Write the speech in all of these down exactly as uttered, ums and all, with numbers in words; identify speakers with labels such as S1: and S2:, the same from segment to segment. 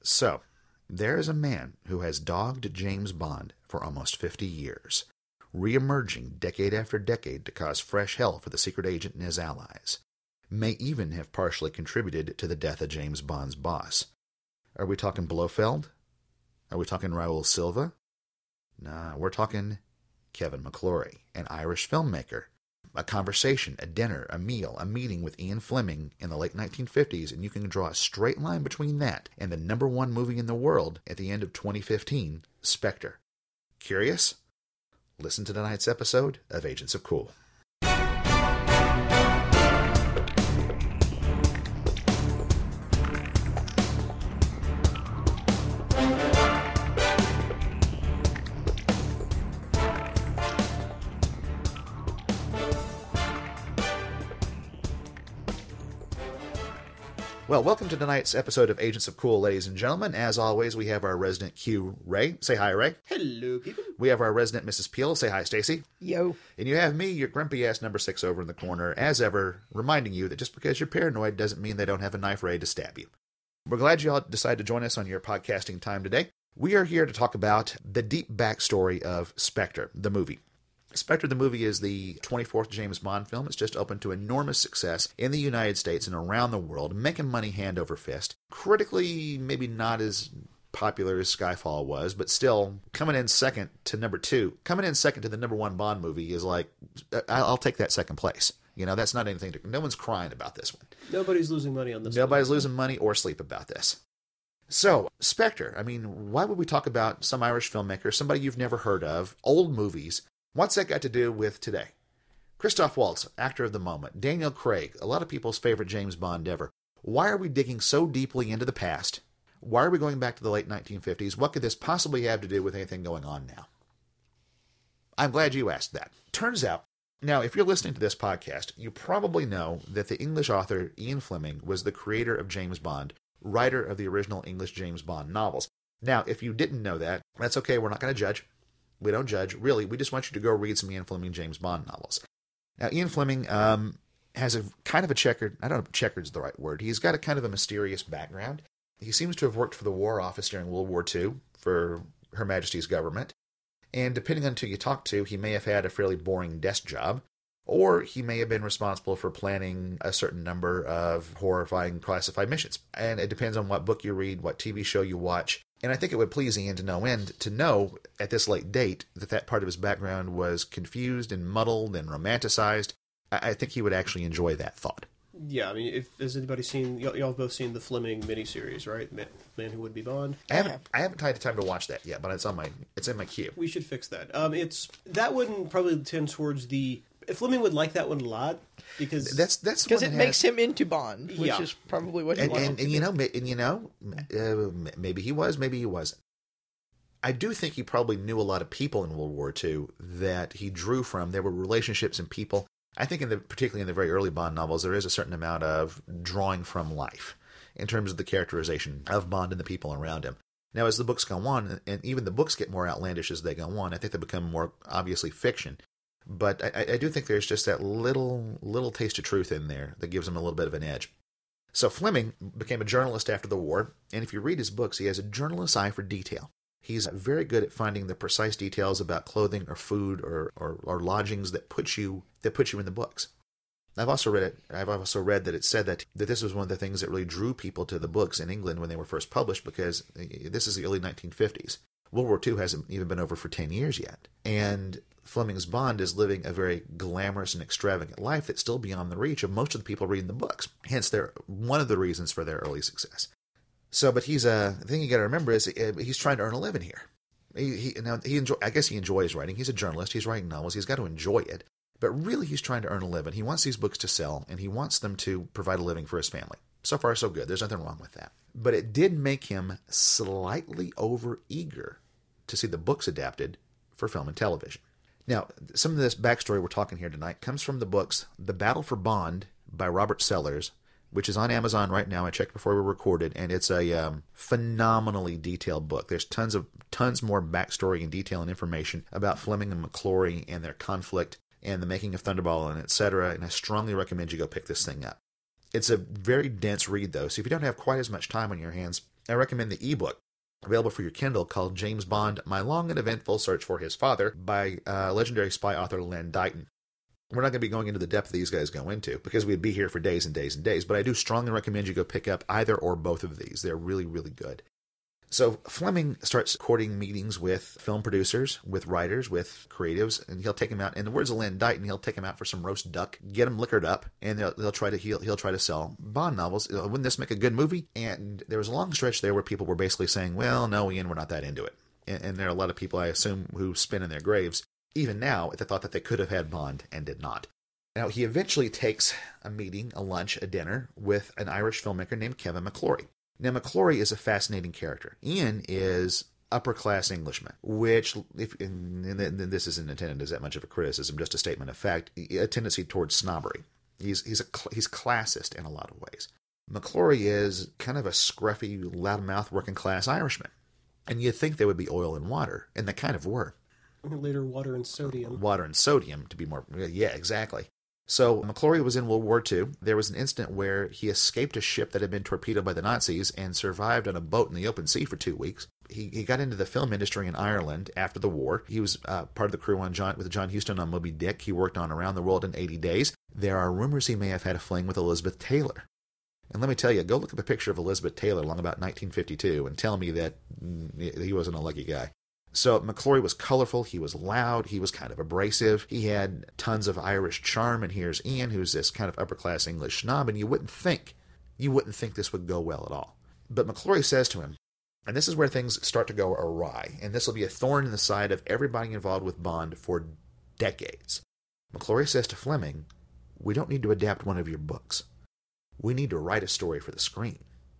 S1: So, there is a man who has dogged James Bond for almost fifty years, re-emerging decade after decade to cause fresh hell for the secret agent and his allies. May even have partially contributed to the death of James Bond's boss. Are we talking Blofeld? Are we talking Raul Silva? Nah, we're talking Kevin McClory, an Irish filmmaker. A conversation, a dinner, a meal, a meeting with Ian Fleming in the late nineteen fifties, and you can draw a straight line between that and the number one movie in the world at the end of twenty fifteen, Spectre. Curious? Listen to tonight's episode of Agents of Cool. Well, welcome to tonight's episode of Agents of Cool, ladies and gentlemen. As always, we have our resident Q, Ray. Say hi, Ray.
S2: Hello, people.
S1: We have our resident Missus Peel. Say hi, Stacy.
S3: Yo.
S1: And you have me, your grumpy-ass number six over in the corner, as ever, reminding you that just because you're paranoid doesn't mean they don't have a knife ready to stab you. We're glad you all decided to join us on your podcasting time today. We are here to talk about the deep backstory of Spectre, the movie. Spectre the movie is the twenty-fourth James Bond film. It's just opened to enormous success in the United States and around the world, making money hand over fist. Critically, maybe not as popular as Skyfall was, but still coming in second to number two. Coming in second to the number one Bond movie is like, I'll take that second place. You know, that's not anything to, no one's crying about this one.
S2: Nobody's losing money on this
S1: Nobody's
S2: one.
S1: losing money or sleep about this. So, Spectre, I mean, why would we talk about some Irish filmmaker, somebody you've never heard of, old movies? What's that got to do with today? Christoph Waltz, actor of the moment. Daniel Craig, a lot of people's favorite James Bond ever. Why are we digging so deeply into the past? Why are we going back to the late nineteen fifties? What could this possibly have to do with anything going on now? I'm glad you asked that. Turns out, now if you're listening to this podcast, you probably know that the English author Ian Fleming was the creator of James Bond, writer of the original English James Bond novels. Now, if you didn't know that, that's okay, we're not going to judge. We don't judge. Really, we just want you to go read some Ian Fleming James Bond novels. Now, Ian Fleming um, has a kind of a checkered, I don't know if checkered's the right word. He's got a kind of a mysterious background. He seems to have worked for the War Office during World War Two for Her Majesty's government. And depending on who you talk to, he may have had a fairly boring desk job, or he may have been responsible for planning a certain number of horrifying classified missions. And it depends on what book you read, what T V show you watch. And I think it would please Ian to no end to know at this late date that that part of his background was confused and muddled and romanticized. I think he would actually enjoy that thought.
S2: Yeah, I mean, if has anybody seen, y'all, y'all have both seen the Fleming miniseries, right? Man, Man Who Would Be Bond?
S1: I haven't, I haven't had the time to watch that yet, but it's on my, it's in my queue.
S2: We should fix that. Um, it's, that wouldn't probably tend towards the, Fleming would like that one a lot, because
S1: that's that's
S3: because it
S1: has,
S3: makes him into Bond, which
S2: yeah.
S3: is probably what he
S1: and,
S3: wants.
S1: and, and you know, and you know, uh, maybe he was, maybe he wasn't. I do think he probably knew a lot of people in World War Two that he drew from. There were relationships and people. I think, in the particularly in the very early Bond novels, there is a certain amount of drawing from life in terms of the characterization of Bond and the people around him. Now, as the books go on, and even the books get more outlandish as they go on, I think they become more obviously fiction. But I, I do think there's just that little little taste of truth in there that gives him a little bit of an edge. So Fleming became a journalist after the war, and if you read his books, he has a journalist's eye for detail. He's very good at finding the precise details about clothing or food or, or, or lodgings that put you that put you in the books. I've also read it. I've also read that it said that, that this was one of the things that really drew people to the books in England when they were first published, because this is the early nineteen fifties. World War Two hasn't even been over for ten years yet, and Fleming's Bond is living a very glamorous and extravagant life that's still beyond the reach of most of the people reading the books. Hence, they're one of the reasons for their early success. So, but he's a the thing you got to remember is he's trying to earn a living here. He, he now he enjoy. I guess he enjoys writing. He's a journalist. He's writing novels. He's got to enjoy it. But really, he's trying to earn a living. He wants these books to sell, and he wants them to provide a living for his family. So far, so good. There's nothing wrong with that. But it did make him slightly over-eager to see the books adapted for film and television. Now, some of this backstory we're talking here tonight comes from the books The Battle for Bond by Robert Sellers, which is on Amazon right now. I checked before we recorded, and it's a um, phenomenally detailed book. There's tons of tons more backstory and detail and information about Fleming and McClory and their conflict and the making of Thunderball and et cetera. And I strongly recommend you go pick this thing up. It's a very dense read, though, so if you don't have quite as much time on your hands, I recommend the ebook available for your Kindle called James Bond, My Long and Eventful Search for His Father by uh, legendary spy author Len Deighton. We're not going to be going into the depth these guys go into because we'd be here for days and days and days, but I do strongly recommend you go pick up either or both of these. They're really, really good. So Fleming starts courting meetings with film producers, with writers, with creatives, and he'll take them out. In the words of Len Deighton, he'll take them out for some roast duck, get them liquored up, and they'll, they'll try to he'll, he'll try to sell Bond novels. Wouldn't this make a good movie? And there was a long stretch there where people were basically saying, "Well, no, Ian, we're not that into it." And, and there are a lot of people, I assume, who spin in their graves even now at the thought that they could have had Bond and did not. Now he eventually takes a meeting, a lunch, a dinner with an Irish filmmaker named Kevin McClory. Now, McClory is a fascinating character. Ian is upper-class Englishman, which, if and this isn't intended as that much of a criticism, just a statement of fact, a tendency towards snobbery. He's he's a he's classist in a lot of ways. McClory is kind of a scruffy, loudmouth, working-class Irishman. And you'd think they would be oil and water, and they kind of were.
S2: Later, water and sodium.
S1: Water and sodium, to be more... Yeah, exactly. So McClory was in World War Two. There was an incident where he escaped a ship that had been torpedoed by the Nazis and survived on a boat in the open sea for two weeks. He he got into the film industry in Ireland after the war. He was uh, part of the crew on John with John Huston on Moby Dick. He worked on Around the World in eighty days. There are rumors he may have had a fling with Elizabeth Taylor. And let me tell you, go look up a picture of Elizabeth Taylor along about nineteen fifty-two and tell me that he wasn't a lucky guy. So McClory was colorful, he was loud, he was kind of abrasive, he had tons of Irish charm, and here's Ian, who's this kind of upper-class English snob, and you wouldn't think, you wouldn't think this would go well at all. But McClory says to him, and this is where things start to go awry, and this will be a thorn in the side of everybody involved with Bond for decades. McClory says to Fleming, "We don't need to adapt one of your books. We need to write a story for the screen."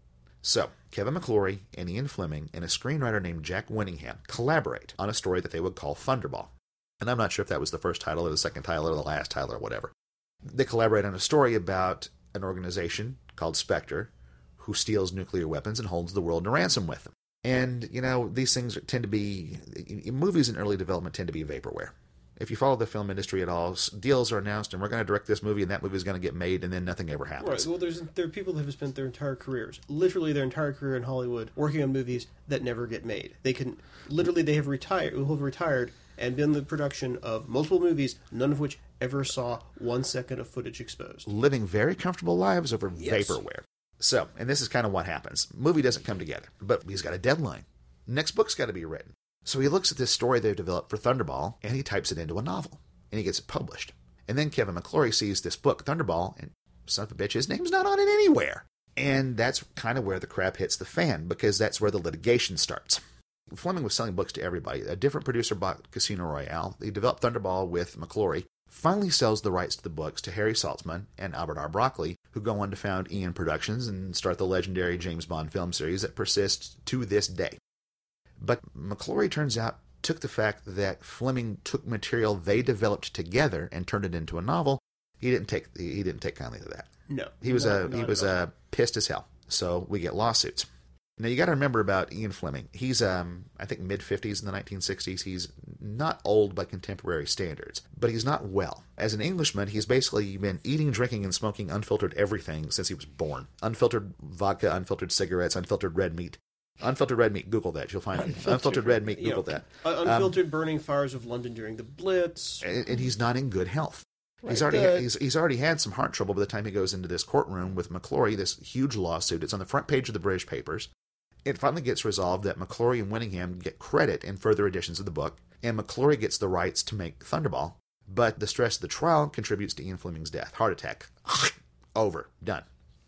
S1: So, Kevin McClory and Ian Fleming and a screenwriter named Jack Winningham collaborate on a story that they would call Thunderball. And I'm not sure if that was the first title or the second title or the last title or whatever. They collaborate on a story about an organization called Spectre who steals nuclear weapons and holds the world in ransom with them. And, you know, these things tend to be... Movies in early development tend to be vaporware. If you follow the film industry at all, deals are announced, and we're going to direct this movie, and that movie is going to get made, and then nothing ever happens.
S2: Right. Well, there's there are people that have spent their entire careers, literally their entire career in Hollywood, working on movies that never get made. They can literally they have retired, who have retired, and been in the production of multiple movies, none of which ever saw one second of footage exposed.
S1: Living very comfortable lives over
S2: Yes.
S1: vaporware. So, and this is kind of what happens. Movie doesn't come together, but he's got a deadline. Next book's got to be written. So he looks at this story they've developed for Thunderball, and he types it into a novel. And he gets it published. And then Kevin McClory sees this book, Thunderball, and son of a bitch, his name's not on it anywhere. And that's kind of where the crap hits the fan, because that's where the litigation starts. Fleming was selling books to everybody. A different producer bought Casino Royale. He developed Thunderball with McClory, finally sells the rights to the books to Harry Saltzman and Albert R. Broccoli, who go on to found Eon Productions and start the legendary James Bond film series that persists to this day. But McClory, turns out, took the fact that Fleming took material they developed together and turned it into a novel. He didn't take he didn't take kindly to that.
S2: No,
S1: he was
S2: no,
S1: a he was a pissed as hell. So we get lawsuits. Now you got to remember about Ian Fleming. He's um I think mid fifties in the nineteen sixties. He's not old by contemporary standards, but he's not well. As an Englishman, he's basically been eating, drinking, and smoking unfiltered everything since he was born. Unfiltered vodka, unfiltered cigarettes, unfiltered red meat. Unfiltered red meat, Google that. You'll find it. Unfiltered, unfiltered red meat, Google
S2: you know,
S1: that.
S2: Uh, unfiltered um, burning fires of London during the Blitz.
S1: And, and he's not in good health.
S3: Right,
S1: he's already
S3: the...
S1: he's, he's already had some heart trouble by the time he goes into this courtroom with McClory, this huge lawsuit. It's on the front page of the British papers. It finally gets resolved that McClory and Winningham get credit in further editions of the book, and McClory gets the rights to make Thunderball, but the stress of the trial contributes to Ian Fleming's death. Heart attack. Over. Done.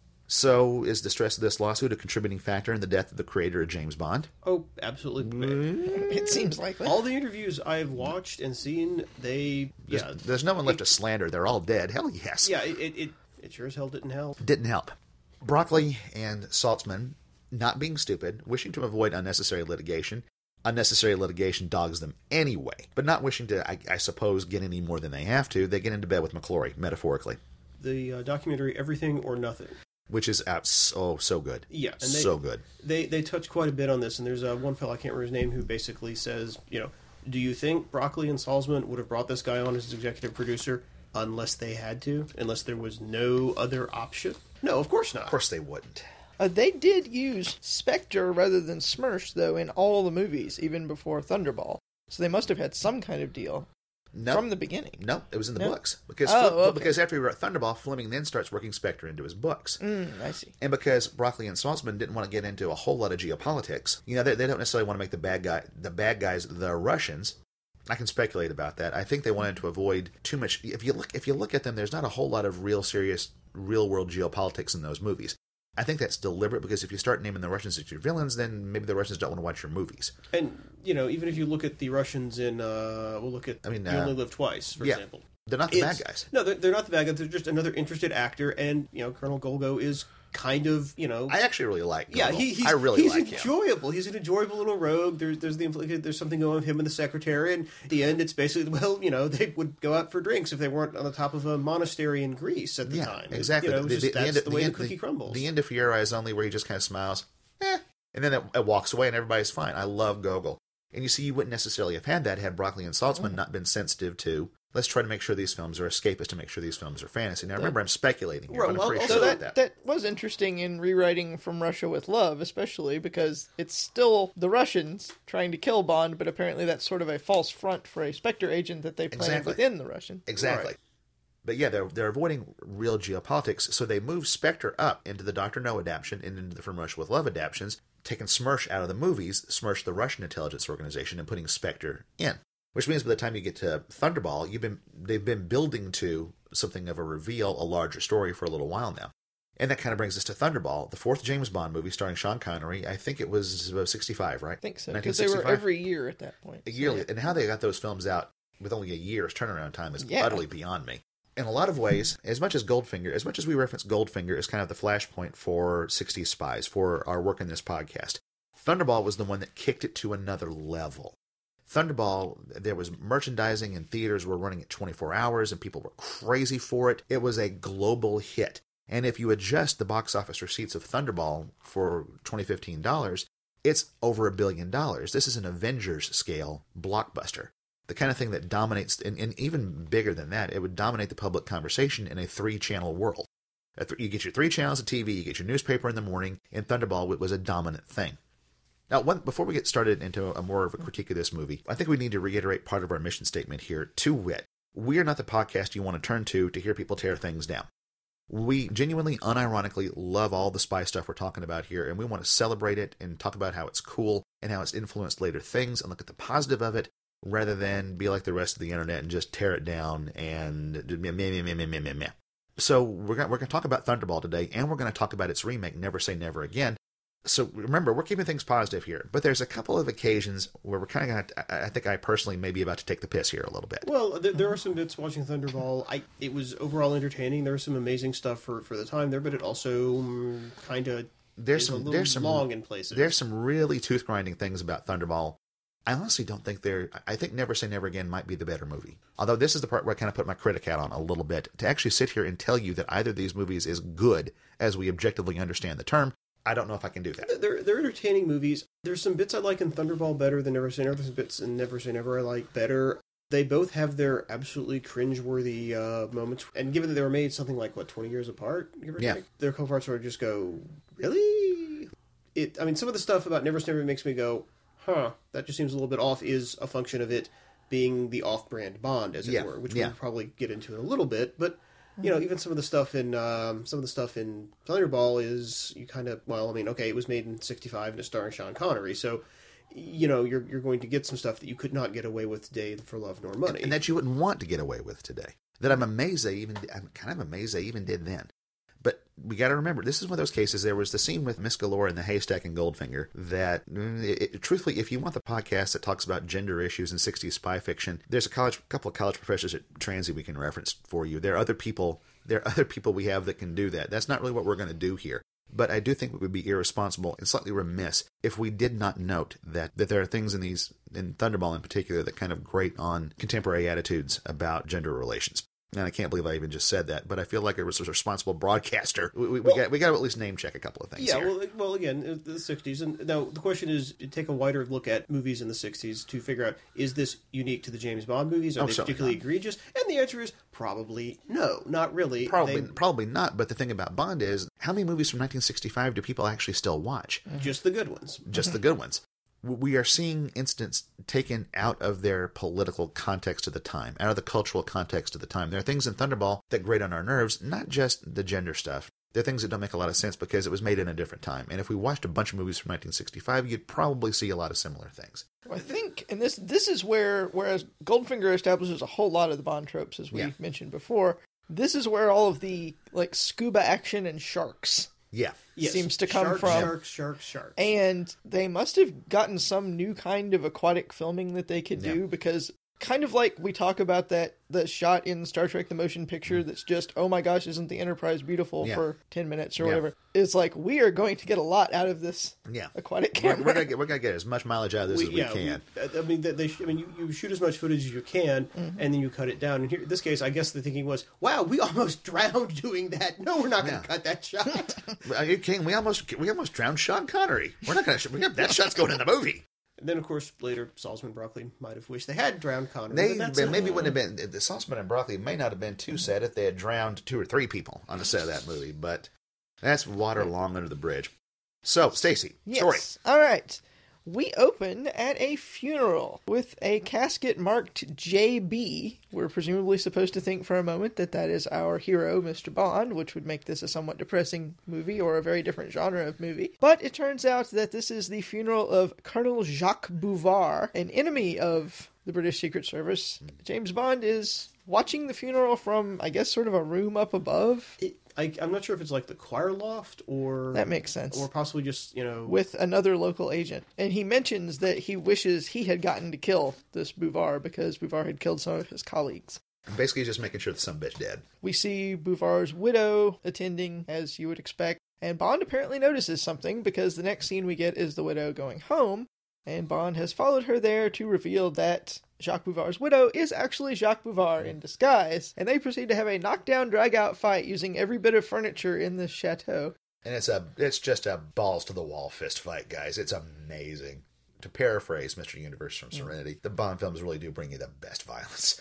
S1: So, is the stress of this lawsuit a contributing factor in the death of the creator of James Bond?
S2: Oh, absolutely.
S3: It seems like that.
S2: All the interviews I've watched and seen, they...
S1: There's,
S2: yeah,
S1: there's no one left
S2: it,
S1: to slander. They're all dead. Hell yes.
S2: Yeah, it, it, it sure as hell didn't help.
S1: Didn't help. Broccoli and Saltzman, not being stupid, wishing to avoid unnecessary litigation. Unnecessary litigation dogs them anyway. But not wishing to, I, I suppose, get any more than they have to, they get into bed with McClory, metaphorically.
S2: The uh, documentary Everything or Nothing.
S1: Which is out so, so good.
S2: Yeah. And they,
S1: so good.
S2: They they touch quite a bit on this, and there's uh, one fellow, I can't remember his name, who basically says, you know, do you think Broccoli and Saltzman would have brought this guy on as executive producer unless they had to? Unless there was no other option? No, of course not.
S1: Of course they wouldn't.
S3: Uh, they did use Spectre rather than Smersh, though, in all the movies, even before Thunderball. So they must have had some kind of deal
S1: Nope.
S3: from the beginning.
S1: No, it was in the
S3: No?
S1: books. Because
S3: Oh,
S1: Fle-
S3: okay.
S1: because after he wrote Thunderball, Fleming then starts working Spectre into his books.
S3: Mm, I see.
S1: And because Broccoli and Saltzman didn't want to get into a whole lot of geopolitics, you know, they, they don't necessarily want to make the bad guy, the bad guys, the Russians. I can speculate about that. I think they wanted to avoid too much. If you look, if you look at them, there's not a whole lot of real serious, real world geopolitics in those movies. I think that's deliberate because if you start naming the Russians as your villains, then maybe the Russians don't want to watch your movies.
S2: And, you know, even if you look at the Russians in, uh, we'll look at
S1: I mean,
S2: You
S1: uh,
S2: Only Live Twice, for
S1: yeah.
S2: example.
S1: They're not the
S2: It's-
S1: bad guys.
S2: No, they're, they're not the bad guys. They're just another interested actor, and, you know, Colonel Golgo is kind of, you know...
S1: I actually really like.
S2: yeah,
S1: Gogol.
S2: he, he's,
S1: I really
S2: he's
S1: like him.
S2: enjoyable. He's an enjoyable little rogue. There's there's the impl- there's something going with him and the secretary, and at the end, it's basically, well, you know, they would go out for drinks if they weren't on the top of a monastery in Greece at the
S1: Yeah,
S2: time.
S1: exactly.
S2: You know, it was
S1: The-
S2: just,
S1: the- the
S2: that's
S1: end-
S2: the,
S1: the
S2: way
S1: end-
S2: the cookie
S1: the-
S2: crumbles.
S1: The end of Your Eyes Only, where he just kind of smiles, eh, and then it, it walks away, and everybody's fine. I love Gogol, and you see, you wouldn't necessarily have had that had Broccoli and Saltzman not been sensitive to. Let's try to make sure these films are escapist to make sure these films are fantasy. Now, remember, I'm speculating here,
S2: Well,
S1: but I'm
S2: well,
S1: pretty
S2: also
S1: sure
S3: So
S1: about
S3: that,
S1: that.
S3: that was interesting in rewriting From Russia with Love, especially because it's still the Russians trying to kill Bond, but apparently that's sort of a false front for a Spectre agent that they planted
S1: Exactly.
S3: within the Russian.
S1: Exactly.
S2: Right.
S1: But yeah, they're they're avoiding real geopolitics, so they move Spectre up into the Doctor No adaptation and into the From Russia with Love adaptations, taking Smersh out of the movies, Smersh the Russian intelligence organization, and putting Spectre in. Which means by the time you get to Thunderball, you've been they've been building to something of a reveal, a larger story for a little while now. And that kind of brings us to Thunderball, the fourth James Bond movie starring Sean Connery. I think it was about sixty-five, right?
S3: I think so, because they were every year at that point.
S1: A
S3: So,
S1: yearly.
S3: yeah.
S1: And how they got those films out with only a year's turnaround time is
S3: Yeah.
S1: utterly beyond me. In a lot of ways, as much as Goldfinger, as much as we reference Goldfinger as kind of the flashpoint for sixties spies, for our work in this podcast, Thunderball was the one that kicked it to another level. Thunderball, there was merchandising and theaters were running at twenty-four hours and people were crazy for it. It was a global hit. And if you adjust the box office receipts of Thunderball for twenty fifteen dollars, it's over a billion dollars. This is an Avengers scale blockbuster. The kind of thing that dominates, and, and even bigger than that, it would dominate the public conversation in a three-channel world. You get your three channels of T V, you get your newspaper in the morning, and Thunderball was a dominant thing. Now, one, before we get started into a more of a critique of this movie, I think we need to reiterate part of our mission statement here, to wit. We are not the podcast you want to turn to to hear people tear things down. We genuinely, unironically love all the spy stuff we're talking about here, and we want to celebrate it and talk about how it's cool and how it's influenced later things and look at the positive of it, rather than be like the rest of the internet and just tear it down and meh, meh, meh, meh, meh, meh, meh. So we're going we're going to talk about Thunderball today, and we're going to talk about its remake, Never Say Never Again. So remember, we're keeping things positive here, but there's a couple of occasions where we're kind of going to, I think I personally may be about to take the piss here a little bit.
S2: Well, there, there are some bits watching Thunderball. I it was overall entertaining. There was some amazing stuff for, for the time there, but it also um, kind of
S1: There's
S2: is a
S1: some,
S2: little
S1: there's some,
S2: long in places.
S1: there's some really tooth grinding things about Thunderball. I honestly don't think they're, I think Never Say Never Again might be the better movie. Although this is the part where I kind of put my critic hat on a little bit. To actually sit here and tell you that either of these movies is good, as we objectively understand the term, I don't know if I can do that.
S2: They're they're entertaining movies. There's some bits I like in Thunderball better than Never Say Never. There's some bits in Never Say Never I like better. They both have their absolutely cringeworthy uh, moments. And given that they were made something like, what, twenty years apart? Give or
S1: Yeah.
S2: take, their co-parts sort of just go, really? It. I mean, some of the stuff about Never Say Never makes me go, huh, that just seems a little bit off, is a function of it being the off-brand Bond, as it
S1: Yeah,
S2: were, which
S1: yeah.
S2: we'll probably get into in a little bit. But, you know, even some of the stuff in um, some of the stuff in Thunderball is you kind of, well, I mean, okay, it was made in sixty-five and it's starring Sean Connery, so you know you're you're going to get some stuff that you could not get away with today for love nor money.
S1: And that you wouldn't want to get away with today. That I'm amazed they even, I'm kind of amazed they even did then. But we got to remember, this is one of those cases. There was the scene with Miss Galore in the haystack and Goldfinger that, mm, it, it, truthfully, if you want the podcast that talks about gender issues in sixties spy fiction, there's a college, couple of college professors at Transy we can reference for you. There are other people, there are other people we have that can do that. That's not really what we're going to do here. But I do think it would be irresponsible and slightly remiss if we did not note that, that there are things in these, in Thunderball in particular, that kind of grate on contemporary attitudes about gender relations. And I can't believe I even just said that, but I feel like I was a responsible broadcaster. We, we, we got we got to at least name check a couple of things
S2: Yeah,
S1: here.
S2: well, well, again, the sixties, and now the question is, take a wider look at movies in the sixties to figure out, is this unique to the James Bond movies? Are
S1: Oh,
S2: they
S1: certainly
S2: particularly
S1: not.
S2: egregious? And the answer is probably no, not really.
S1: Probably,
S2: They-
S1: probably not. But the thing about Bond is, how many movies from nineteen sixty-five do people actually still watch?
S2: just the good ones.
S1: Just the good ones. We are seeing incidents taken out of their political context of the time, out of the cultural context of the time. There are things in Thunderball that grate on our nerves, not just the gender stuff. There are things that don't make a lot of sense because it was made in a different time. And if we watched a bunch of movies from nineteen sixty-five, you'd probably see a lot of similar things.
S3: I think, and this this is where, whereas Goldfinger establishes a whole lot of the Bond tropes, as we
S1: Yeah.
S3: mentioned before, this is where all of the, like, scuba action and sharks
S1: Yeah.
S2: Yes.
S3: seems to come
S2: sharks,
S3: from.
S2: Sharks, sharks, sharks.
S3: And they must have gotten some new kind of aquatic filming that they could
S1: Yeah.
S3: do, because kind of like we talk about that the shot in Star Trek the Motion Picture that's just, oh my gosh, isn't the Enterprise beautiful
S1: Yeah.
S3: for ten minutes or
S1: Yeah.
S3: whatever. It's like, we are going to get a lot out of this
S1: Yeah.
S3: aquatic
S1: We're,
S3: camera.
S1: we're gonna get we're gonna get as much mileage out of this
S2: We-
S1: as we
S2: yeah,
S1: can.
S2: we- I mean, they, they, sh- I mean, you, you shoot as much footage as you can,
S1: Mm-hmm.
S2: and then you cut it down. And here, in this case, I guess the thinking was, "Wow, we almost drowned doing that. No, we're not going
S1: Yeah.
S2: to cut that shot."
S1: Are you kidding? We almost we almost drowned Sean Connery. We're not gonna. We have, that shot's going in the movie.
S2: And then, of course, later, Salzman Broccoli might have wished they had drowned Connery.
S1: They
S2: but that's
S1: they
S2: a-
S1: maybe wouldn't have been the Saucepan and Broccoli may not have been too sad if they had drowned two or three people on the set of that movie, but that's water long under the bridge. So, Stacy,
S3: Yes.
S1: story.
S3: All right. We open at a funeral with a casket marked J B. We're presumably supposed to think for a moment that that is our hero, Mister Bond, which would make this a somewhat depressing movie or a very different genre of movie. But it turns out that this is the funeral of Colonel Jacques Bouvard, an enemy of the British Secret Service. James Bond is watching the funeral from, I guess, sort of a room up above.
S2: It, I, I'm not sure if it's like the choir loft or
S3: That makes sense.
S2: or possibly just you know
S3: With another local agent. And he mentions that he wishes he had gotten to kill this Bouvard because Bouvard had killed some of his colleagues.
S1: Basically, just making sure that some bitch dead.
S3: We see Bouvard's widow attending, as you would expect, and Bond apparently notices something because the next scene we get is the widow going home, and Bond has followed her there to reveal that Jacques Bouvard's widow is actually Jacques Bouvard in disguise, and they proceed to have a knockdown, drag-out fight using every bit of furniture in this chateau.
S1: And it's a it's just a balls to the wall fist fight, guys. It's amazing. To paraphrase Mister Universe from Serenity, the Bond films really do bring you the best violence.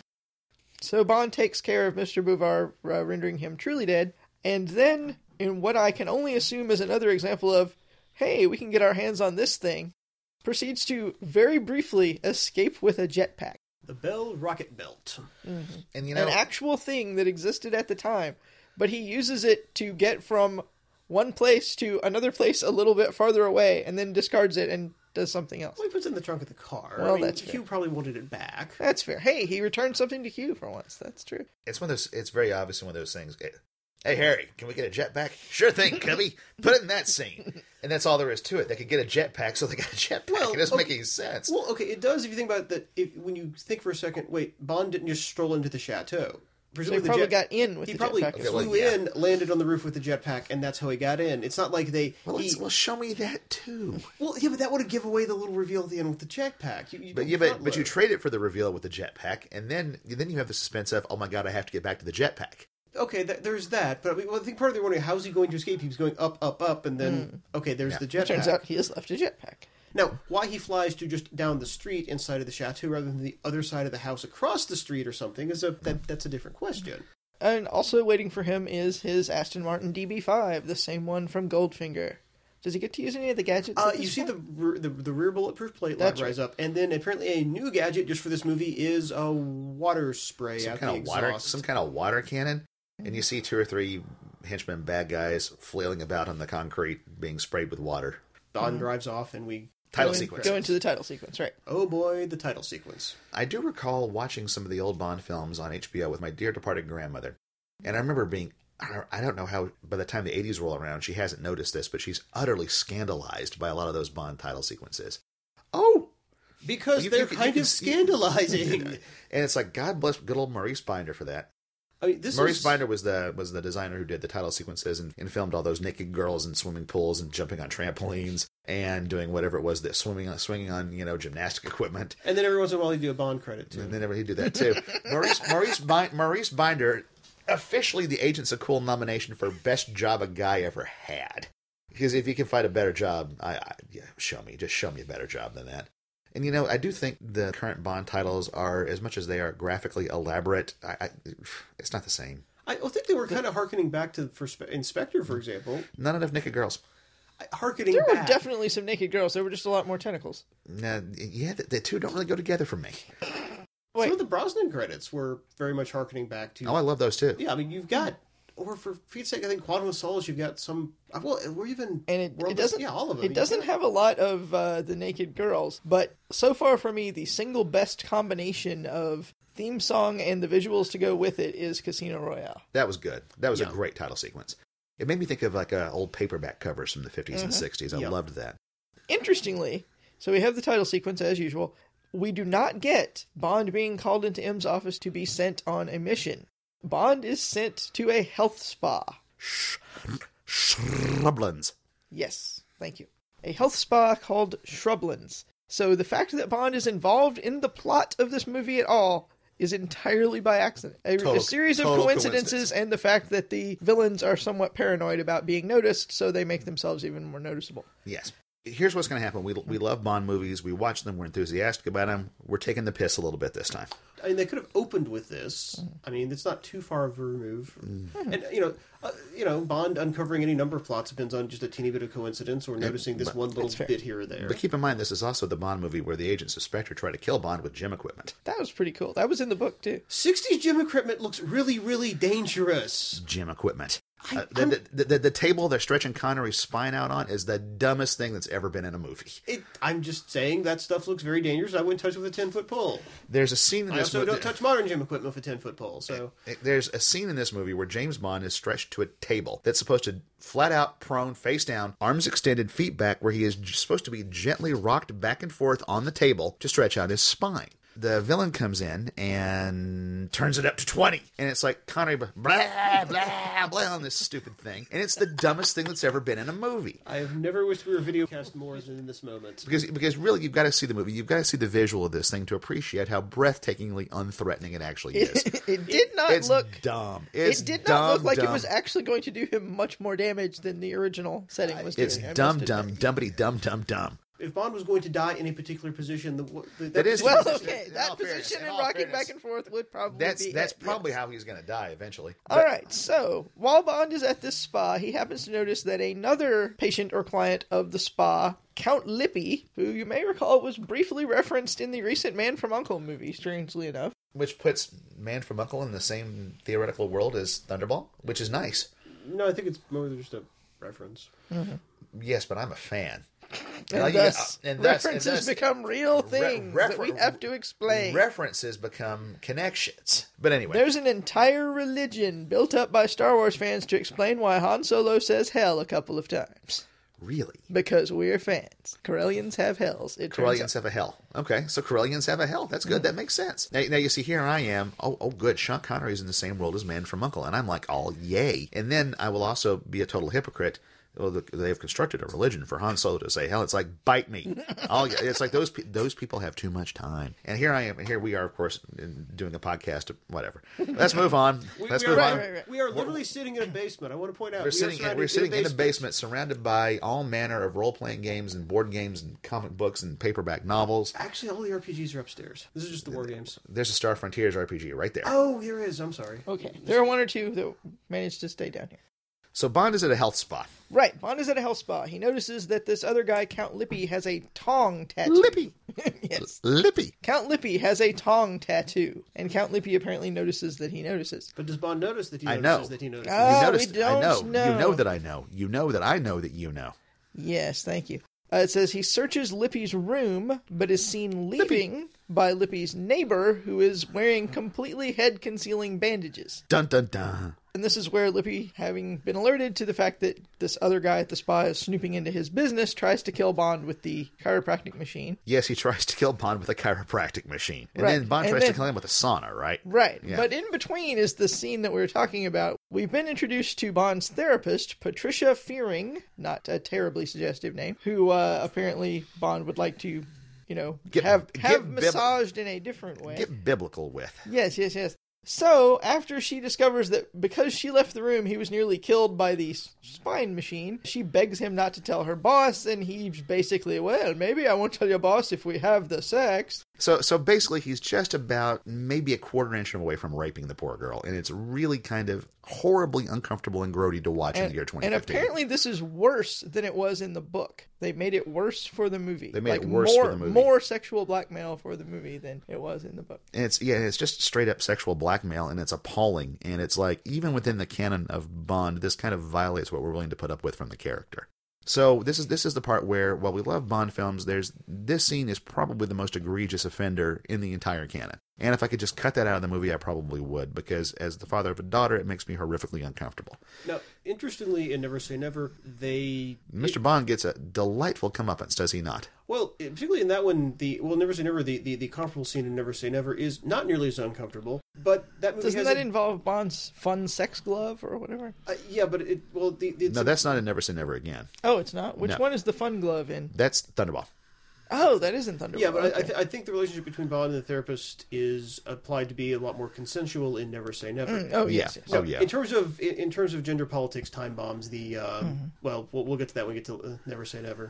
S3: So Bond takes care of Mister Bouvard, uh, rendering him truly dead, and then, in what I can only assume is another example of, hey, we can get our hands on this thing, proceeds to very briefly escape with a jetpack.
S2: the Bell rocket belt.
S1: And you know,
S3: An actual thing that existed at the time, but he uses it to get from one place to another place a little bit farther away, and then discards it and does something else.
S2: Well, he puts it in the trunk of the car.
S3: Well,
S2: I mean,
S3: that's fair.
S2: Hugh probably wanted it back.
S3: That's fair. Hey, he returned something to Hugh for once. That's true.
S1: it's one of those. It's very obvious one of those things. Hey Harry, can we get a jetpack? Sure thing, Cubby. Put it in that scene, and that's all there is to it. They could get a jetpack, so they got a jetpack.
S2: Well,
S1: it doesn't
S2: okay.
S1: make any sense.
S2: Well, okay, it does if you think about that. If, when you think for a second, wait, Bond didn't just stroll into the chateau.
S3: So he
S2: Presumably the
S3: probably
S2: jet-
S3: got in with
S2: He
S3: the
S2: probably
S3: jetpack.
S1: Okay,
S2: flew
S1: well, yeah.
S2: in, landed on the roof with the jetpack, and that's how he got in. It's not like they.
S1: well,
S2: he-
S1: let's, well, show me that too.
S2: well, yeah, but that would have given away the little reveal at the end with the jetpack. You, you
S1: But
S2: don't
S1: yeah, but,
S2: front
S1: but you
S2: load.
S1: trade it for the reveal with the jetpack, and then then you have the suspense of, oh my god, I have to get back to the jetpack.
S2: Okay, th- there's that, but I, mean, well, I think part of the wondering how's he going to escape? He was going up, up, up, and then okay, there's
S1: Yeah.
S2: the
S3: It turns
S2: jetpack.
S3: out he has left a jetpack.
S2: Now, why he flies to just down the street inside of the chateau rather than the other side of the house across the street or something is a that, that's a different question.
S3: And also waiting for him is his Aston Martin D B five, the same one from Goldfinger. Does he get to use any of the gadgets?
S2: Uh,
S3: at
S2: you
S3: this
S2: see
S3: point?
S2: the, re- the the rear bulletproof plate light
S3: That's
S2: rise up, and then apparently a new gadget just for this movie is a water spray
S1: Some
S2: out
S1: kind
S2: the
S1: of water,
S2: exhaust.
S1: some kind of water cannon, and you see two or three henchmen, bad guys, flailing about on the concrete, being sprayed with water.
S2: Bond drives off, and we
S1: Title
S3: go, in-
S1: sequence.
S3: go into the title sequence, right?
S2: oh boy, the title sequence.
S1: I do recall watching some of the old Bond films on H B O with my dear departed grandmother. And I remember being, I don't know how, by the time the eighties roll around, she hasn't noticed this, but she's utterly scandalized by a lot of those Bond title sequences. Oh!
S2: Because
S1: You-
S2: they're
S1: you can- you
S2: kind
S1: can
S2: of
S1: see-
S2: scandalizing.
S1: And it's like, God bless good old Maurice Binder for that.
S2: I mean, this
S1: Maurice
S2: is...
S1: Binder was the was the designer who did the title sequences and, and filmed all those naked girls in swimming pools and jumping on trampolines and doing whatever it was that swimming on swinging on you know gymnastic equipment.
S2: And then every once in a while he'd do a Bond credit, too.
S1: And then he'd do that too. Maurice Maurice Bin- Maurice Binder, officially the Agents of Cool nomination for best job a guy ever had. Because if you can find a better job, I, I yeah, show me, just show me a better job than that. And, you know, I do think the current Bond titles are, as much as they are graphically elaborate, I, I, it's not the same.
S2: I think they were kind of harkening back to for Spe- Inspector, for example.
S1: Not enough naked girls.
S2: I- Harkening
S3: There
S2: back.
S3: were definitely some naked girls. There were just a lot more tentacles.
S1: Uh, yeah, the, the two don't really go together for me.
S3: Wait.
S2: Some of the Brosnan credits were very much harkening back to...
S1: Oh, I love those too.
S2: Yeah, I mean, you've got... Or for Pete's sake, I think Quantum of Solace, you've got some... Well, or even...
S3: And it,
S2: World
S3: it doesn't.
S2: Yeah, all of them.
S3: It doesn't have a lot of uh, the naked girls, but so far for me, the single best combination of theme song and the visuals to go with it is Casino Royale.
S1: That was good. That was
S2: Yeah.
S1: a great title sequence. It made me think of like uh, old paperback covers from the fifties and
S3: Mhm.
S1: sixties. I
S2: Yeah.
S1: loved that.
S3: Interestingly, so we have the title sequence as usual. We do not get Bond being called into M's office to be sent on a mission. Bond is sent to a health spa.
S1: Sh- Shrublands.
S3: Yes, thank you. A health spa called Shrublands. So the fact that Bond is involved in the plot of this movie at all is entirely by accident. A,
S1: Total-
S3: a series of
S1: total
S3: coincidences
S1: coincidence.
S3: and the fact that the villains are somewhat paranoid about being noticed, so they make themselves even more noticeable.
S1: Yes. Here's what's going to happen. We we love Bond movies. We watch them. We're enthusiastic about them. We're taking the piss a little bit this time.
S2: I mean, they could have opened with this. I mean, it's not too far of a remove. And, you know, uh, you know, Bond uncovering any number of plots depends on just a teeny bit of coincidence or noticing this
S1: but-
S2: one little
S3: That's fair.
S2: bit here or there.
S1: But keep in mind, this is also the Bond movie where the agents of Spectre try to kill Bond with gym equipment.
S3: That was pretty cool. That was in the book, too.
S2: sixties gym equipment looks really, really dangerous.
S1: Gym equipment.
S2: I-
S1: Uh, the, the, the, the table they're stretching Connery's spine out on is the dumbest thing that's ever been in a movie.
S2: It, I'm just saying that stuff looks very dangerous. I wouldn't touch with a ten-foot pole.
S1: There's a scene in
S2: I
S1: this
S2: also
S1: movie.
S2: don't touch modern gym equipment with a ten-foot pole, so...
S1: There's a scene in this movie where James Bond is stretched to a table that's supposed to flat out, prone, face down, arms extended, feet back, where he is j- supposed to be gently rocked back and forth on the table to stretch out his spine. The villain comes in and turns it up to twenty. And it's like Connery, blah, blah, blah on this stupid thing. And it's the dumbest thing that's ever been in a movie.
S2: I have never wished we were videocast more than in this moment.
S1: Because because really, you've got to see the movie. You've got to see the visual of this thing to appreciate how breathtakingly unthreatening it actually is.
S3: It, it did not
S1: It's
S3: look...
S1: dumb. It's
S3: it did
S1: dumb,
S3: not look like
S1: dumb.
S3: it was actually going to do him much more damage than the original setting was doing.
S1: It's
S3: I must
S1: dumb,
S3: admit.
S1: dumb, dumpity, dumb, dumb, dumb.
S2: If Bond was going to die in a particular position, the, the
S1: That is-
S3: Well,
S1: Position-
S3: okay,
S1: in
S3: that
S1: all fairness,
S3: position
S1: in
S3: and
S1: all
S3: rocking
S1: fairness.
S3: back and forth would probably
S1: That's
S3: be
S1: that's
S3: it,
S1: probably
S3: yes.
S1: how he's going to die eventually.
S3: All right, so while Bond is at this spa, he happens to notice that another patient or client of the spa, Count Lippy, who you may recall was briefly referenced in the recent Man from U N C L E movie, strangely enough.
S1: Which puts Man from U N C L E in the same theoretical world as Thunderball, which is nice.
S2: No, I think it's more than just a reference.
S1: Yes, but I'm a fan.
S3: And,
S1: Now you
S3: thus,
S1: get- and thus-
S3: references
S1: and thus-
S3: become real things that
S1: refer-
S3: we have to explain.
S1: References become connections. But anyway,
S3: There's an entire religion built up by Star Wars fans to explain why Han Solo says hell a couple of times.
S1: really,
S3: Because we're fans. Corellians have hells. It turns
S1: Corellians have a hell. Okay, so Corellians have a hell. That's good. That makes sense. Now, now you see, here I am. Oh, oh, good. Sean Connery's in the same world as Man from U N C L E, and I'm like, all yay. And then I will also be a total hypocrite. Well, the, they have constructed a religion for Han Solo to say hell. It's like, bite me. All, it's like those pe- those people have too much time. And here I am. Here we are, of course, in- doing a podcast. Whatever. Let's move on.
S2: We,
S1: Let's
S2: we
S1: move
S2: are,
S1: on.
S3: right, right.
S2: We are literally sitting in a basement. I want to point out.
S1: We're
S2: we
S1: sitting,
S2: are
S1: in,
S2: surrounded
S1: we're sitting in a
S2: basement.
S1: basement surrounded by all manner of role-playing games and board games and comic books and paperback novels.
S2: Actually, all the R P Gs are upstairs. This is just the war games.
S1: There's a Star Frontiers R P G right there.
S2: Oh, here is. I'm sorry.
S3: Okay, there are one or two that managed to stay down here.
S1: So Bond is at a health spa.
S3: Right, Bond is at a health spa. He notices that this other guy, Count Lippy, has a tong tattoo.
S1: Lippy.
S3: Yes.
S1: Lippy.
S3: Count Lippy has a tong tattoo, and Count Lippy apparently notices that he notices.
S2: But does Bond notice that he
S1: I
S2: notices
S1: know.
S2: that he notices?
S3: Ah,
S1: You noticed.
S3: we don't
S1: I know.
S3: know.
S1: You know that I know. You know that I know that you know.
S3: Yes, thank you. Uh, it says he searches Lippy's room, but is seen leaving by Lippy's neighbor, who is wearing completely head-concealing bandages.
S1: Dun dun dun.
S3: And this is where Lippy, having been alerted to the fact that this other guy at the spa is snooping into his business, tries to kill Bond with the chiropractic machine.
S1: Yes, he tries to kill Bond with a chiropractic machine. And
S3: Right.
S1: then Bond
S3: And
S1: tries
S3: then-
S1: to kill him with a sauna, right?
S3: Right.
S1: Yeah.
S3: But in between is the scene that we were talking about. We've been introduced to Bond's therapist, Patricia Fearing, not a terribly suggestive name, who uh, apparently Bond would like to, you know,
S1: Get-
S3: have,
S1: get
S3: have
S1: bibli-
S3: massaged in a different way.
S1: Get biblical with.
S3: Yes, yes, yes. So, after she discovers that because she left the room, he was nearly killed by the s- spine machine, she begs him not to tell her boss, and he's basically, well, maybe I won't tell your boss if we have the sex.
S1: So so basically, he's just about maybe a quarter inch away from raping the poor girl, and it's really kind of horribly uncomfortable and grody to watch in
S3: And,
S1: the year twenty
S3: and
S1: fifteen.
S3: apparently this is worse than it was in the book. They made it worse for the movie.
S1: They made
S3: like
S1: it worse
S3: more,
S1: for the movie.
S3: More sexual blackmail for the movie than it was in the book.
S1: And it's yeah, it's just straight up sexual blackmail, and it's appalling. And it's like even within the canon of Bond, this kind of violates what we're willing to put up with from the character. So this is this is the part where, while we love Bond films, there's this scene is probably the most egregious offender in the entire canon. And if I could just cut that out of the movie, I probably would, because as the father of a daughter, it makes me horrifically uncomfortable.
S2: Now, interestingly, in Never Say Never, they
S1: Mister Bond gets a delightful comeuppance, does he not?
S2: Well, it- particularly in that one, the well, Never Say Never, the, the, the comparable scene in Never Say Never is not nearly as uncomfortable. But that movie
S3: Doesn't
S2: has
S3: that
S2: a-
S3: involve Bond's fun sex glove or whatever?
S2: uh, yeah, but it well, the, it's
S1: No, that's not in Never Say Never Again.
S3: Oh, it's not? Which
S1: No.
S3: one is the fun glove in?
S1: That's Thunderball.
S3: Oh, that isn't Thunderball.
S2: yeah, but I, I,
S3: Okay.
S2: th- I think the relationship between Bond and the therapist is applied to be a lot more consensual in Never Say Never.
S3: Mm, oh,
S1: Yeah.
S3: yes, yes.
S1: Oh, yeah.
S2: In terms of in, in terms of gender politics, time bombs, the uh,
S3: Mm-hmm.
S2: well, well, we'll get to that when we get to uh, Never Say Never.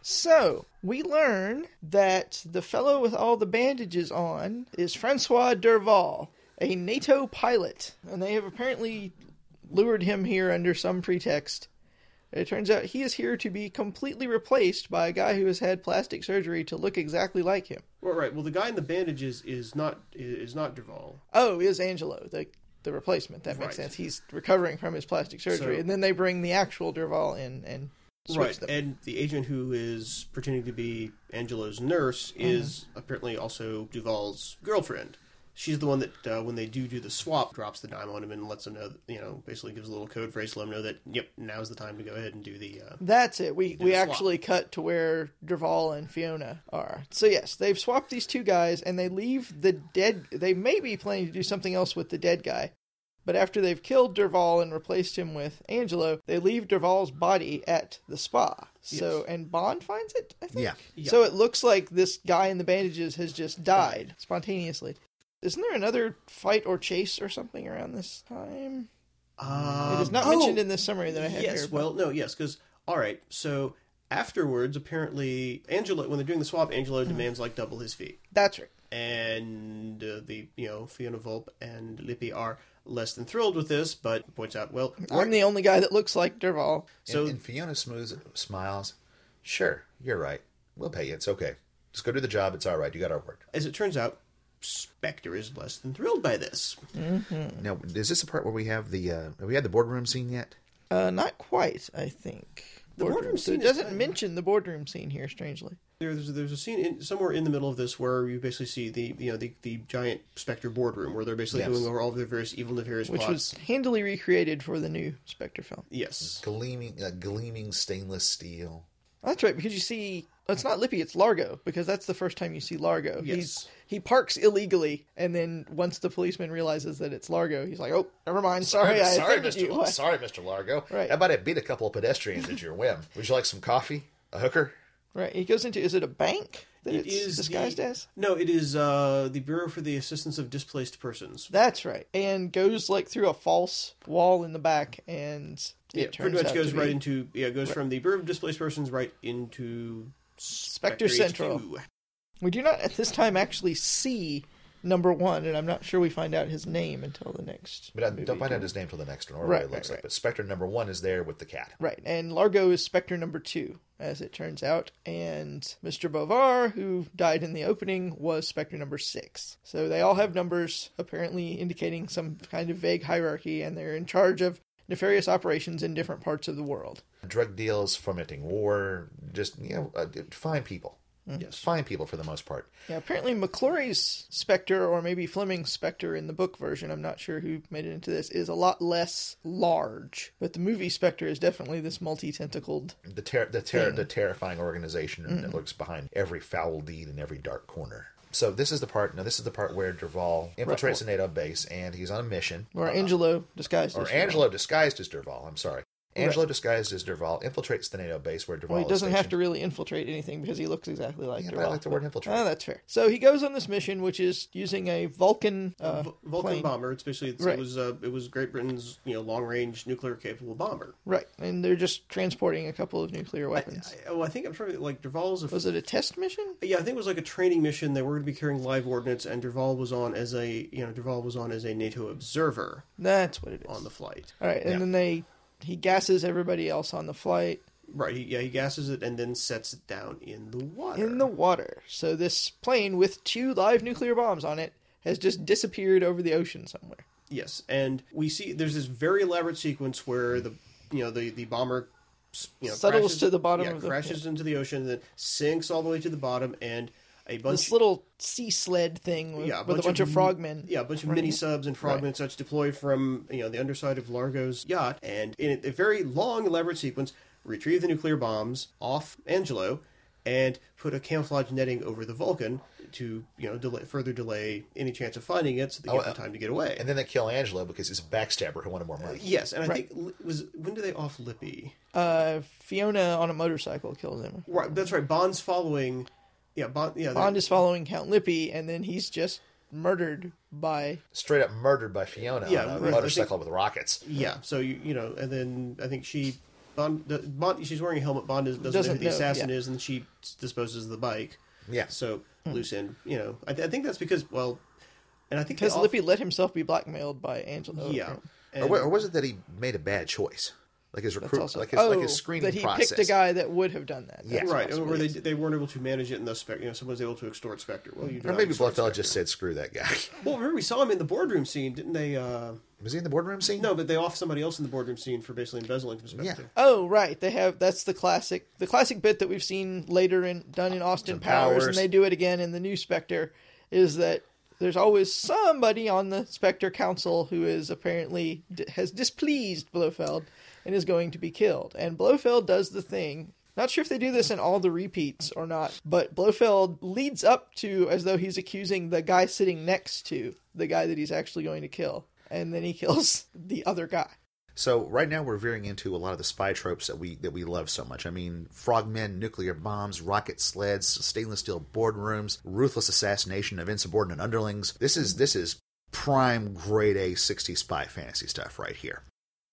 S3: So, we learn that the fellow with all the bandages on is Francois Derval, a NATO pilot, and they have apparently lured him here under some pretext. It turns out he is here to be completely replaced by a guy who has had plastic surgery to look exactly like him.
S2: Well, right. Well, the guy in the bandages is not is not Duval.
S3: Oh, is Angelo, the the replacement. That makes
S2: Right.
S3: sense. He's recovering from his plastic surgery,
S2: So-
S3: and then they bring the actual Derval in and switch
S2: Right,
S3: them.
S2: and the agent who is pretending to be Angelo's nurse
S3: Mm-hmm.
S2: is apparently also Duval's girlfriend. She's the one that, uh, when they do do the swap, drops the dime on him and lets him know, that, you know, basically gives a little code phrase to let him know that, yep, now's the time to go ahead and do the... Uh,
S3: That's it. We we
S2: the swap.
S3: actually cut to where Derval and Fiona are. So yes, they've swapped these two guys, and they leave the dead. They may be planning to do something else with the dead guy, but after they've killed Derval and replaced him with Angelo, they leave Derval's body at the spa. So
S2: Yes.
S3: and Bond finds it. I think.
S1: Yeah.
S2: Yeah.
S3: So it looks like this guy in the bandages has just died spontaneously. Isn't there another fight or chase or something around this time?
S2: um,
S3: It is not
S2: oh,
S3: mentioned in this summary that I have
S2: Yes,
S3: here. but-
S2: well, no, yes, because, all right, so afterwards, apparently, Angelo, when they're doing the swap,
S3: Mm-hmm.
S2: Angelo demands, like, double his fee.
S3: That's right.
S2: And uh, the, you know, Fiona Volpe and Lippy are less than thrilled with this, but points out, well,
S3: I'm the only guy that looks like Derval.
S2: So-
S1: and, and Fiona smooths smiles. Sure, you're right. We'll pay you. It's okay. Just go do the job. It's all right. You got our word.
S2: as it turns out, Spectre is less than thrilled by this.
S1: Now, is this the part where we have the uh, have we had the boardroom scene yet?
S3: Uh, not quite, I think.
S2: The boardroom
S3: So
S2: scene
S3: it
S2: is
S3: doesn't
S2: kind of-
S3: mention the boardroom scene here, strangely.
S2: There, there's, there's a scene in, somewhere in the middle of this where you basically see the you know the, the giant Spectre boardroom where they're basically
S1: Yes.
S2: going over all of their various evil nefarious
S3: Which
S2: plots.
S3: was handily recreated for the new Spectre film.
S2: Yes.
S1: Gleaming, uh, gleaming stainless steel.
S3: That's right, because you see... It's not Lippy, it's Largo, because that's the first time you see Largo.
S2: Yes.
S3: He's, he parks illegally, and then once the policeman realizes that it's Largo, he's like, oh, never mind, sorry, I offended
S1: Mister
S3: you.
S1: Sorry, Mister Largo.
S3: Right.
S1: How about I beat a couple of pedestrians at your whim? Would you like some coffee? A hooker?
S3: Right, he goes into... Is it a bank that
S2: It
S3: it's
S2: is
S3: disguised
S2: the,
S3: as?
S2: No, it is uh, the Bureau for the Assistance of Displaced Persons.
S3: That's right. And goes, like, through a false wall in the back, and... It
S2: Yeah,
S3: turns
S2: pretty much
S3: out
S2: goes
S3: to
S2: right
S3: be
S2: into yeah, it goes from the Bureau of Displaced Persons right into
S3: Spectre Central.
S2: H Q.
S3: We do not at this time actually see number one, and I'm not sure we find out his name until the next.
S1: But I
S3: movie,
S1: don't find
S3: do
S1: out
S3: we?
S1: his name till the next one, or
S3: Right,
S1: what it looks
S3: right,
S1: like.
S3: right.
S1: But Spectre number one is there with the cat.
S3: Right, and Largo is Spectre number two, as it turns out, and Mister Bovar, who died in the opening, was Spectre number six. So they all have numbers, apparently indicating some kind of vague hierarchy, and they're in charge of nefarious operations in different parts of the world.
S1: Drug deals, fomenting war, just, you know, uh, fine people.
S2: Yes.
S1: Fine people for the most part.
S3: Yeah, apparently McClory's Spectre, or maybe Fleming's Spectre in the book version, I'm not sure who made it into this, is a lot less large. But the movie Spectre is definitely this multi-tentacled...
S1: The ter- the ter-
S3: thing.
S1: the terrifying organization
S3: Mm.
S1: that lurks behind every foul deed in every dark corner. So this is the part. Now this is the part where Derval infiltrates the NATO base, and he's on a mission.
S3: Or Angelo disguised
S1: Or
S3: as
S1: Angelo disguised as Derval. I'm sorry. Angelo disguised as Derval infiltrates the NATO base where Derval
S3: Well, he doesn't
S1: is
S3: have
S1: stationed.
S3: to really infiltrate anything because he looks exactly like
S1: Yeah,
S3: Derval.
S1: but I like the word infiltrate.
S3: Ah, that's fair. So he goes on this mission, which is using a Vulcan uh,
S2: V- Vulcan
S3: plane.
S2: bomber. It's basically it's,
S3: Right.
S2: it was uh, it was Great Britain's you know long range nuclear capable bomber.
S3: Right, and they're just transporting a couple of nuclear weapons.
S2: I, I, oh, I think I'm trying to like Derval's. A,
S3: Was it a test mission?
S2: Yeah, I think it was like a training mission. They were going to be carrying live ordnance, and Derval was on as a you know Derval was on as a NATO observer
S3: That's what it is.
S2: on the flight.
S3: All right, and
S1: Yeah.
S3: then they he gasses everybody else on the flight
S2: Right. He, yeah, he gasses it and then sets it down in the water.
S3: in the water. So this plane with two live nuclear bombs on it has just disappeared over the ocean somewhere.
S2: Yes, and we see there's this very elaborate sequence where the you know the the bomber you know
S3: Settles
S2: crashes,
S3: to the bottom
S2: yeah,
S3: of the-
S2: crashes into the ocean, then sinks all the way to the bottom, and a bunch
S3: This little sea sled thing with,
S2: yeah,
S3: with a bunch of, frogmen.
S2: Yeah, a bunch of
S3: Right.
S2: mini subs and frogmen
S3: Right.
S2: and such deploy from you know the underside of Largo's yacht, and in a very long, elaborate sequence, retrieve the nuclear bombs off Angelo, and put a camouflage netting over the Vulcan to you know delay, further delay any chance of finding it, so they
S1: Oh,
S2: give them
S1: uh,
S2: time to get away.
S1: And then they kill Angelo because he's a backstabber who wanted more money.
S2: Yes, and I
S3: Right.
S2: think Li- was when do they off Lippy?
S3: Uh, Fiona on a motorcycle kills him.
S2: Right, that's right. Bond's following. Yeah, Bond. Yeah,
S3: Bond is following Count Lippy, and then he's just murdered by...
S1: Straight up murdered by Fiona
S2: Yeah,
S1: on a
S2: right, I
S1: motorcycle with rockets.
S2: Yeah, so you you know, and then I think she Bond, the, Bond she's wearing a helmet. Bond is, doesn't,
S3: Doesn't
S2: know who the
S3: know,
S2: assassin
S3: yeah.
S2: is, and she disposes of the bike.
S1: Yeah.
S2: So loose end, you know, I, th- I think that's because well, and I think they
S3: Because
S2: off-
S3: Lippy let himself be blackmailed by Angelo.
S2: yeah,
S1: Or,
S2: and,
S1: wa- or was it that he made a bad choice? Like his
S3: That's
S1: recruit,
S3: also,
S1: like his
S3: oh,
S1: like his screening
S3: that he
S1: process.
S3: picked a guy that would have done that.
S1: Yeah.
S3: That's
S2: right,
S3: possible,
S2: or they
S3: yes.
S2: they weren't able to manage it, and the spec, you know, someone was able to extort Spectre. Well, you do
S1: Or
S2: not
S1: maybe
S2: extort
S1: Bloodfeld
S2: Spectre.
S1: just said, "Screw that guy."
S2: Well, remember we saw him in the boardroom scene, didn't they? Uh,
S1: Was he in the boardroom scene?
S2: no, but they off somebody else in the boardroom scene for basically embezzling from Spectre.
S1: Yeah.
S3: Oh, right. They have that's the classic the classic bit that we've seen later in done in Austin
S1: Austin
S3: Powers,
S1: Powers.
S3: and they do it again in the new Spectre, is that there's always somebody on the Spectre Council who is apparently has displeased Blofeld and is going to be killed. And Blofeld does the thing. Not sure if they do this in all the repeats or not, but Blofeld leads up to as though he's accusing the guy sitting next to the guy that he's actually going to kill. And then he kills the other guy.
S1: So right now we're veering into a lot of the spy tropes that we that we love so much. I mean, frogmen, nuclear bombs, rocket sleds, stainless steel boardrooms, ruthless assassination of insubordinate underlings. This is this is prime grade A sixties spy fantasy stuff right here.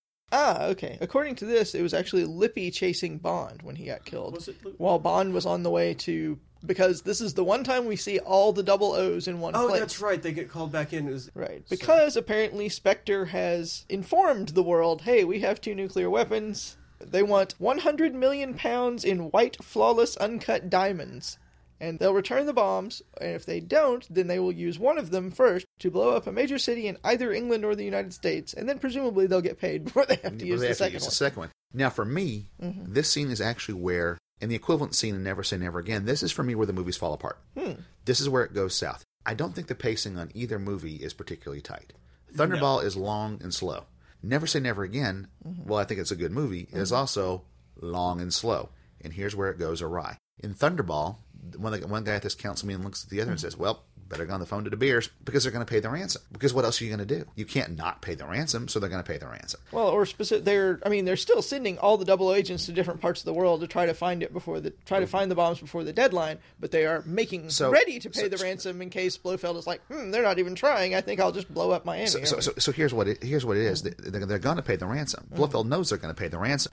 S3: Ah, okay. According to this, it was actually Lippy chasing Bond when he got killed.
S2: Was it Lu-
S3: While Bond was on the way to... Because this is the one time we see all the double O's in one
S2: Oh,
S3: place.
S2: that's right. They get called back in. It was,
S3: Right.
S2: So-
S3: Because apparently Spectre has informed the world, hey, we have two nuclear weapons. They want one hundred million pounds in white, flawless, uncut diamonds. And they'll return the bombs, and if they don't, then they will use one of them first to blow up a major city in either England or the United States, and then presumably they'll get paid before they have to use
S1: They
S3: the
S1: have to
S3: second
S1: use
S3: one.
S1: the second one. Now, for me,
S3: Mm-hmm.
S1: this scene is actually where, in the equivalent scene in Never Say Never Again, this is for me where the movies fall apart.
S3: Hmm.
S1: This is where it goes south. I don't think the pacing on either movie is particularly tight. Thunderball is long and slow. Never Say Never Again,
S3: Mm-hmm.
S1: well, I think it's a good movie, is also long and slow. And here's where it goes awry. In Thunderball, one, one guy at this council meeting looks at the other and says, well, better go on the phone to De Beers because they're going to pay the ransom. Because what else are you going to do? You can't not pay the ransom, so they're going to pay the ransom.
S3: Well, or specific, they're. I mean, they're still sending all the double agents to different parts of the world to try to find it before the try to find the bombs before the deadline. But they are making
S1: So-
S3: ready to pay
S1: so-
S3: the ransom in case Blofeld is like, hmm, they're not even trying. I think I'll just blow up Miami.
S1: So, so, so, so here's what it here's what it is. They're, they're going to pay the ransom. Blofeld knows they're going to pay the ransom.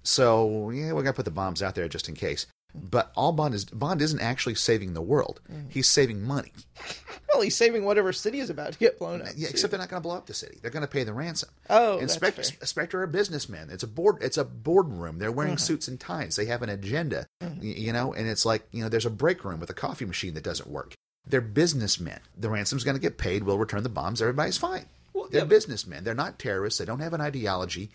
S1: So yeah, we're going to put the bombs out there just in case. But all Bond is Bond isn't actually saving the world. He's saving money.
S3: Well, he's saving whatever city is about to get blown up.
S1: Yeah, except they're not going to blow up the city. They're going to pay the ransom.
S3: Oh,
S1: and
S3: that's
S1: Spectre,
S3: fair.
S1: Spectre are businessmen. It's a board. It's a boardroom. They're wearing suits and ties. They have an agenda. y- You know, and it's like you know, there's a break room with a coffee machine that doesn't work. They're businessmen. The ransom's going to get paid. We'll return the bombs. Everybody's fine.
S2: Well,
S1: They're
S2: yeah, but-
S1: businessmen. They're not terrorists. They don't have an ideology.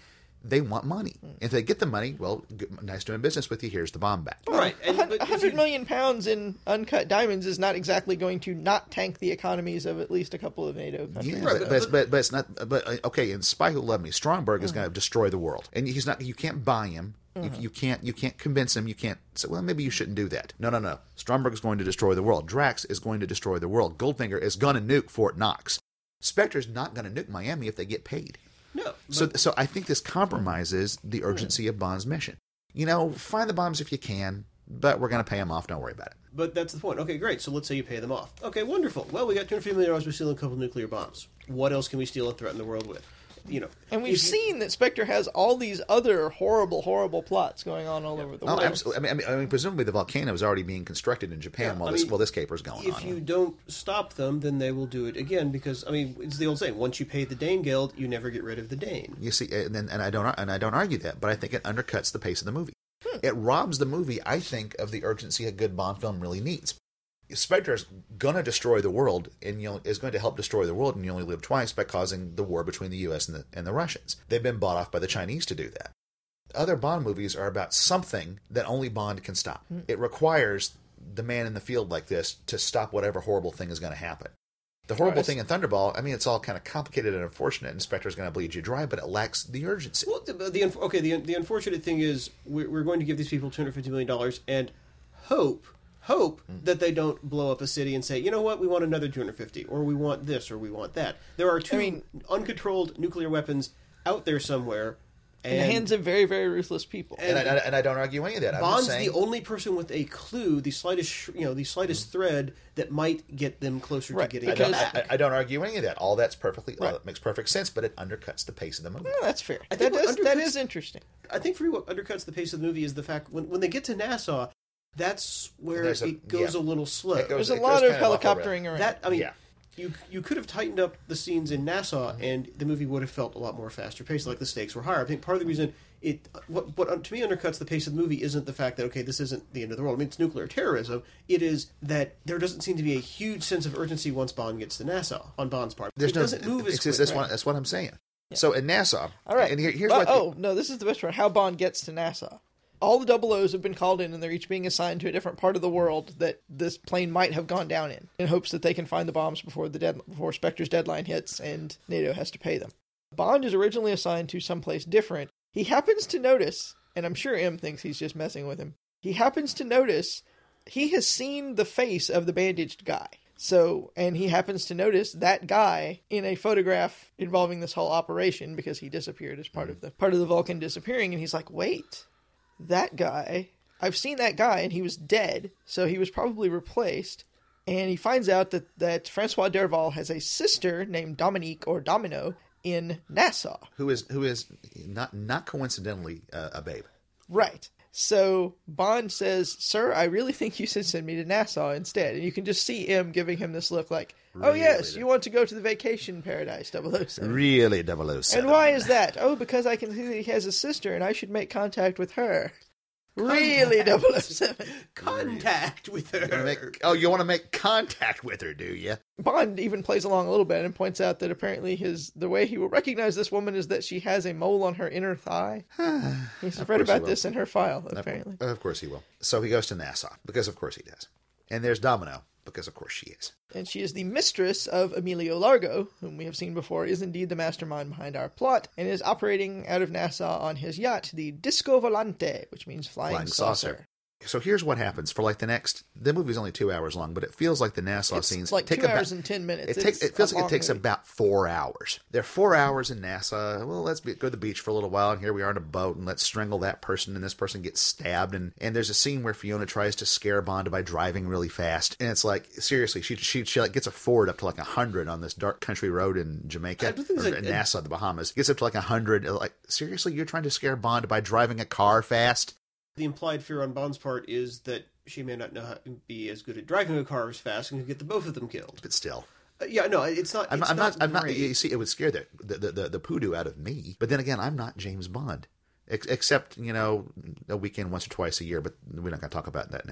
S1: They want money. If they get the money, well, good, nice doing business with you. Here's the bomb back.
S2: Right. And, but
S3: A
S2: if
S3: hundred
S2: you-
S3: million pounds in uncut diamonds is not exactly going to not tank the economies of at least a couple of NATO countries.
S1: Yeah,
S2: Right,
S1: but,
S2: but-
S1: but, but, but it's not. But uh, okay, in Spy Who Loved Me, Stromberg is going to destroy the world, and he's not. You can't buy him. You, you can't. You can't convince him. You can't say, well, maybe you shouldn't do that. No, no, no. Stromberg is going to destroy the world. Drax is going to destroy the world. Goldfinger is going to nuke Fort Knox. Spectre's not going to nuke Miami if they get paid.
S2: No.
S1: So, so I think this compromises the urgency of Bond's mission. You know, find the bombs if you can, but we're going to pay them off. Don't worry about it.
S2: But that's the point. Okay, great. So let's say you pay them off. Okay, wonderful. Well, we got two hundred fifty million dollars. We're stealing a couple nuclear bombs. What else can we steal and threaten the world with? You know,
S3: And we've
S2: if you-
S3: seen that Spectre has all these other horrible, horrible plots going on all over the
S1: Oh,
S3: world.
S1: absolutely. I mean, I mean, I mean, presumably the volcano is already being constructed in Japan
S2: Yeah,
S1: while
S2: I
S1: this
S2: mean,
S1: while this caper's going
S2: If
S1: on.
S2: you don't stop them, then they will do it again. Because I mean, it's the old saying: once you pay the Dane Guild, you never get rid of the Dane.
S1: You see, and, and I don't and I don't argue that, but I think it undercuts the pace of the movie.
S3: Hmm.
S1: It robs the movie, I think, of the urgency a good Bond film really needs. Spectre is going to destroy the world, and you know, is going to help destroy the world, and you only live twice by causing the war between the U S and the, and the Russians. They've been bought off by the Chinese to do that. Other Bond movies are about something that only Bond can stop. It requires the man in the field like this to stop whatever horrible thing is going to happen. The horrible
S3: Right.
S1: thing in Thunderball, I mean, it's all kind of complicated and unfortunate, and Spectre's going to bleed you dry, but it lacks the urgency.
S2: Well, the, the unf- okay. The the unfortunate thing is we're, we're going to give these people two hundred fifty million dollars and hope hope that they don't blow up a city and say, you know what, we want another two hundred fifty, or we want this, or we want that. There are two
S3: I mean-
S2: uncontrolled nuclear weapons out there somewhere, and
S3: in the hands of very, very ruthless people.
S1: And, I, and I don't argue any of that. I'm
S2: Bond's
S1: just saying,
S2: the only person with a clue, the slightest, sh- you know, the slightest thread that might get them closer
S3: Right,
S2: to getting
S1: I
S2: it
S1: don't,
S3: because-
S2: back.
S1: I, I don't argue any of that. All that's perfectly, all
S3: Right.
S1: that makes perfect sense, but it undercuts the pace of the movie.
S3: Well, that's fair.
S2: I
S3: That,
S2: think what
S3: does, that
S2: undercuts-
S3: is interesting.
S2: I think for me, what undercuts the pace of the movie is the fact when when they get to Nassau, that's where
S1: There's a-
S2: it goes
S1: yeah.
S2: a little slow.
S1: It goes-
S3: There's a
S1: it
S3: lot
S1: goes
S3: of
S1: kind of off the rail.
S3: helicoptering around.
S2: That I mean,
S1: Yeah.
S2: you you could have tightened up the scenes in Nassau, and the movie would have felt a lot more faster paced. Like the stakes were higher. I think part of the reason it what what to me undercuts the pace of the movie isn't the fact that okay, this isn't the end of the world. I mean, it's nuclear terrorism. It is that there doesn't seem to be a huge sense of urgency once Bond gets to Nassau on Bond's part.
S1: There's
S2: it
S1: no,
S2: doesn't move as
S1: it's,
S2: quick.
S1: it's, that's,
S2: right?
S1: what, that's what I'm saying. So in Nassau,
S3: All right.
S1: and here, here's
S3: Well,
S1: what.
S3: oh, no, this is the best part. How Bond gets to Nassau. All the double O's have been called in, and they're each being assigned to a different part of the world that this plane might have gone down in, in hopes that they can find the bombs before the dead, before Spectre's deadline hits and NATO has to pay them. Bond is originally assigned to someplace different. He happens to notice, and I'm sure M thinks he's just messing with him, he happens to notice he has seen the face of the bandaged guy. So, and he happens to notice that guy in a photograph involving this whole operation because he disappeared as part of the part of the Vulcan disappearing, and he's like, wait, that guy, I've seen that guy, and he was dead, so he was probably replaced. And he finds out that, that Francois Derval has a sister named Dominique or Domino in Nassau.
S1: who is who is not not coincidentally uh, a babe.
S3: Right. So Bond says, "Sir, I really think you should send me to Nassau instead." And you can just see M giving him this look like, "Oh yes,
S1: Really?
S3: you want to go to the vacation paradise, double oh seven."
S1: Really, double oh seven.
S3: And why is that? Oh, because I can see that he has a sister, and I should make contact with her. Really, double oh seven.
S2: Contact with her.
S1: You wanna make- oh, you want to make contact with her, do you?
S3: Bond even plays along a little bit and points out that apparently his the way he will recognize this woman is that she has a mole on her inner thigh. He's
S1: Of
S3: read
S1: course he
S3: about
S1: will.
S3: this in her file, apparently.
S1: Of course he will. So he goes to Nassau because of course he does. And there's Domino because of course she is.
S3: And she is the mistress of Emilio Largo, whom we have seen before is indeed the mastermind behind our plot, and is operating out of Nassau on his yacht, the Disco Volante, which means flying,
S1: Flying
S3: saucer.
S1: saucer. So here's what happens for like the next. The movie's only two hours long, but it feels like the Nassau
S3: It's
S1: sines
S3: like
S1: take
S3: two
S1: about,
S3: hours and ten minutes.
S1: It takes.
S3: It's
S1: It feels
S3: a
S1: like it
S3: long
S1: takes
S3: movie.
S1: about four hours. They're four hours in Nassau. Well, let's be, go to the beach for a little while, and here we are on a boat, and let's strangle that person, and this person gets stabbed, and and there's a scene where Fiona tries to scare Bond by driving really fast, and it's like seriously, she she she like gets a Ford up to like a hundred on this dark country road in Jamaica
S2: I don't think
S1: or
S2: it's like-
S1: in Nassau, the Bahamas. Gets up to like a hundred. Like seriously, you're trying to scare Bond by driving a car fast?
S2: The implied fear on Bond's part is that she may not know how to be as good at driving a car as fast and could get the both of them killed.
S1: But still.
S2: Uh, yeah, no, it's not.
S1: I'm,
S2: it's
S1: I'm not. I'm not.
S2: great.
S1: You see, it would scare the the, the the the poodoo out of me. But then again, I'm not James Bond, Ex- except you know a weekend once or twice a year. But we're not going to talk about that now.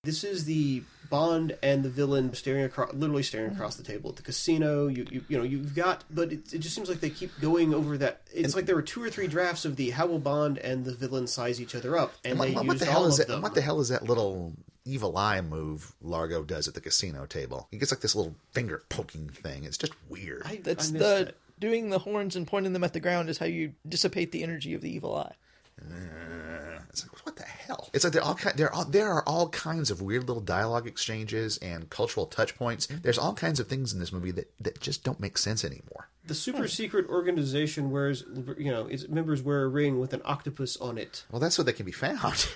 S2: This is the Bond and the villain staring across, literally staring across the table at the casino. You, you, you know, you've got, but it, it just seems like they keep going over that. It's and, like there were two or three drafts of the how will Bond and the villain size each other up, and, and they what,
S1: used
S2: what the
S1: all
S2: hell
S1: is
S2: of
S1: that,
S2: them.
S1: What the hell is that little evil eye move Largo does at the casino table? He gets like this little finger poking thing. It's just weird.
S3: I, That's I the that. Doing the horns and pointing them at the ground is how you dissipate the energy of the evil eye.
S1: Uh, it's like, what the hell? It's like there are all there are there are all kinds of weird little dialogue exchanges and cultural touch points. There's all kinds of things in this movie that, that just don't make sense anymore.
S2: The super secret organization wears, you know, its members wear a ring with an octopus on it.
S1: Well, that's so they can be found.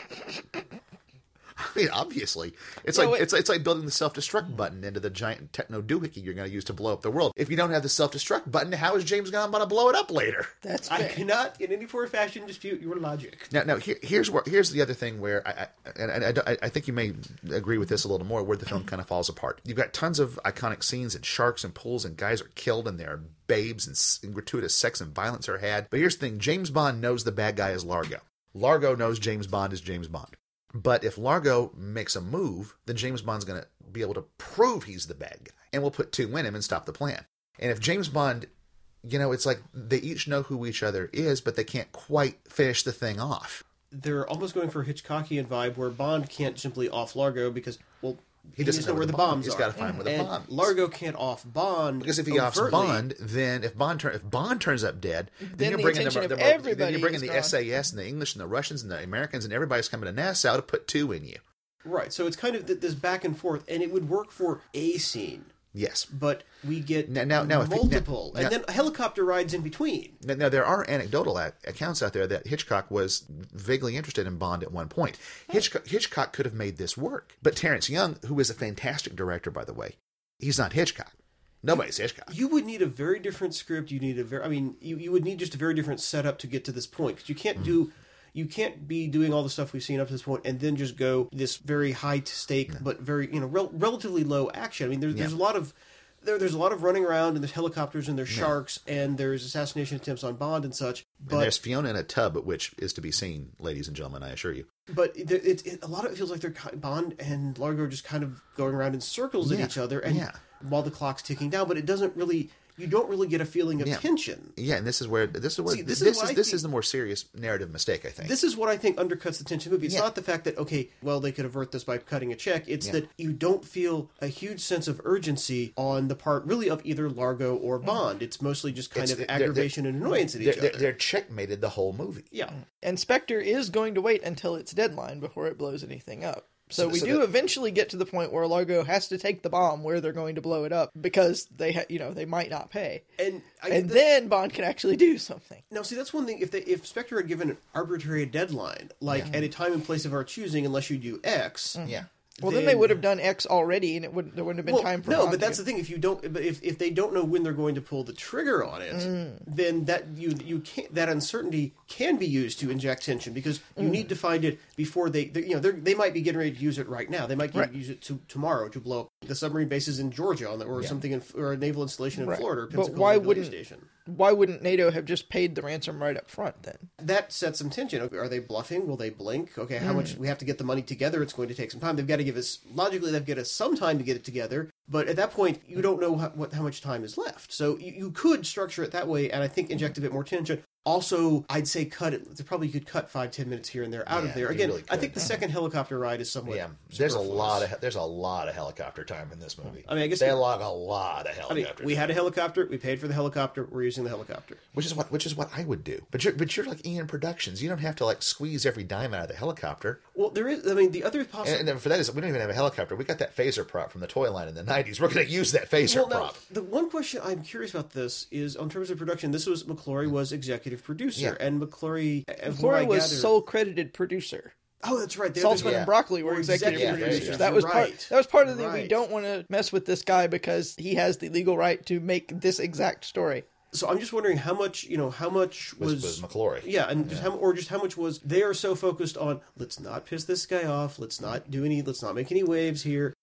S1: I mean, obviously, it's
S3: Yeah,
S1: like
S3: wait.
S1: it's it's like building the self-destruct button into the giant techno doohickey you're going to use to blow up the world. If you don't have the self-destruct button, how is James Gunn going to blow it up later?
S3: That's
S2: I
S3: fair.
S2: cannot, in any form or fashion, dispute your logic.
S1: Now, now here, here's where here's the other thing where I I, and I, I I think you may agree with this a little more, where the film kind of falls apart. You've got tons of iconic scenes and sharks and pools and guys are killed and there are babes and, s- and gratuitous sex and violence are had. But here's the thing: James Bond knows the bad guy is Largo. Largo knows James Bond is James Bond. But if Largo makes a move, then James Bond's going to be able to prove he's the bad guy. And we'll put two in him and stop the plan. And if James Bond, you know, it's like they each know who each other is, but they can't quite finish the thing off.
S2: They're almost going for a Hitchcockian vibe where Bond can't simply off Largo because, well,
S1: He doesn't know
S2: where the
S1: bomb-
S2: bombs
S1: He's
S2: are.
S1: got to find where the
S2: and
S1: bomb is.
S2: Largo can't off Bond
S1: Because if he offs
S2: overtly.
S1: Bond, then if Bond turn, if Bond turns up dead, then,
S3: Then
S1: you're
S3: the
S1: bringing
S3: attention
S1: the,
S3: of
S1: the, then
S3: everybody
S1: you're bringing
S3: is
S1: the
S3: gone.
S1: S A S and the English and the Russians and the Americans and everybody's coming to Nassau to put two in you.
S2: Right, so it's kind of th- this back and forth, and it would work for a scene.
S1: Yes.
S2: But we get
S1: Now- now- now if he-
S2: multiple,
S1: now-
S2: and then helicopter rides in between.
S1: Now, now there are anecdotal ac- accounts out there that Hitchcock was vaguely interested in Bond at one point. Hitchcock, Hitchcock could have made this work. But Terrence Young, who is a fantastic director, by the way, he's not Hitchcock. Nobody's Hitchcock.
S2: You would need a very different script. You need a very, I mean, you, you would need just a very different setup to get to this point. Because you can't
S1: Mm.
S2: do, you can't be doing all the stuff we've seen up to this point and then just go this very high stake, but very, you know, rel- relatively low action. I mean, there's, there's a
S1: Yeah.
S2: lot of, there, there's a lot of running around, and there's helicopters, and there's sharks, and there's assassination attempts on Bond and such. But
S1: And there's Fiona in a tub, which is to be seen, ladies and gentlemen, I assure you.
S2: But it, it, it, a lot of it feels like they're ki- Bond and Largo are just kind of going around in circles at
S1: Yeah,
S2: each other, and
S1: yeah.
S2: while the clock's ticking down. But it doesn't really. You don't really get a feeling of
S1: Yeah.
S2: tension.
S1: Yeah, and this is where this is where
S2: See,
S1: this,
S2: this is
S1: this
S2: what
S1: is
S2: I
S1: this
S2: think-
S1: is the more serious narrative mistake, I think.
S2: This is what I think undercuts the tension of the movie. It's
S1: Yeah.
S2: not the fact that, okay, well, they could avert this by cutting a check. It's
S1: Yeah.
S2: that you don't feel a huge sense of urgency on the part, really, of either Largo or Bond. It's mostly just kind
S1: It's-
S2: of
S1: they're-
S2: aggravation and annoyance at each
S1: they're, they're,
S2: other.
S1: they're checkmated the whole movie.
S2: Yeah.
S3: And Spectre is going to wait until its deadline before it blows anything up. So,
S1: So-
S3: we
S1: so
S3: do
S1: that-
S3: eventually get to the point where Largo has to take the bomb where they're going to blow it up because they, ha- you know, they might not pay,
S2: And, I,
S3: and
S2: the-
S3: then Bond can actually do something.
S2: Now, see, that's one thing. If they, if Spectre had given an arbitrary deadline, like at a time and place of our choosing, unless you do X,
S1: Yeah.
S3: Well, then, they would have done X already, and it wouldn't. There wouldn't have been
S2: well,
S3: time for
S2: no.
S3: Bond
S2: But
S3: to
S2: that's
S3: get-
S2: the thing. If you don't, but if, if they don't know when they're going to pull the trigger on it,
S3: Mm.
S2: then that you you can't that uncertainty can be used to inject tension because you need to find it before they, they you know they're, they might be getting ready to use it right now. They might get,
S3: Right.
S2: use it to, tomorrow to blow up the submarine bases in Georgia on the, or
S1: Yeah.
S2: something in, or a naval installation in
S3: Right.
S2: Florida. Or
S3: But
S2: Pensacola
S3: why
S2: Navy
S3: wouldn't-
S2: Station.
S3: Why wouldn't NATO have just paid the ransom right up front then?
S2: That sets some tension. Okay, are they bluffing? Will they blink? Okay, how much we have to get the money together? It's going to take some time. They've got to give us logically. They've got us some time to get it together. But at that point, you don't know how, what how much time is left. So you, you could structure it that way, and I think inject a bit more tension. Also, I'd say cut it. They probably could cut five, ten minutes here and there out
S1: Yeah,
S2: of there.
S1: you
S2: Again,
S1: really
S2: I
S1: could.
S2: think the second helicopter ride is somewhat.
S1: Yeah, there's a
S2: superfluous.
S1: lot of there's a lot of helicopter time in this movie.
S2: I mean, I guess
S1: they
S2: we-
S1: log a lot of
S2: I mean,
S1: helicopter.
S2: we
S1: time.
S2: had a helicopter. We paid for the helicopter. We're using the helicopter.
S1: which is what which is what I would do. But you're but you're like Ian Productions. You don't have to like squeeze every dime out of the helicopter.
S2: Well, there is. I mean, the other possible.
S1: And, and for that is we don't even have a helicopter. We got that phaser prop from the toy line in the nineties. We're going to use that phaser
S2: Well, now,
S1: prop.
S2: the one question I'm curious about this is, in terms of production, this was McClory was executive producer,
S1: Yeah.
S2: and McClory, as what I
S3: McClory was
S2: gather-
S3: sole credited producer.
S2: Oh, that's right. They're
S3: Saltzman
S2: the-
S1: yeah.
S3: and Broccoli were
S2: Or
S3: executive,
S2: executive
S3: producers.
S1: producers.
S3: That was part.
S2: Right.
S3: That was part of the. We
S2: Right.
S3: don't want to mess with this guy because he has the legal right to make this exact story.
S2: So I'm just wondering how much, you know, how much
S1: Was,
S2: was,
S1: was McClory.
S2: yeah, and just how, or just how much was they are so focused on let's not piss this guy off, let's not do any, let's not make any waves here.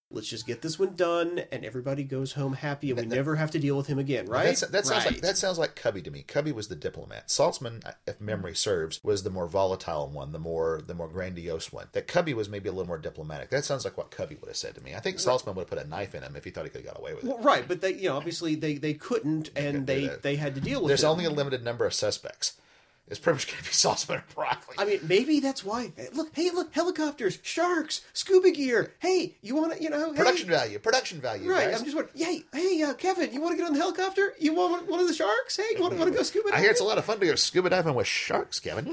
S2: let's just get this one done, and everybody goes home happy, and we never have to deal with him again, right?
S1: That's, that sounds
S2: right.
S1: like that sounds like Cubby to me. Cubby was the diplomat. Saltzman, if memory serves, was the more volatile one, the more the more grandiose one. That Cubby was maybe a little more diplomatic. That sounds like what Cubby would have said to me. I think Saltzman would have put a knife in him if he thought he could have got away with it.
S2: Well, right, but they, you know, obviously they, they couldn't, and they, they had to deal with
S1: There's
S2: it.
S1: only a limited number of suspects. It's pretty much going to be Saltzman or Broccoli.
S2: I mean, maybe that's why. Look, hey, look, helicopters, sharks, scuba gear. Hey, you want to, you know,
S1: production
S2: hey.
S1: value, production value.
S2: Right,
S1: guys.
S2: I'm just wondering, hey, hey, uh, Kevin, you want to get on the helicopter? You want one of the sharks? Hey, you want, want to go scuba diving?
S1: I hear it's a lot of fun to go scuba diving with sharks, Kevin.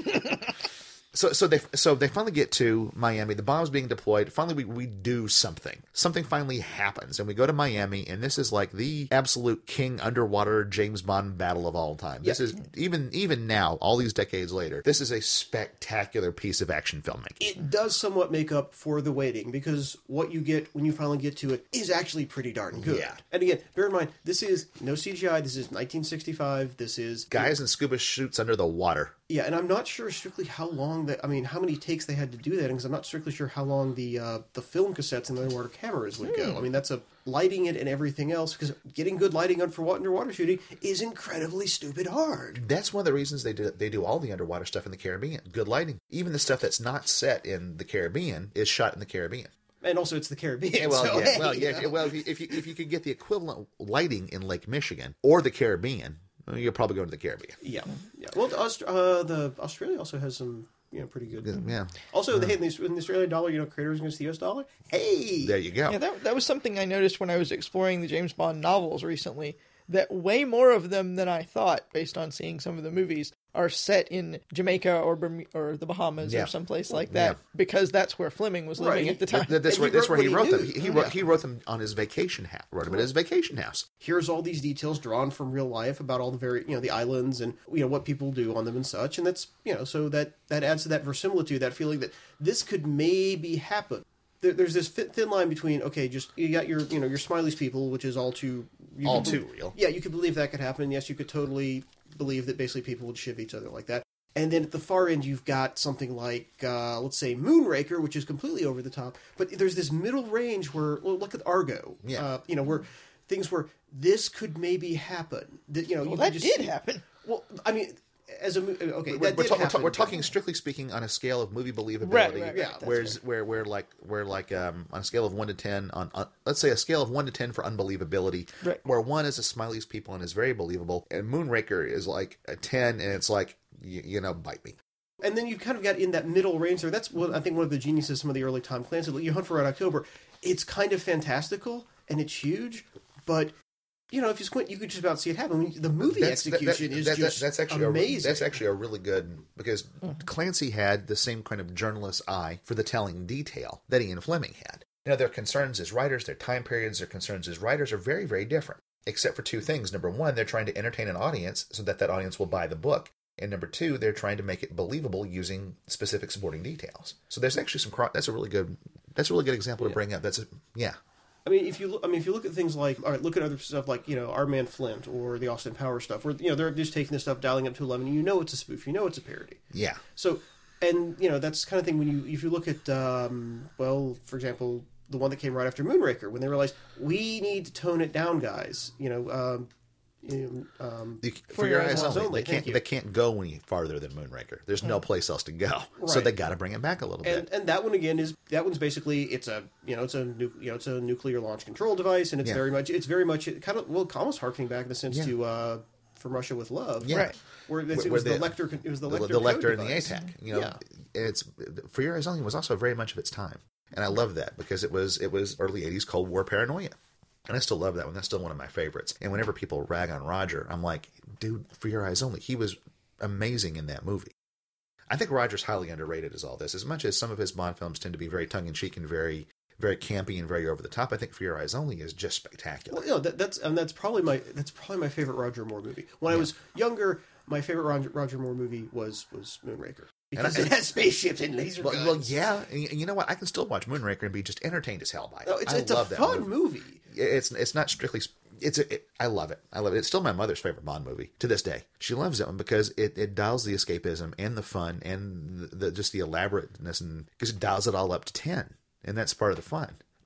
S1: So, so they, so they finally get to Miami. The bomb's being deployed. Finally, we, we do something. Something finally happens, and we go to Miami. And this is like the absolute king underwater James Bond battle of all time. This
S2: Yeah.
S1: is even even now, all these decades later. This is a spectacular piece of action filmmaking.
S2: It does somewhat make up for the waiting, because what you get when you finally get to it is actually pretty darn good.
S1: Yeah.
S2: And again, bear in mind, this is no C G I. This is nineteen sixty-five. This is
S1: Guys in scuba suits under the water.
S2: Yeah, and I'm not sure strictly how long that. I mean, how many takes they had to do that, because I'm not strictly sure how long the uh, the film cassettes and the underwater cameras would go. I mean, that's a lighting it and everything else, because getting good lighting on for underwater shooting is incredibly stupid hard.
S1: That's one of the reasons they do they do all the underwater stuff in the Caribbean. Good lighting. Even the stuff that's not set in the Caribbean is shot in the Caribbean.
S2: And also, it's the Caribbean.
S1: Yeah, well,
S2: so,
S1: yeah,
S2: hey,
S1: well, yeah,
S2: you know.
S1: well. If you, if you if you could get the equivalent lighting in Lake Michigan or the Caribbean, well, you'll probably go to the Caribbean.
S2: Yeah, yeah. Well, the, Aust- uh, the Australia also has some, you know, pretty good.
S1: Yeah.
S2: Also, they in the, in the Australian dollar, you know, creators against the U S dollar. Hey,
S1: There you go.
S3: Yeah, that, that was something I noticed when I was exploring the James Bond novels recently, that way more of them than I thought, based on seeing some of the movies, are set in Jamaica or Berm- or the Bahamas
S1: Yeah.
S3: or someplace like that,
S1: Yeah.
S3: because that's where Fleming was living
S2: Right.
S3: at the time.
S1: That- that's
S2: And
S1: where
S2: he
S1: that's
S2: wrote
S1: where he
S2: what he
S1: wrote them.
S2: knew.
S1: He, he wrote
S2: Yeah.
S1: he wrote them on his vacation house. Wrote them at his vacation house.
S2: here's all these details drawn from real life about all the very, you know, the islands and, you know, what people do on them and such. And that's, you know, so that, that adds to that verisimilitude, that feeling that this could maybe happen. There, there's this fit, thin line between, okay, just, you got your, you know, your Smiley's people, which is all too... You
S1: All
S2: could
S1: too
S2: be-
S1: real.
S2: Yeah, you could believe that could happen. Yes, you could totally believe that basically people would shiv each other like that. And then at the far end, you've got something like, uh, let's say, Moonraker, which is completely over the top. But there's this middle range where, well, look at Argo.
S1: Yeah.
S2: Uh, you know, where things where this could maybe happen. That, you know,
S3: well,
S2: you
S3: that
S2: could just,
S3: did happen.
S2: Well, I mean, as a mo- okay,
S1: We're,
S2: that
S1: we're,
S2: did
S1: ta- we're, ta-
S2: happen,
S1: we're
S2: but-
S1: talking strictly speaking on a scale of movie believability.
S3: Right, right, right.
S2: Yeah.
S3: That's
S1: Whereas
S3: fair.
S1: where where like where like um on a scale of one to ten on, on let's say a scale of one to ten for unbelievability,
S3: Right.
S1: where one is a Smiley's people and is very believable, and Moonraker is like a ten and it's like you, you know bite me.
S2: And then you've kind of got in that middle range there. That's what I think one of the geniuses of some of the early Tom Clancy. Like, You Hunt for Red October. It's kind of fantastical and it's huge, but you know, if you squint, you could just about see it happen. I mean, the movie
S1: That's- that-
S2: execution
S1: that-
S2: is
S1: that- that-
S2: just
S1: that's actually
S2: amazing.
S1: A, that's actually a really good because Clancy had the same kind of journalist eye for the telling detail that Ian Fleming had. Now, their concerns as writers, their time periods, their concerns as writers are very, very different, except for two things. Number one, they're trying to entertain an audience so that that audience will buy the book. And number two, they're trying to make it believable using specific supporting details. So there's actually some. Cro- that's a really good. That's a really good example to bring up. That's a, yeah.
S2: I mean, if you look, I mean, if you look at things like, all right, look at other stuff like, you know, Our Man Flint or the Austin Powers stuff, where, you know, they're just taking this stuff, dialing up to eleven, and you know it's a spoof, you know it's a parody.
S1: Yeah.
S2: So, and, you know, that's the kind of thing when you, if you look at, um, well, for example, the one that came right after Moonraker, when they realized, we need to tone it down, guys. You know, um, you know, um,
S1: You, for, your eyes only.
S2: only,
S1: They
S2: thank
S1: can't.
S2: you.
S1: They can't go any farther than Moonraker. There's no place else to go. So
S2: Right.
S1: they got to bring it back a little
S2: And
S1: bit.
S2: and that one again is that one's basically it's a you know it's a nu- you know it's a nuclear launch control device, and it's
S1: Yeah.
S2: very much it's very much it kind of well almost harkening back in the sense
S1: Yeah.
S2: to uh, From Russia with Love,
S1: Yeah.
S3: Right.
S2: where it's,
S1: Where-
S2: it was
S1: where
S2: the,
S1: the-
S2: Lecter it was the
S1: the,
S2: Lecter
S1: the
S2: code
S1: Lecter and the
S2: device.
S1: A TAC. You know,
S2: Yeah.
S1: it's For Your Eyes Only was also very much of its time, and I love that because it was it was early eighties Cold War paranoia, and I still love that one. That's still one of my favorites. And whenever people rag on Roger, I'm like, dude, For Your Eyes Only, he was amazing in that movie. I think Roger's highly underrated as all this. As much as some of his Bond films tend to be very tongue in cheek and very very campy and very over the top, I think For Your Eyes Only is just spectacular.
S2: Well, you know that, that's and that's probably my that's probably my favorite Roger Moore movie. When I was younger, my favorite Roger, Roger Moore movie was was Moonraker because
S1: I-
S2: it has spaceships and laser
S1: Well,
S2: guns.
S1: well, yeah, and y- and you know what? I can still watch Moonraker and be just entertained as hell by it.
S2: No, it's
S1: I
S2: it's
S1: love
S2: a
S1: that
S2: fun
S1: movie.
S2: movie.
S1: It's it's not strictly. It's a, it, I love it. I love it. It's still my mother's favorite Bond movie to this day. She loves that one because it, it dials the escapism and the fun and the, the just the elaborateness and because it dials it all up to ten, and that's part of the fun.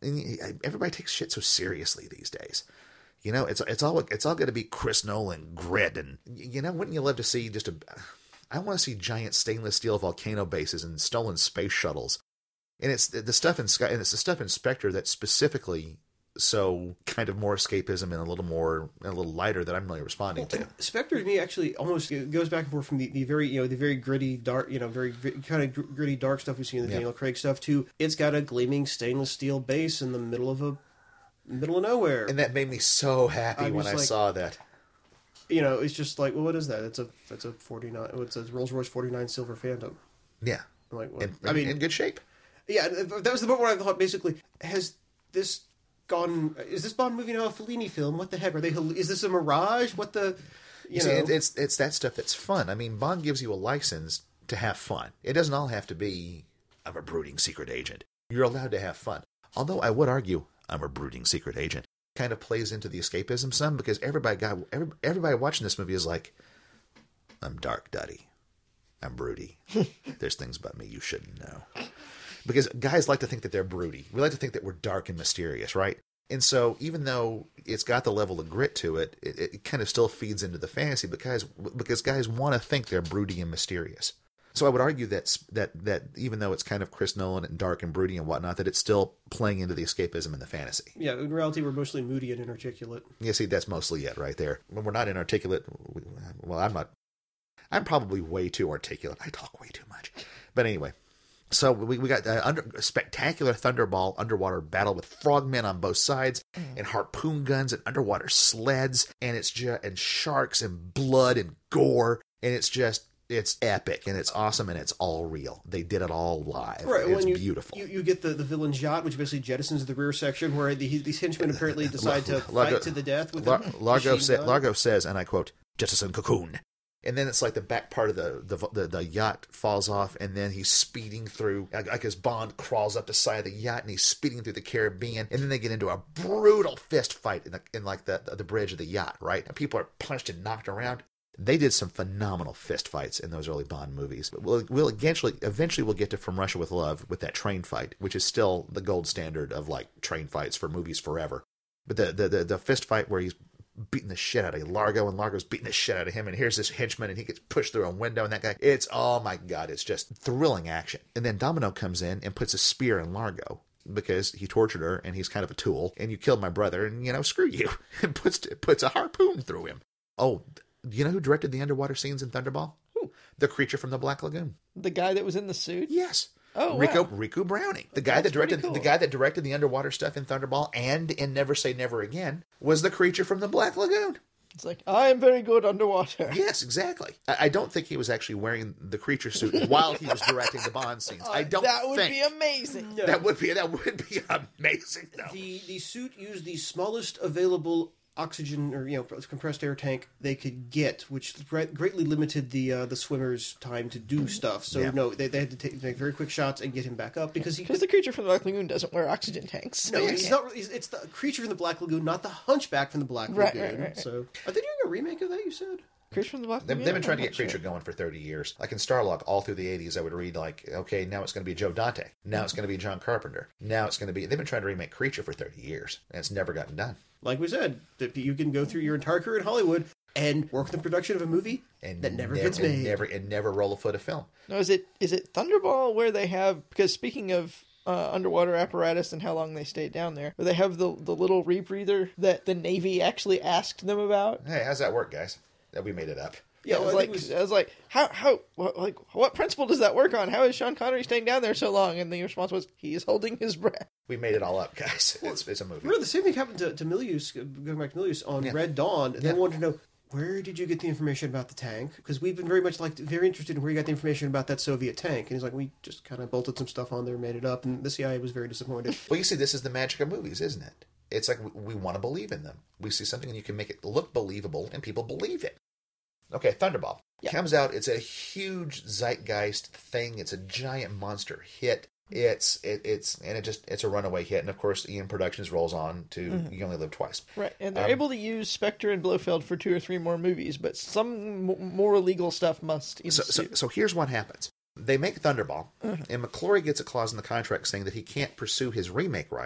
S1: and everybody takes shit so seriously these days. You know, it's it's all it's all going to be Chris Nolan grit, and you know, wouldn't you love to see just a? I want to see giant stainless steel volcano bases and stolen space shuttles, and it's the stuff in Sky, and it's the stuff in Spectre that's specifically so kind of more escapism and a little more and a little lighter that I'm really responding to.
S2: Spectre to me actually almost goes back and forth from the, the very you know the very gritty dark you know very kind of gritty dark stuff we've seen in the yeah. Daniel Craig stuff to it's got a gleaming stainless steel base in the middle of a middle of nowhere,
S1: and that made me so happy when I like, saw that.
S2: You know, it's just like, well, what is that? It's a it's a forty-nine. It's a Rolls Royce forty-nine Silver Phantom.
S1: Yeah,
S2: I'm like, what?
S1: In, I mean, in good shape.
S2: Yeah, that was the moment where I thought, basically, has this gone? Is this Bond movie now a Fellini film? What the heck are they? Is this a mirage? What the? You,
S1: you
S2: know,
S1: see, it's it's that stuff that's fun. I mean, Bond gives you a license to have fun. It doesn't all have to be I'm a brooding secret agent. You're allowed to have fun. Although I would argue I'm a brooding secret agent kind of plays into the escapism some because everybody got every, everybody watching this movie is like, I'm dark, Duddy. I'm broody. There's things about me you shouldn't know. Because guys like to think that they're broody. We like to think that we're dark and mysterious, right? And so even though it's got the level of grit to it, it, it kind of still feeds into the fantasy because because guys want to think they're broody and mysterious. So I would argue that that that even though it's kind of Chris Nolan and dark and broody and whatnot, that it's still playing into the escapism and the fantasy.
S2: Yeah, in reality, we're mostly moody and inarticulate.
S1: Yeah, see, that's mostly it right there. When we're not inarticulate, well, I'm not. I'm probably way too articulate. I talk way too much. But anyway, so we we got a under, spectacular Thunderball underwater battle with frogmen on both sides mm. and harpoon guns and underwater sleds, and it's just and sharks and blood and gore, and it's just. It's epic, and it's awesome, and it's all real. They did it all live.
S2: Right,
S1: it's
S2: you,
S1: beautiful.
S2: You, you get the, the villain's yacht, which basically jettisons the rear section, where the, these henchmen apparently decide to Largo, fight to the death with
S1: Lar-
S2: them.
S1: Largo, sa- Largo says, and I quote, jettison cocoon. And then it's like the back part of the, the the, the yacht falls off, and then he's speeding through, like his Bond crawls up the side of the yacht, and he's speeding through the Caribbean, and then they get into a brutal fist fight in, the, in like the, the bridge of the yacht, right? And people are punched and knocked around. They did some phenomenal fist fights in those early Bond movies. We'll, we'll eventually, eventually we'll get to From Russia with Love with that train fight, which is still the gold standard of like train fights for movies forever. But the the the, the fist fight where he's beating the shit out of Largo and Largo's beating the shit out of him, and here's this henchman and he gets pushed through a window and that guy, it's, oh my God, it's just thrilling action. And then Domino comes in and puts a spear in Largo because he tortured her and he's kind of a tool, and you killed my brother and, you know, screw you, and puts puts a harpoon through him. Oh, do you know who directed the underwater scenes in Thunderball?
S3: Who?
S1: The creature from the Black Lagoon.
S3: The guy that was in the suit?
S1: Yes.
S3: Oh,
S1: Rico
S3: wow.
S1: Rico Browning. The guy
S3: That's
S1: that directed
S3: cool.
S1: the guy that directed the underwater stuff in Thunderball and in Never Say Never Again was the creature from the Black Lagoon.
S3: It's like, I am very good underwater.
S1: Yes, exactly. I, I don't think he was actually wearing the creature suit while he was directing the Bond scenes. I don't
S3: That would
S1: think.
S3: be amazing.
S2: No.
S1: That would be that would be amazing though.
S2: The the suit used the smallest available oxygen or you know compressed air tank they could get, which greatly limited the uh, the swimmers' time to do stuff. So
S1: Yeah.
S2: no, they, they had to take, make very quick shots and get him back up because he
S3: Because the creature from the Black Lagoon doesn't wear oxygen tanks.
S2: no, he's not. He's, it's the creature from the Black Lagoon, not the Hunchback from the Black
S3: Right,
S2: Lagoon.
S3: right, right, right.
S2: So are they doing a remake of that? You said.
S3: Creature from the Black
S1: They've,
S3: Lagoon?
S1: they've been trying to
S3: I'm
S1: get
S3: not
S1: Creature
S3: sure.
S1: going for thirty years. Like in Starlock, all through the eighties, I would read like, okay, now it's going to be Joe Dante. Now it's going to be John Carpenter. Now it's going to be... They've been trying to remake Creature for thirty years, and it's never gotten done.
S2: Like we said, that you can go through your entire career in Hollywood and work in the production of a movie
S1: And
S2: that never
S1: never,
S2: gets made.
S1: And never, and never roll a foot of film.
S3: No, is it is it Thunderball where they have, because speaking of uh, underwater apparatus and how long they stayed down there, where they have the the little rebreather that the Navy actually asked them about?
S1: Hey, how's that work, guys? That we made it up.
S3: Yeah,
S2: well,
S3: I was
S2: I
S3: like,
S2: think it was-
S3: I was like, how, how, what, like, what principle does that work on? How is Sean Connery staying down there so long? And the response was, he is holding his breath.
S1: We made it all up, guys. It's, it's a movie.
S2: Remember, the same thing happened to, to Milius, going back to Milius, on
S1: Yeah.
S2: Red Dawn. And
S1: Yeah.
S2: they wanted to know, where did you get the information about the tank? Because we've been very much like very interested in where you got the information about that Soviet tank. And he's like, we just kind of bolted some stuff on there, made it up. And the C I A was very disappointed.
S1: Well, you see, this is the magic of movies, isn't it? It's like we, we want to believe in them. We see something and you can make it look believable, and people believe it. Okay, Thunderball.
S3: Yeah.
S1: Comes out, it's a huge zeitgeist thing. It's a giant monster hit. It's it, it's and it just it's a runaway hit. And of course, Ian Productions rolls on to
S3: Mm-hmm.
S1: You Only Live Twice.
S3: Right, and they're
S1: Um,
S3: able to use Spectre and Blofeld for two or three more movies, but some m- more illegal stuff must
S1: So,
S3: ensue.
S1: so so here's what happens. They make Thunderball,
S3: Mm-hmm.
S1: and McClory gets a clause in the contract saying that he can't pursue his remake rights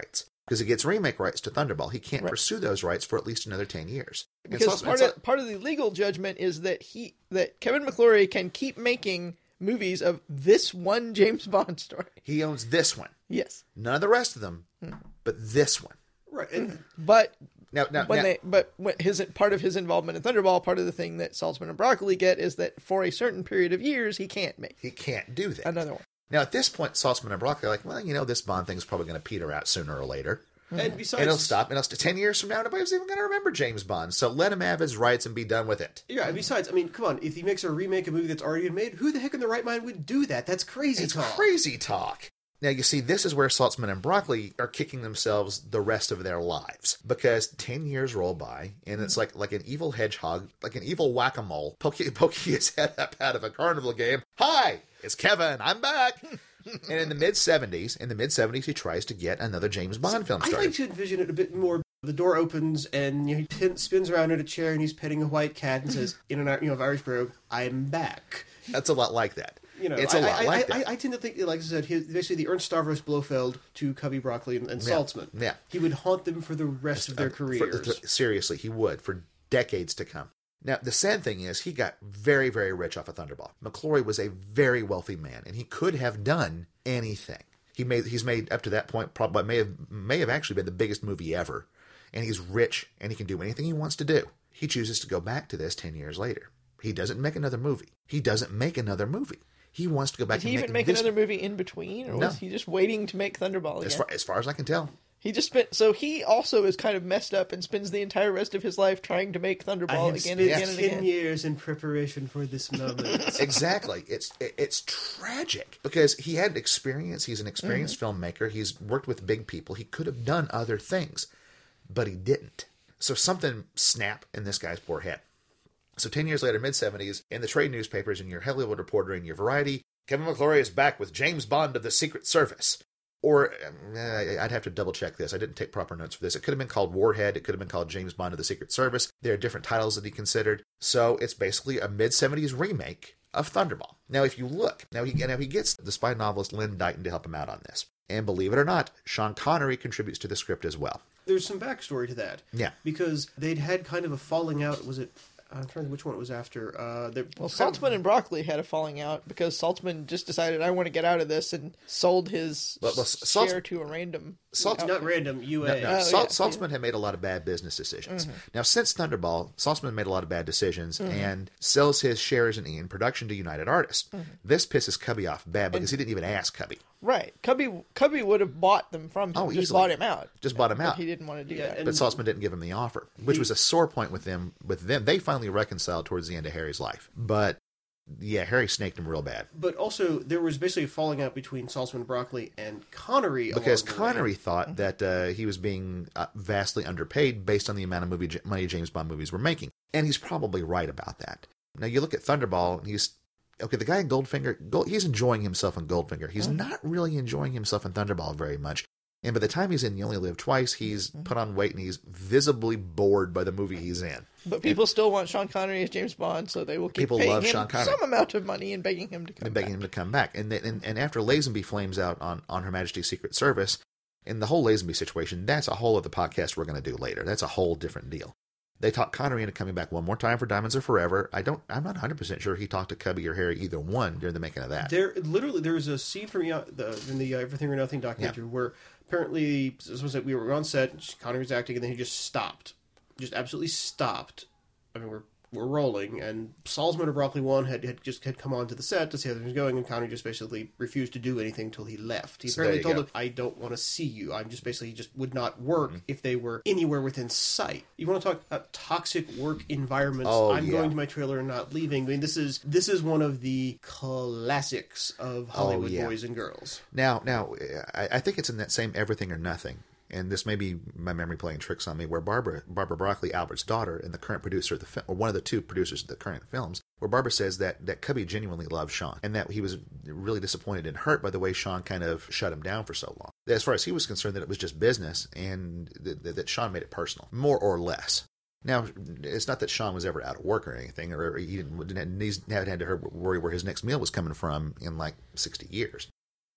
S1: because he gets remake rights to Thunderball. He can't
S3: Right.
S1: pursue those rights for at least another ten years. And
S3: Because
S1: Saltzman-
S3: part of, part of the legal judgment is that he that Kevin McClory can keep making movies of this one James Bond story.
S1: he owns this one.
S3: Yes.
S1: None of the rest of them, but this one.
S2: Right. And
S3: But
S1: Now, now,
S3: when
S1: now
S3: they but when his part of his involvement in Thunderball, part of the thing that Saltzman and Broccoli get is that for a certain period of years he can't make
S1: he can't do that.
S3: another one.
S1: Now, at this point, Saltzman and Broccoli are like, well, you know, this Bond thing's probably going to peter out sooner or later.
S2: and besides,
S1: And it'll stop. And it'll st- ten years from now, nobody's even going to remember James Bond. So let him have his rights and be done with it.
S2: Yeah, and besides, I mean, come on. If he makes a remake of a movie that's already been made, who the heck in their right mind would do that? That's crazy
S1: It's
S2: talk.
S1: crazy talk. Now, you see, this is where Saltzman and Broccoli are kicking themselves the rest of their lives. Because ten years roll by, and it's like like an evil hedgehog, like an evil whack-a-mole, poking, poking his head up out of a carnival game. Hi, it's Kevin. I'm back. And in the mid-seventies, in the mid-seventies, he tries to get another James Bond film
S2: I
S1: started.
S2: like to envision it a bit more. The door opens and, you know, he pin, spins around in a chair and he's petting a white cat and says, in an you know Irish brogue, "I'm back."
S1: That's a lot like that.
S2: You know,
S1: it's a
S2: I,
S1: lot
S2: I,
S1: like
S2: I,
S1: that.
S2: I, I tend to think, like I said, his, basically the Ernst Stavros Blofeld to Cubby Broccoli and, and
S1: Yeah,
S2: Saltzman.
S1: yeah.
S2: He would haunt them for the rest of their
S1: For-
S2: careers.
S1: seriously, he would for decades to come. Now, the sad thing is, he got very, very rich off of Thunderball. McClory was a very wealthy man, and he could have done anything. He made, he's made up to that point, probably may have may have actually been the biggest movie ever. And he's rich, and he can do anything he wants to do. He chooses to go back to this ten years later. He doesn't make another movie. He doesn't make another movie. He wants to go back
S3: Did he
S1: and
S3: even
S1: make,
S3: make
S1: this,
S3: another movie in between, or
S1: No.
S3: was he just waiting to make Thunderball again?
S1: as far, as far as I can tell.
S3: He just spent so he also is kind of messed up and spends the entire rest of his life trying to make
S2: I
S3: Thunderball
S2: have
S3: again
S2: spent
S3: and again and
S2: ten
S3: again.
S2: years in preparation for this moment.
S1: Exactly. It's it- it's tragic because he had experience. He's an experienced filmmaker. He's worked with big people. He could have done other things, but he didn't. So something snapped in this guy's poor head. So ten years later, mid-seventies, in the trade newspapers, in your Hollywood Reporter, in your Variety, Kevin McClory is back with James Bond of the Secret Service. Or, um, uh, I'd have to double-check this. I didn't take proper notes for this. It could have been called Warhead. It could have been called James Bond of the Secret Service. There are different titles that he considered. So it's basically a mid-seventies remake of Thunderball. Now, if you look, now he, now he gets the spy novelist Lynn Dighton to help him out on this. And believe it or not, Sean Connery contributes to the script as well.
S2: There's some backstory to that.
S1: Yeah.
S2: Because they'd had kind of a falling out. Was it? I'm trying to think which one it was after. Uh, they-
S3: Well, Saltzman and Broccoli had a falling out because Saltzman just decided, I want to get out of this, and sold his
S1: Well, well, Saltz-
S3: share to a random.
S1: Saltz-
S2: Not random. U A.
S1: No, no.
S3: Oh,
S1: Sal-
S3: yeah.
S1: Saltzman had made a lot of bad business decisions.
S3: Mm-hmm.
S1: Now, since Thunderball, Saltzman made a lot of bad decisions
S3: Mm-hmm.
S1: and sells his shares in, in production to United Artists.
S3: Mm-hmm.
S1: This pisses Cubby off bad because he didn't even ask Cubby.
S3: Right. Cubby Cubby would have bought them from him.
S1: Oh,
S3: just
S1: easily.
S3: bought him out.
S1: Just bought him
S3: But
S1: out.
S3: he didn't want to do
S2: Yeah,
S3: that.
S2: and-
S1: But Saltzman didn't give him the offer, which was a sore point with them. With them, they finally reconciled towards the end of Harry's life. But yeah, Harry snaked him real bad
S2: But also, there was basically a falling out between Saltzman, Broccoli, and Connery.
S1: because
S2: along the
S1: Connery
S2: way.
S1: thought that uh, he was being uh, vastly underpaid based on the amount of movie money James Bond movies were making, and he's probably right about that. Now you look at Thunderball, and he's okay. The guy in Goldfinger, Gold, he's enjoying himself in Goldfinger. He's not really enjoying himself in Thunderball very much. And by the time he's in You Only Live Twice, he's put on weight and he's visibly bored by the movie he's in.
S3: But people still want Sean Connery as James Bond, so they will keep
S1: People
S3: paying
S1: love
S3: him
S1: Sean Connery.
S3: some amount of money and begging him to come
S1: And begging
S3: back.
S1: him to come back. And, then, and and after Lazenby flames out on, on Her Majesty's Secret Service, in the whole Lazenby situation, that's a whole other podcast we're going to do later. That's a whole different deal. They talked Connery into coming back one more time for Diamonds Are Forever. I don't, I'm not one hundred percent sure he talked to Cubby or Harry, either one, during the making of that.
S2: There, literally, there was a scene from uh, the, in the uh, Everything or Nothing documentary where apparently this was it, we were on set, Connery was acting, and then he just stopped, just absolutely stopped. I mean, we're we're rolling, and Saltzman or Broccoli one had, had just had come onto the set to see how things was going, and Connery just basically refused to do anything until he left. He
S1: So
S2: apparently
S1: there you
S2: told
S1: go.
S2: him, "I don't want to see you. I'm just basically he just would not work
S1: Mm-hmm.
S2: if they were anywhere within sight." You want to talk about toxic work environments?
S1: Oh,
S2: I'm
S1: yeah.
S2: going to my trailer and not leaving. I mean, this is this is one of the classics of Hollywood
S1: Oh, yeah.
S2: boys and girls.
S1: Now, now, I, I think it's in that same Everything or Nothing, and this may be my memory playing tricks on me, where Barbara Barbara Broccoli, Albert's daughter, and the current producer of the film, or one of the two producers of the current films, where Barbara says that that Cubby genuinely loved Sean, and that he was really disappointed and hurt by the way Sean kind of shut him down for so long. As far as he was concerned, that it was just business, and th- th- that Sean made it personal, more or less. Now, it's not that Sean was ever out of work or anything, or he didn't, didn't, he's had had to worry where his next meal was coming from in like sixty years.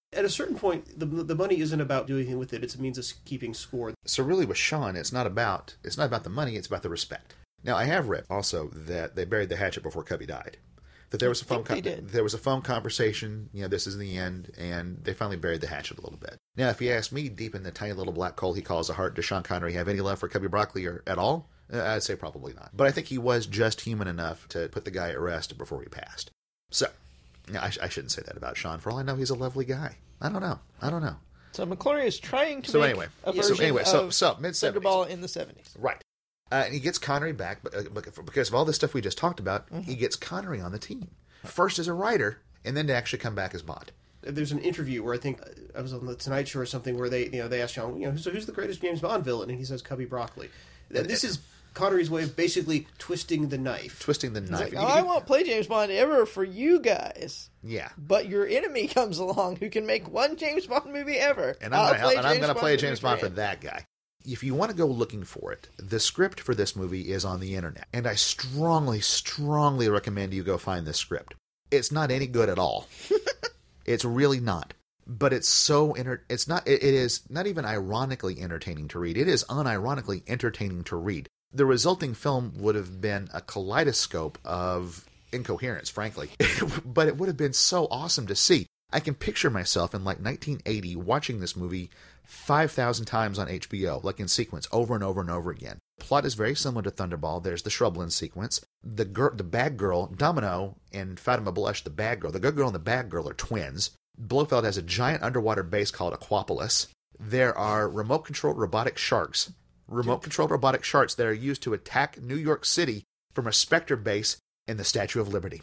S2: At a certain point, the the money isn't about doing anything with it. It's a means of keeping score.
S1: So really with Sean, it's not about it's not about the money, it's about the respect. Now, I have read also that they buried the hatchet before Cubby died. That there was a phone con- there was a phone conversation, you know, this is the end, and they finally buried the hatchet a little bit. Now, if you ask me, deep in the tiny little black hole he calls a heart, does Sean Connery have any love for Cubby Broccoli or at all? Uh, I'd say probably not. But I think he was just human enough to put the guy at rest before he passed. So, I, sh- I shouldn't say that about Sean. For all I know, he's a lovely guy. I don't know. I don't know.
S3: So McClory is trying to
S1: so
S3: make
S1: anyway,
S3: a version
S1: so anyway, so,
S3: of
S1: so mid-seventies.
S3: Thunderball in the seventies.
S1: Right. Uh, and he gets Connery back, but, uh, because of all this stuff we just talked about, mm-hmm. he gets Connery on the team. First as a writer, and then to actually come back as Bond.
S2: There's an interview where I think I was on the Tonight Show or something where they, you know, they asked Sean, you know, so who's the greatest James Bond villain? And he says Cubby Broccoli. And this is Connery's way of basically twisting the knife.
S1: Twisting the knife.
S3: Like, oh, I won't play James Bond ever for you guys.
S1: Yeah.
S3: But your enemy comes along who can make one James Bond movie ever.
S1: And I'm going to play James Bond for that guy. If you want to go looking for it, the script for this movie is on the internet. And I strongly, strongly recommend you go find this script. It's not any good at all. It's really not. But it's so, enter- it's not, it, it is not even ironically entertaining to read. It is unironically entertaining to read. The resulting film would have been a kaleidoscope of incoherence, frankly. But it would have been so awesome to see. I can picture myself in like nineteen eighty watching this movie five thousand times on H B O, like in sequence, over and over and over again. The plot is very similar to Thunderball. There's the shrubland sequence. The girl, the bad girl, Domino, and Fatima Blush, the bad girl. The good girl and the bad girl are twins. Blofeld has a giant underwater base called Aquapolis. There are remote-controlled robotic sharks. Remote-controlled robotic sharks that are used to attack New York City from a Spectre base in the Statue of Liberty.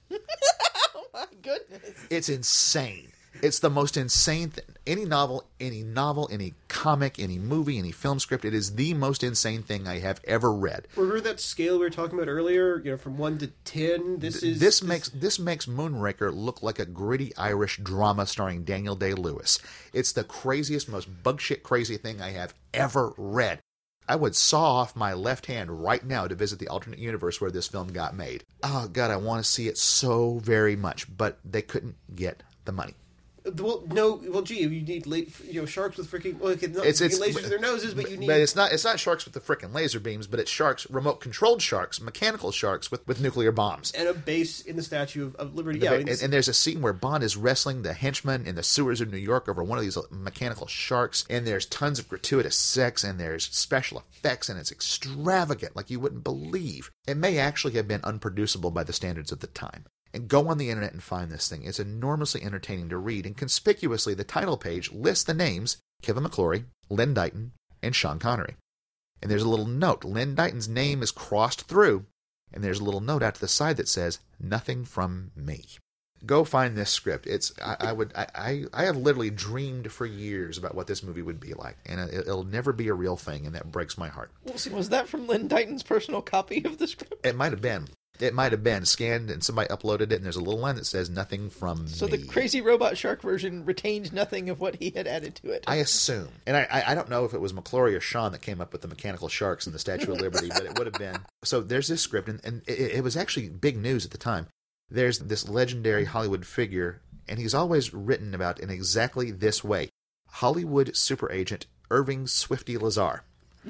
S3: Oh my goodness.
S1: It's insane. It's the most insane thing. Any novel, any novel, any comic, any movie, any film script, it is the most insane thing I have ever read.
S2: Remember that scale we were talking about earlier? You know, from one to ten. This is
S1: this, this makes this makes Moonraker look like a gritty Irish drama starring Daniel Day-Lewis. It's the craziest, most bug shit crazy thing I have ever read. I would saw off my left hand right now to visit the alternate universe where this film got made. Oh God, I want to see it so very much, but they couldn't get the money.
S2: Well, no. Well, gee, you need you know sharks with freaking well, okay, not
S1: it's, it's,
S2: lasers to their noses, but you need.
S1: But it's not it's not sharks with the freaking laser beams, but it's sharks, remote controlled sharks, mechanical sharks with, with nuclear bombs,
S2: and a base in the Statue of, of Liberty.
S1: The,
S2: yeah, I mean,
S1: and, and there's a scene where Bond is wrestling the henchman in the sewers of New York over one of these mechanical sharks, and there's tons of gratuitous sex, and there's special effects, and it's extravagant, like you wouldn't believe. It may actually have been unproducible by the standards of the time. And go on the internet and find this thing. It's enormously entertaining to read, and conspicuously the title page lists the names Kevin McClory, Lynn Dighton, and Sean Connery. And there's a little note. Lynn Dighton's name is crossed through, and there's a little note out to the side that says, "Nothing from me." Go find this script. It's I, I would I, I I have literally dreamed for years about what this movie would be like, and it, it'll never be a real thing, and that breaks my heart.
S3: Was that from Lynn Dighton's personal copy of the script?
S1: It might have been. It might have been scanned and somebody uploaded it, and there's a little line that says "Nothing from
S3: so
S1: me."
S3: So the crazy robot shark version retained nothing of what he had added to it.
S1: I assume, and I, I don't know if it was McClory or Sean that came up with the mechanical sharks in the Statue of Liberty, but it would have been. So there's this script, and, and it, it was actually big news at the time. There's this legendary Hollywood figure, and he's always written about in exactly this way: Hollywood super agent Irving Swifty Lazar.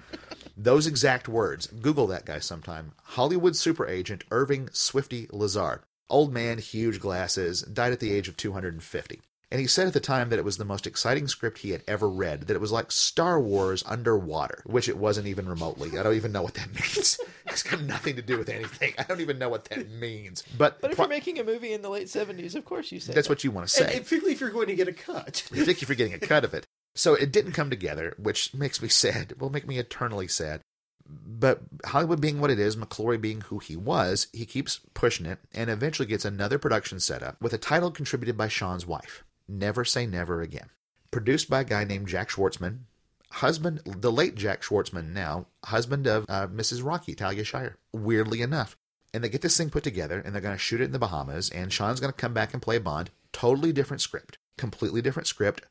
S1: Those exact words. Google that guy sometime. Hollywood super agent Irving Swifty Lazar. Old man, huge glasses, died at the age of two hundred fifty. And he said at the time that it was the most exciting script he had ever read, that it was like Star Wars underwater, which it wasn't even remotely. I don't even know what that means. It's got nothing to do with anything. I don't even know what that means. But,
S3: but if
S1: pro-
S3: you're making a movie in the late seventies, of course you say
S1: That's
S3: that.
S1: what you want to say.
S2: And, and particularly if you're going to get a cut.
S1: Particularly if you're getting a cut of it. So it didn't come together, which makes me sad. Will make me eternally sad. But Hollywood being what it is, McClory being who he was, he keeps pushing it and eventually gets another production set up with a title contributed by Sean's wife, Never Say Never Again. Produced by a guy named Jack Schwartzman, husband, the late Jack Schwartzman now, husband of uh, Missus Rocky, Talia Shire, weirdly enough. And they get this thing put together, and they're going to shoot it in the Bahamas, and Sean's going to come back and play Bond. Totally different script. Completely different script.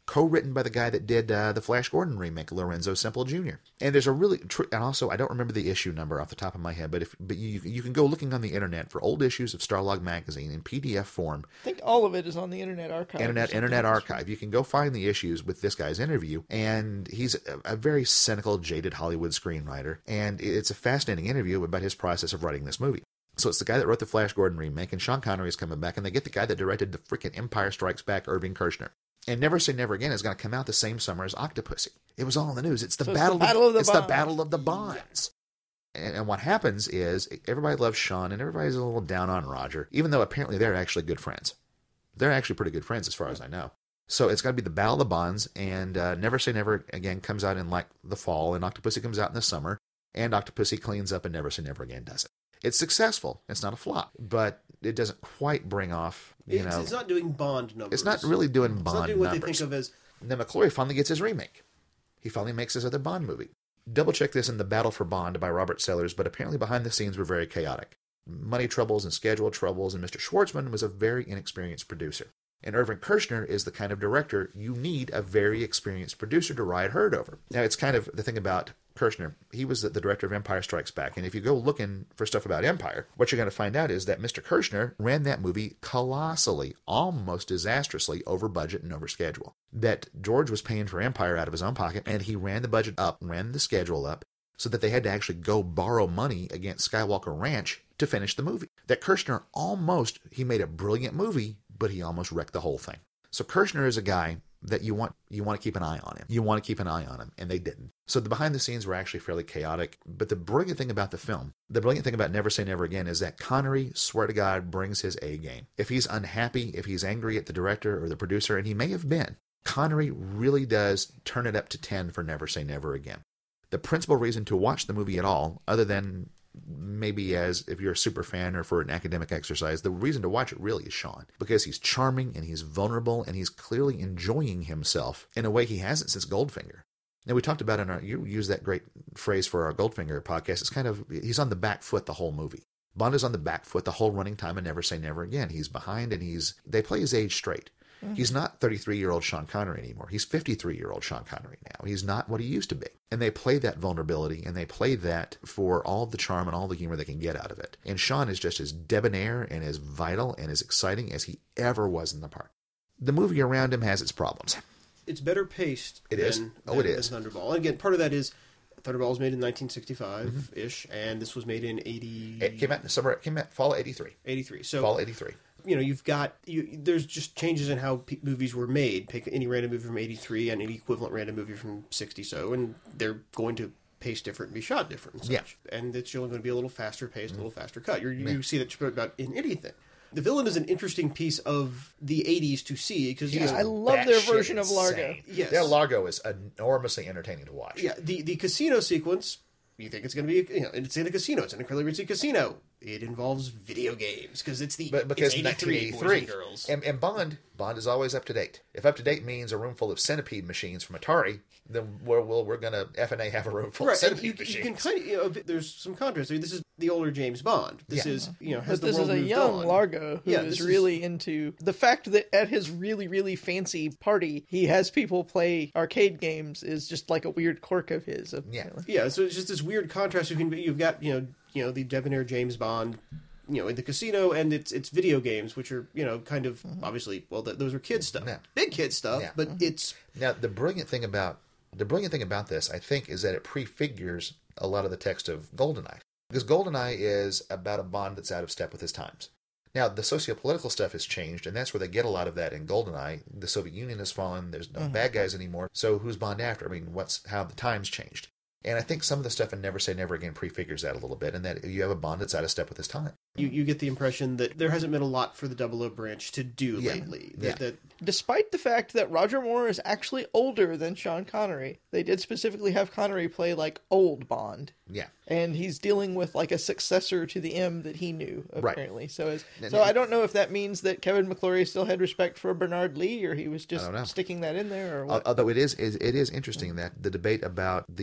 S1: co-written by the guy that did uh, the Flash Gordon remake, Lorenzo Semple Junior And there's a really, tr- and also I don't remember the issue number off the top of my head, but if but you you can go looking on the internet for old issues of Starlog magazine in P D F form.
S3: I think all of it is on the Internet Archive.
S1: Internet Internet Archive. You can go find the issues with this guy's interview, and he's a, a very cynical, jaded Hollywood screenwriter, and it's a fascinating interview about his process of writing this movie. So it's the guy that wrote the Flash Gordon remake, and Sean Connery is coming back, and they get the guy that directed the freaking Empire Strikes Back, Irving Kershner. And Never Say Never Again is going to come out the same summer as Octopussy. It was all in the news. It's the,
S3: So it's
S1: battle,
S3: the battle of the
S1: It's
S3: Bonds.
S1: the battle of the Bonds. And, and what happens is everybody loves Sean, and everybody's a little down on Roger, even though apparently they're actually good friends. They're actually pretty good friends as far as I know. So it's going to be the battle of the Bonds, and uh, Never Say Never Again comes out in like the fall, and Octopussy comes out in the summer, and Octopussy cleans up, and Never Say Never Again does it. It's successful. It's not a flop, but it doesn't quite bring off, you
S2: It's,
S1: know.
S2: it's not doing Bond numbers.
S1: It's not really doing Bond
S2: It's not doing what
S1: numbers.
S2: they think of as.
S1: And then McClory finally gets his remake. He finally makes his other Bond movie. Double check this in The Battle for Bond by Robert Sellers, but apparently behind the scenes were very chaotic. Money troubles and schedule troubles, and Mister Schwartzman was a very inexperienced producer. And Irving Kershner is the kind of director you need a very experienced producer to ride herd over. Now, it's kind of the thing about Kershner. He was the, the director of Empire Strikes Back, and if you go looking for stuff about Empire, what you're going to find out is that Mister Kershner ran that movie colossally, almost disastrously over budget and over schedule. That George was paying for Empire out of his own pocket, and he ran the budget up, ran the schedule up, so that they had to actually go borrow money against Skywalker Ranch to finish the movie. That Kershner almost, he made a brilliant movie, but he almost wrecked the whole thing. So Kershner is a guy that you want you want to keep an eye on him. You want to keep an eye on him, and they didn't. So the behind the scenes were actually fairly chaotic, but the brilliant thing about the film, the brilliant thing about Never Say Never Again is that Connery, swear to God, brings his A game. If he's unhappy, if he's angry at the director or the producer, and he may have been, Connery really does turn it up to ten for Never Say Never Again. The principal reason to watch the movie at all, other than maybe as if you're a super fan or for an academic exercise, the reason to watch it really is Sean, because he's charming and he's vulnerable and he's clearly enjoying himself in a way he hasn't since Goldfinger. Now, we talked about in our, you use that great phrase for our Goldfinger podcast. It's kind of, he's on the back foot the whole movie. Bond is on the back foot the whole running time and Never Say Never Again. He's behind, and he's, they play his age straight. Mm-hmm. He's not thirty-three-year-old Sean Connery anymore. He's fifty-three-year-old Sean Connery now. He's not what he used to be. And they play that vulnerability, and they play that for all the charm and all the humor they can get out of it. And Sean is just as debonair and as vital and as exciting as he ever was in the part. The movie around him has its problems.
S2: It's better paced.
S1: It
S2: than,
S1: is. Oh,
S2: than,
S1: it is.
S2: than Thunderball. And again, part of that is Thunderball was made in nineteen sixty-five-ish, mm-hmm. and this was made in eighty.
S1: It came out in summer. It came out fall of eighty-three.
S2: eighty-three. So
S1: fall eighty-three.
S2: You know, you've got you, there's just changes in how p- movies were made. Pick any random movie from eighty-three and any equivalent random movie from sixty, so, and they're going to pace different and be shot different. And such.
S1: Yeah.
S2: And it's only going to be a little faster paced, mm-hmm. a little faster cut. You're, you
S1: yeah.
S2: see that about in anything. The villain is an interesting piece of the eighties to see because
S3: Yeah,
S2: you know,
S3: I love their version of Largo.
S1: Insane.
S2: Yes.
S1: Their Largo is enormously entertaining to watch.
S2: Yeah, the the casino sequence. You think it's going to be, you know, it's in a casino. It's in a Curly Ritzy casino. It involves video games because it's the
S1: but because
S2: it's
S1: nineteen
S2: eighty-three boys
S1: eighty-three
S2: and girls.
S1: And, and Bond Bond is always up to date. If up to date means a room full of centipede machines from Atari, then we're we're, we're going to F and A have a room full
S2: Right,
S1: of
S2: and
S1: centipede
S2: you,
S1: machines.
S2: you can kind of, you know, there's some contrast. I mean, this is the older James Bond. This
S1: Yeah.
S2: is, you know, has
S3: But
S2: the
S3: this
S2: world
S3: is a
S2: moved
S3: young
S2: on?
S3: Largo who
S2: Yeah,
S3: is
S2: this is-
S3: really into the fact that at his really, really fancy party, he has people play arcade games is just like a weird quirk of his. Apparently.
S2: Yeah, so it's just this weird contrast. You can you've got you know you know the debonair James Bond, you know, in the casino, and it's it's video games, which are you know kind of mm-hmm. obviously well th- those are kid stuff,
S1: Yeah.
S2: big kid stuff,
S1: Yeah.
S2: but
S3: Mm-hmm.
S2: it's
S1: Now, the brilliant thing about the brilliant thing about this, I think, is that it prefigures a lot of the text of GoldenEye. Because GoldenEye is about a Bond that's out of step with his times. Now, the socio-political stuff has changed, and that's where they get a lot of that in GoldenEye. The Soviet Union has fallen. There's no mm-hmm. bad guys anymore. So who's Bond after? I mean, what's how the times changed? And I think some of the stuff in Never Say Never Again prefigures that a little bit, and that you have a Bond that's out of step with his time.
S2: You you get the impression that there hasn't been a lot for the double O branch to do
S1: Yeah.
S2: lately.
S1: Yeah.
S2: That, that
S3: Despite the fact that Roger Moore is actually older than Sean Connery, they did specifically have Connery play like old Bond.
S1: Yeah.
S3: And he's dealing with like a successor to the M that he knew,
S1: Right.
S3: apparently. So is,
S1: And-
S3: so I don't know if that means that Kevin McClory still had respect for Bernard Lee, or he was
S1: I
S3: just
S1: don't know.
S3: sticking that in there, or what.
S1: Although it is, is it is interesting that the debate about the utility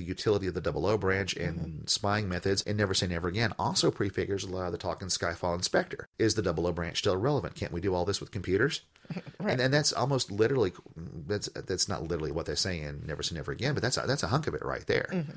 S1: the, the double O branch and mm-hmm. spying methods, and Never Say Never Again also prefigures a lot of the talk in Skyfall and Spectre. Is the double O branch still relevant? Can't we do all this with computers? Right. And, and that's almost literally, that's that's not literally what they say in Never Say Never Again, but that's a, that's a hunk of it right there. Mm-hmm.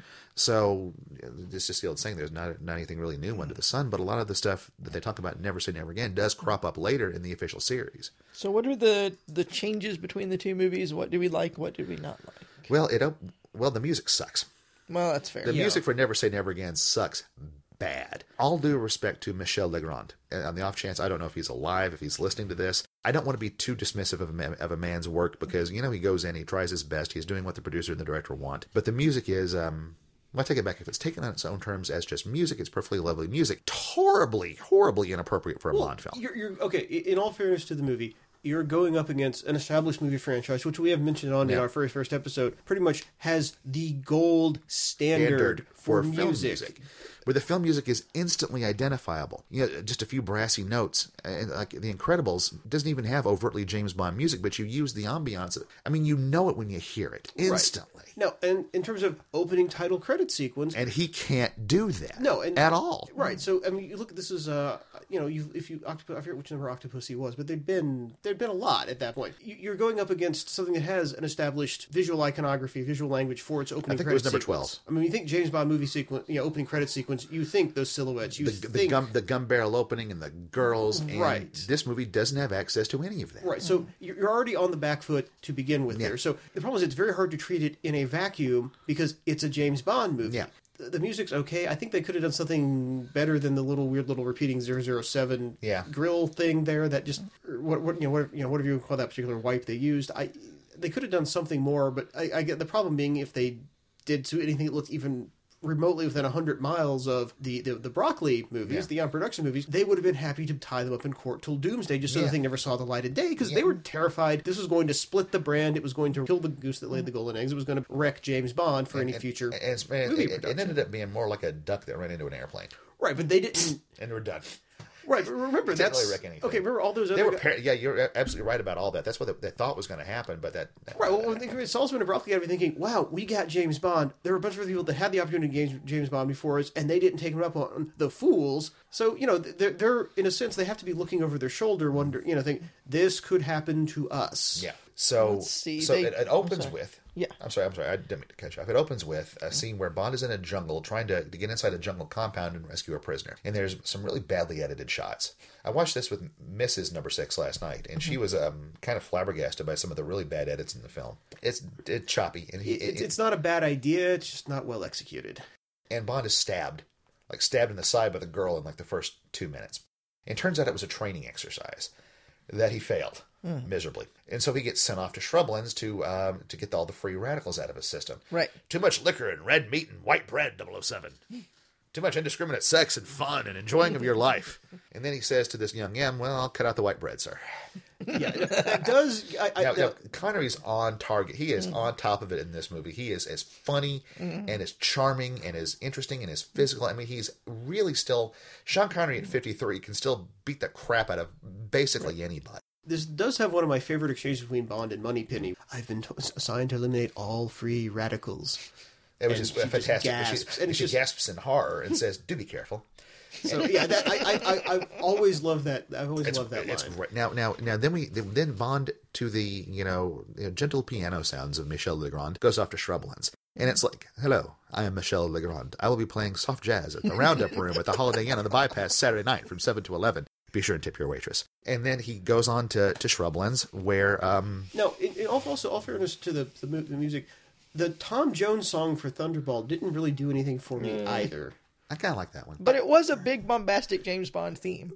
S1: So it's just the old saying, there's not, not anything really new under the sun, but a lot of the stuff that they talk about in Never Say Never Again does crop up later in the official series.
S3: So what are the, the changes between the two movies? What do we like? What do we not like?
S1: Well, it well the music sucks.
S3: Well, that's fair.
S1: The
S3: yeah.
S1: music for Never Say Never Again sucks bad. All due respect to Michel Legrand. On the off chance, I don't know if he's alive, if he's listening to this. I don't want to be too dismissive of a, man, of a man's work because, you know, he goes in, he tries his best, he's doing what the producer and the director want. But the music is, um, well, I take it back. If it's taken on its own terms as just music, it's perfectly lovely music. Horribly, horribly inappropriate for a
S2: well,
S1: Bond film.
S2: You're, you're, okay, in all fairness to the movie, you're going up against an established movie franchise, which we have mentioned on yeah. in our first first episode, pretty much has the gold standard, standard for, for music.
S1: Film music. Where the film music is instantly identifiable. You know, just a few brassy notes. And like The Incredibles doesn't even have overtly James Bond music, but you use the ambiance. I mean, you know it when you hear it instantly.
S2: Right. Now, and in terms of opening title credit sequence,
S1: and he can't do that.
S2: No, and,
S1: at all.
S2: Right. So I mean, you look. This is uh, you know, you if you Octopus, I forget which number Octopussy was, but there'd been there'd been a lot at that point. You, you're going up against something that has an established visual iconography, visual language for its opening.
S1: I think
S2: credit
S1: it was number
S2: sequence.
S1: twelve.
S2: I mean, you think James Bond movie sequence, you know, opening credit sequence. You think those silhouettes. You
S1: the,
S2: think
S1: the gun the gun barrel opening and the girls. And
S2: right.
S1: This movie doesn't have access to any of that.
S2: Right. So you're already on the back foot to begin with. Yeah. There. So the problem is it's very hard to treat it in a vacuum because it's a James Bond movie.
S1: Yeah.
S2: The, the music's okay. I think they could have done something better than the little weird little repeating zero zero seven
S1: yeah.
S2: grill thing there. That just what what you know what you know whatever you call that particular wipe they used. I they could have done something more, but I, I get the problem being if they did to anything that looked even remotely within one hundred miles of the, the, the Broccoli movies, yeah. the on-production movies, they would have been happy to tie them up in court till doomsday just so
S1: yeah.
S2: the thing never saw the light of day because
S1: yeah.
S2: they were terrified this was going to split the brand, it was going to kill the goose that laid the golden eggs, it was going to wreck James Bond for
S1: and,
S2: any future
S1: and, and, and
S2: movie
S1: it,
S2: production.
S1: It ended up being more like a duck that ran into an airplane.
S2: Right, but they didn't...
S1: and we're done.
S2: Right, but remember, that's...
S1: Really wreck anything.
S2: Okay, remember all those
S1: they
S2: other...
S1: Were
S2: guys...
S1: par- yeah, you're absolutely right about all that. That's what they, they thought was going to happen, but that... that
S2: right, well, when they Salzman and Broccoli got to be thinking, wow, we got James Bond. There were a bunch of other people that had the opportunity to get James Bond before us, and they didn't take him up on the fools. So, you know, they're, they're, in a sense, they have to be looking over their shoulder, wonder, you know, think, this could happen to us.
S1: Yeah. So,
S3: Let's see,
S1: so
S3: they-
S1: it, it opens with...
S3: Yeah.
S1: I'm sorry, I'm sorry, I didn't mean to cut you off. It opens with a scene where Bond is in a jungle trying to, to get inside a jungle compound and rescue a prisoner. And there's some really badly edited shots. I watched this with Missus Number Six last night, and she was um, kind of flabbergasted by some of the really bad edits in the film. It's it's choppy. And he,
S2: It,
S1: it,
S2: it's not a bad idea, it's just not well executed.
S1: and Bond is stabbed, like stabbed in the side by the girl in like the first two minutes. And it turns out it was a training exercise that he failed
S3: Mm.
S1: miserably, and so he gets sent off to Shrublands to um, to get all the free radicals out of his system.
S3: Right.
S1: Too much liquor and red meat and white bread, double oh seven. Too much indiscriminate sex and fun and enjoying of your life. And then he says to this young M, well, I'll cut out the white bread, sir.
S2: Yeah, that does... I, I,
S1: Now,
S2: now,
S1: now, Connery's on target. He is on top of it in this movie. He is as funny and as charming and as interesting and as physical. I mean, he's really still... Sean Connery at fifty-three can still beat the crap out of basically anybody.
S2: This does have one of my favorite exchanges between Bond and Moneypenny. I've been t- assigned to eliminate all free radicals.
S1: It was
S2: And
S1: just
S2: she just
S1: fantastic.
S2: gasps,
S1: she
S2: and it's
S1: she
S2: just-
S1: gasps in horror and says, do be careful.
S2: So yeah, that, I, I, I, I've always loved that. I've always
S1: It's,
S2: loved that
S1: it's
S2: line.
S1: great. Now, now, now, then we then Bond to the you know, you know gentle piano sounds of Michel Legrand goes off to Shrublands, and it's like, "Hello, I am Michel Legrand. I will be playing soft jazz at the Roundup Room at the Holiday Inn on the Bypass Saturday night from seven to eleven. Be sure and tip your waitress." And then he goes on to to Shrublands, where um,
S2: No, in, in all, also all fairness to the, the mu- the music, the Tom Jones song for Thunderball didn't really do anything for me either.
S1: I kind of like that one.
S3: But it was a big bombastic James Bond theme.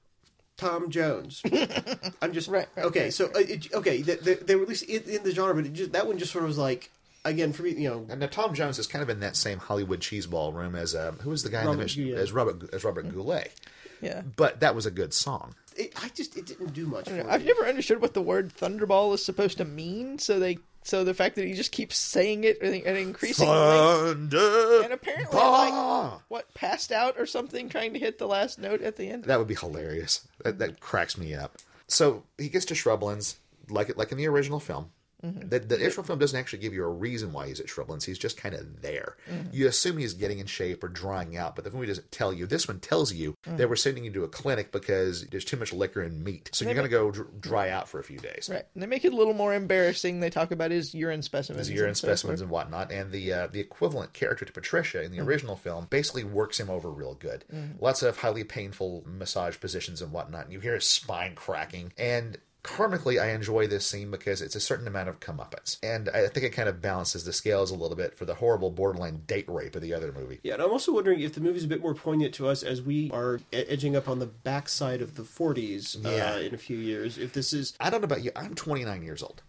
S2: Tom Jones. I'm just
S3: Right, right,
S2: okay.
S3: right,
S2: so uh, it, okay, they, they, they were at least in, in the genre, but it just, that one just sort of was like, again, for me, you know,
S1: And now Tom Jones is kind of in that same Hollywood cheeseball room as uh, who was the guy in
S2: Robert
S1: the mission
S2: Goulet.
S1: as Robert as Robert Goulet.
S3: Yeah.
S1: But that was a good song.
S2: it, I just it didn't do much.
S3: I
S2: For
S3: don't know.
S2: me.
S3: I've never understood what the word Thunderball is supposed to mean, so they so the fact that he just keeps saying it at an increasing rate.
S1: Thunder.
S3: And apparently,
S1: Bah!
S3: like, what, passed out or something trying to hit the last note at the end?
S1: That would be hilarious. That, that cracks me up. So he gets to Shrublands, like like in the original film,
S3: Mm-hmm.
S1: The, the intro film doesn't actually give you a reason why he's at Shrublands. He's just kind of there. Mm-hmm. You assume he's getting in shape or drying out, but the movie doesn't tell you. This one tells you mm-hmm. that we're sending you to a clinic because there's too much liquor and meat. So you're going to go dr- dry out for a few days.
S3: Right. And they make it a little more embarrassing. They talk about his urine specimens.
S1: His urine
S3: and
S1: specimens
S3: so
S1: and whatnot. And the uh, the equivalent character to Patricia in the mm-hmm. original film basically works him over real good. Mm-hmm. Lots of highly painful massage positions and whatnot. And you hear his spine cracking. And karmically, I enjoy this scene because it's a certain amount of comeuppance. And I think it kind of balances the scales a little bit for the horrible borderline date rape of the other movie.
S2: Yeah, and I'm also wondering if the movie's a bit more poignant to us as we are edging up on the backside of the forties
S1: yeah.
S2: uh, in a few years. If this is...
S1: I don't know about you. I'm twenty-nine years old.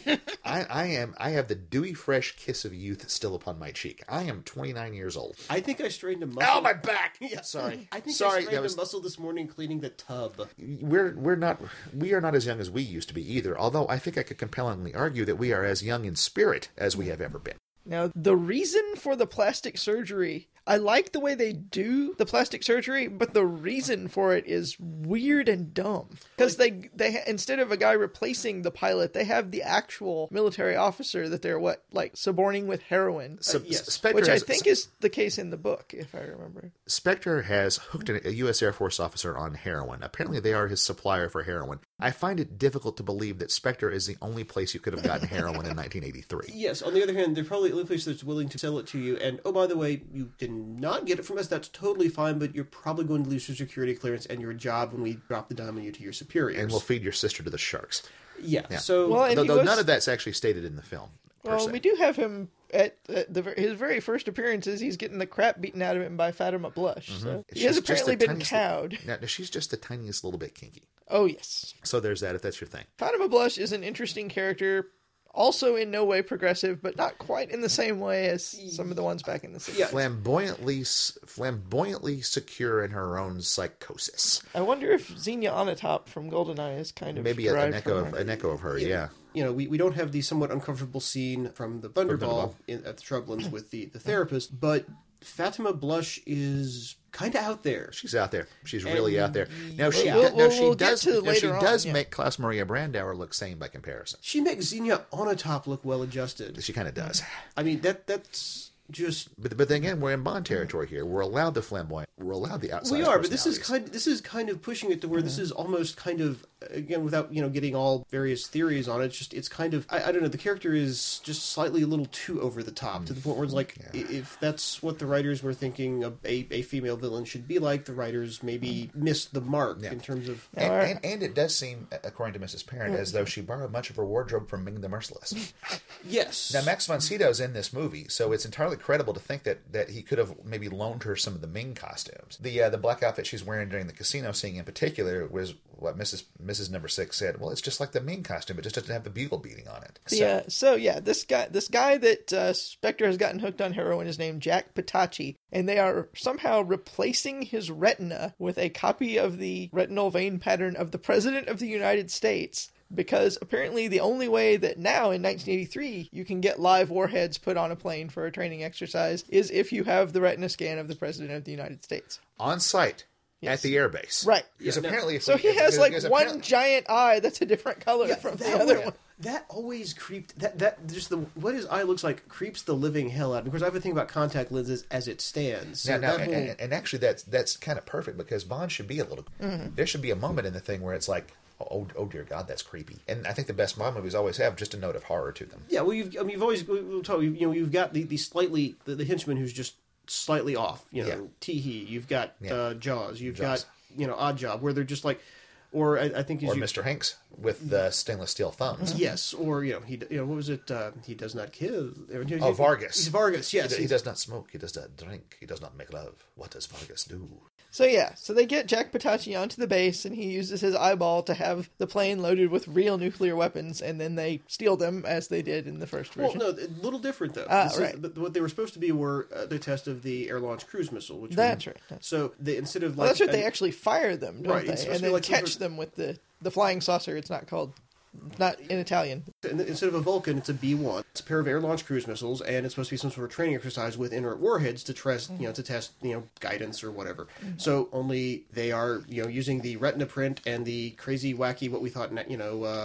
S1: I, I am. I have the dewy, fresh kiss of youth still upon my cheek. I am twenty-nine years old.
S2: I think I strained a muscle.
S1: Ow, my back! Yeah, sorry.
S2: I think
S1: sorry,
S2: I strained
S1: was...
S2: a muscle this morning cleaning the tub.
S1: We're we're not we are not as young as we used to be either. Although I think I could compellingly argue that we are as young in spirit as we have ever been.
S3: Now, the reason for the plastic surgery, I like the way they do the plastic surgery, but the reason for it is weird and dumb. Because they, they instead of a guy replacing the pilot, they have the actual military officer that they're, what, like, suborning with heroin.
S1: So,
S2: uh, yes.
S1: Spectre
S3: which
S1: has,
S3: I think is the case in the book, if I remember.
S1: Spectre has hooked a U S Air Force officer on heroin. Apparently they are his supplier for heroin. I find it difficult to believe that Spectre is the only place you could have gotten heroin in nineteen eighty-three.
S2: Yes, on the other hand, they're probably the only place that's willing to sell it to you. And, oh, by the way, you did not get it from us. That's totally fine, but you're probably going to lose your security clearance and your job when we drop the dime on you to your superiors.
S1: And we'll feed your sister to the sharks.
S2: Yeah,
S1: yeah.
S2: so...
S3: Well,
S1: though, though
S3: was...
S1: none of that's actually stated in the film.
S3: Well,
S1: se.
S3: we do have him at uh, the, his very first appearances. He's getting the crap beaten out of him by Fatima Blush. Mm-hmm. So he
S1: she's
S3: has apparently been
S1: tiniest,
S3: cowed.
S1: Now, she's just the tiniest little bit kinky.
S3: Oh, yes.
S1: So there's that, if that's your thing.
S3: Fatima Blush is an interesting character. Also in no way progressive, but not quite in the same way as some of the ones back in the sixties.
S1: Yeah. Flamboyantly, flamboyantly secure in her own psychosis.
S3: I wonder if Xenia Onatopp from GoldenEye is kind of
S1: maybe a, an echo of an echo of her. Yeah. yeah.
S2: You know, we, we don't have the somewhat uncomfortable scene from the Thunderball in, at the Shrublands with the, the therapist, but Fatima Blush is kind of out there.
S1: She's out there. She's really out there. Now she,
S3: we'll,
S1: now
S3: we'll,
S1: she
S3: we'll
S1: does. Now she
S3: on,
S1: does
S3: yeah.
S1: make Klaus Maria Brandauer look sane by comparison.
S2: She makes Xenia Onatopp look well adjusted.
S1: She kind of does.
S2: I mean, that that's just.
S1: But but then again, we're in Bond territory here. We're allowed the flamboyant. We're allowed the outside.
S2: We are, but this is kind. This is kind of pushing it to where mm-hmm. this is almost kind of again without you know getting all various theories on it. It's just it's kind of I, I don't know. The character is just slightly a little too over the top mm. to the point where it's like yeah. if that's what the writers were thinking a, a, a female villain should be like, the writers maybe missed the mark yeah. in terms of.
S1: And, and, and it does seem, according to Missus Parent, mm. as though she borrowed much of her wardrobe from Ming the Merciless.
S2: Yes.
S1: Now Max von Sydow's in this movie, so it's entirely credible to think that, that he could have maybe loaned her some of the Ming costumes. The uh, the black outfit she's wearing during the casino scene in particular was what Missus Missus Number Six said. Well, it's just like the Ming costume; it just doesn't have the bugle beating on it. So.
S3: Yeah. So yeah, this guy, this guy that uh, Spectre has gotten hooked on heroin is named Jack Patachi, and they are somehow replacing his retina with a copy of the retinal vein pattern of the President of the United States. Because apparently the only way that now in nineteen eighty-three you can get live warheads put on a plane for a training exercise is if you have the retina scan of the President of the United States.
S1: On site. Yes. At the airbase.
S3: Right.
S1: Because yeah, apparently...
S3: No. So he has like one giant eye that's a different color yeah, from the other one.
S2: That always creeped... That, that just the what his eye looks like creeps the living hell out. Of course, I have a thing about contact lenses as it stands. So
S1: now, now,
S2: whole...
S1: and, and actually that's that's kind of perfect because Bond should be a little... Mm-hmm. There should be a moment in the thing where it's like... Oh, oh dear God, that's creepy. And I think the best Bond movies always have just a note of horror to them.
S2: Yeah, well, you've I mean, you've always we'll talk, you know you've got the, the slightly the, the henchman who's just slightly off. You know, yeah. Tee-hee. You've got yeah. uh, Jaws. You've Jaws. got you know Odd Job, where they're just like, or I, I think
S1: or
S2: you,
S1: Mister Hanks with the stainless steel thumbs.
S2: Yes, or you know he you know what was it? Uh, he does not kill.
S1: Oh, Vargas.
S2: He's Vargas. Yes,
S1: he, he does not smoke. He does not drink. He does not make love. What does Vargas do?
S3: So yeah, so they get Jack Patachi onto the base, and he uses his eyeball to have the plane loaded with real nuclear weapons, and then they steal them as they did in the first version.
S2: Well, no, a little different though.
S3: Ah,
S2: this
S3: right.
S2: Is, but what they were supposed to be were uh, the test of the air-launched cruise missile. Which
S3: that's
S2: we,
S3: right. That's
S2: so they, instead of like,
S3: well, that's what
S2: and,
S3: they actually fire them, don't
S2: right,
S3: they? And then
S2: like
S3: catch them with the the flying saucer. It's not called. Not in Italian.
S2: Instead of a Vulcan, it's a B one. It's a pair of air-launched cruise missiles, and it's supposed to be some sort of training exercise with inert warheads to test, mm-hmm. you know, to test, you know, guidance or whatever. Mm-hmm. So only they are, you know, using the retina print and the crazy, wacky, what we thought, you know, uh,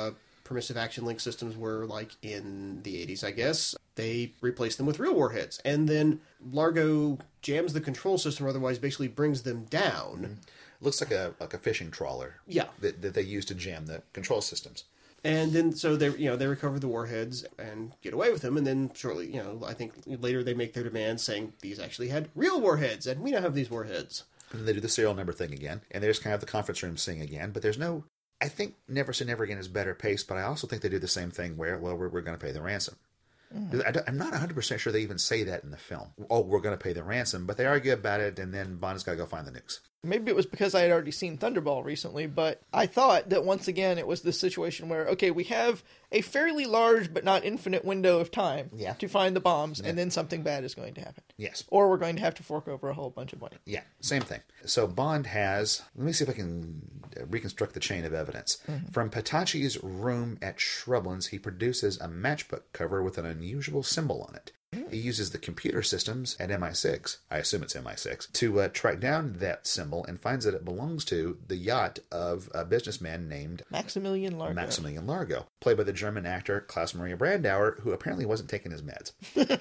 S2: permissive action link systems were like in the eighties, I guess. They replaced them with real warheads. And then Largo jams the control system, or otherwise basically brings them down.
S1: Mm-hmm. Looks like a like a fishing trawler.
S2: Yeah.
S1: That, that they use to jam the control systems.
S2: And then, so they, you know, they recover the warheads and get away with them. And then shortly, you know, I think later they make their demands saying these actually had real warheads, and we now have these warheads.
S1: And then they do the serial number thing again, and there's kind of the conference room scene again. But there's no, I think Never Say Never Again is better paced, but I also think they do the same thing where, well, we're, we're going to pay the ransom. Mm. I I'm not one hundred percent sure they even say that in the film. Oh, we're going to pay the ransom, but they argue about it, and then Bond's got to go find the nukes.
S3: Maybe it was because I had already seen Thunderball recently, but I thought that once again it was this situation where, okay, we have a fairly large but not infinite window of time
S1: yeah.
S3: to find the bombs,
S1: yeah.
S3: and then something bad is going to happen.
S1: Yes.
S3: Or we're going to have to fork over a whole bunch of money.
S1: Yeah, same thing. So Bond has, let me see if I can reconstruct the chain of evidence. Mm-hmm. From Patachi's room at Shrublands, he produces a matchbook cover with an unusual symbol on it. He uses the computer systems at M I six, I assume it's M I six, to uh, track down that symbol and finds that it belongs to the yacht of a businessman named
S3: Maximilian Largo.
S1: Maximilian Largo, played by the German actor Klaus Maria Brandauer, who apparently wasn't taking his meds.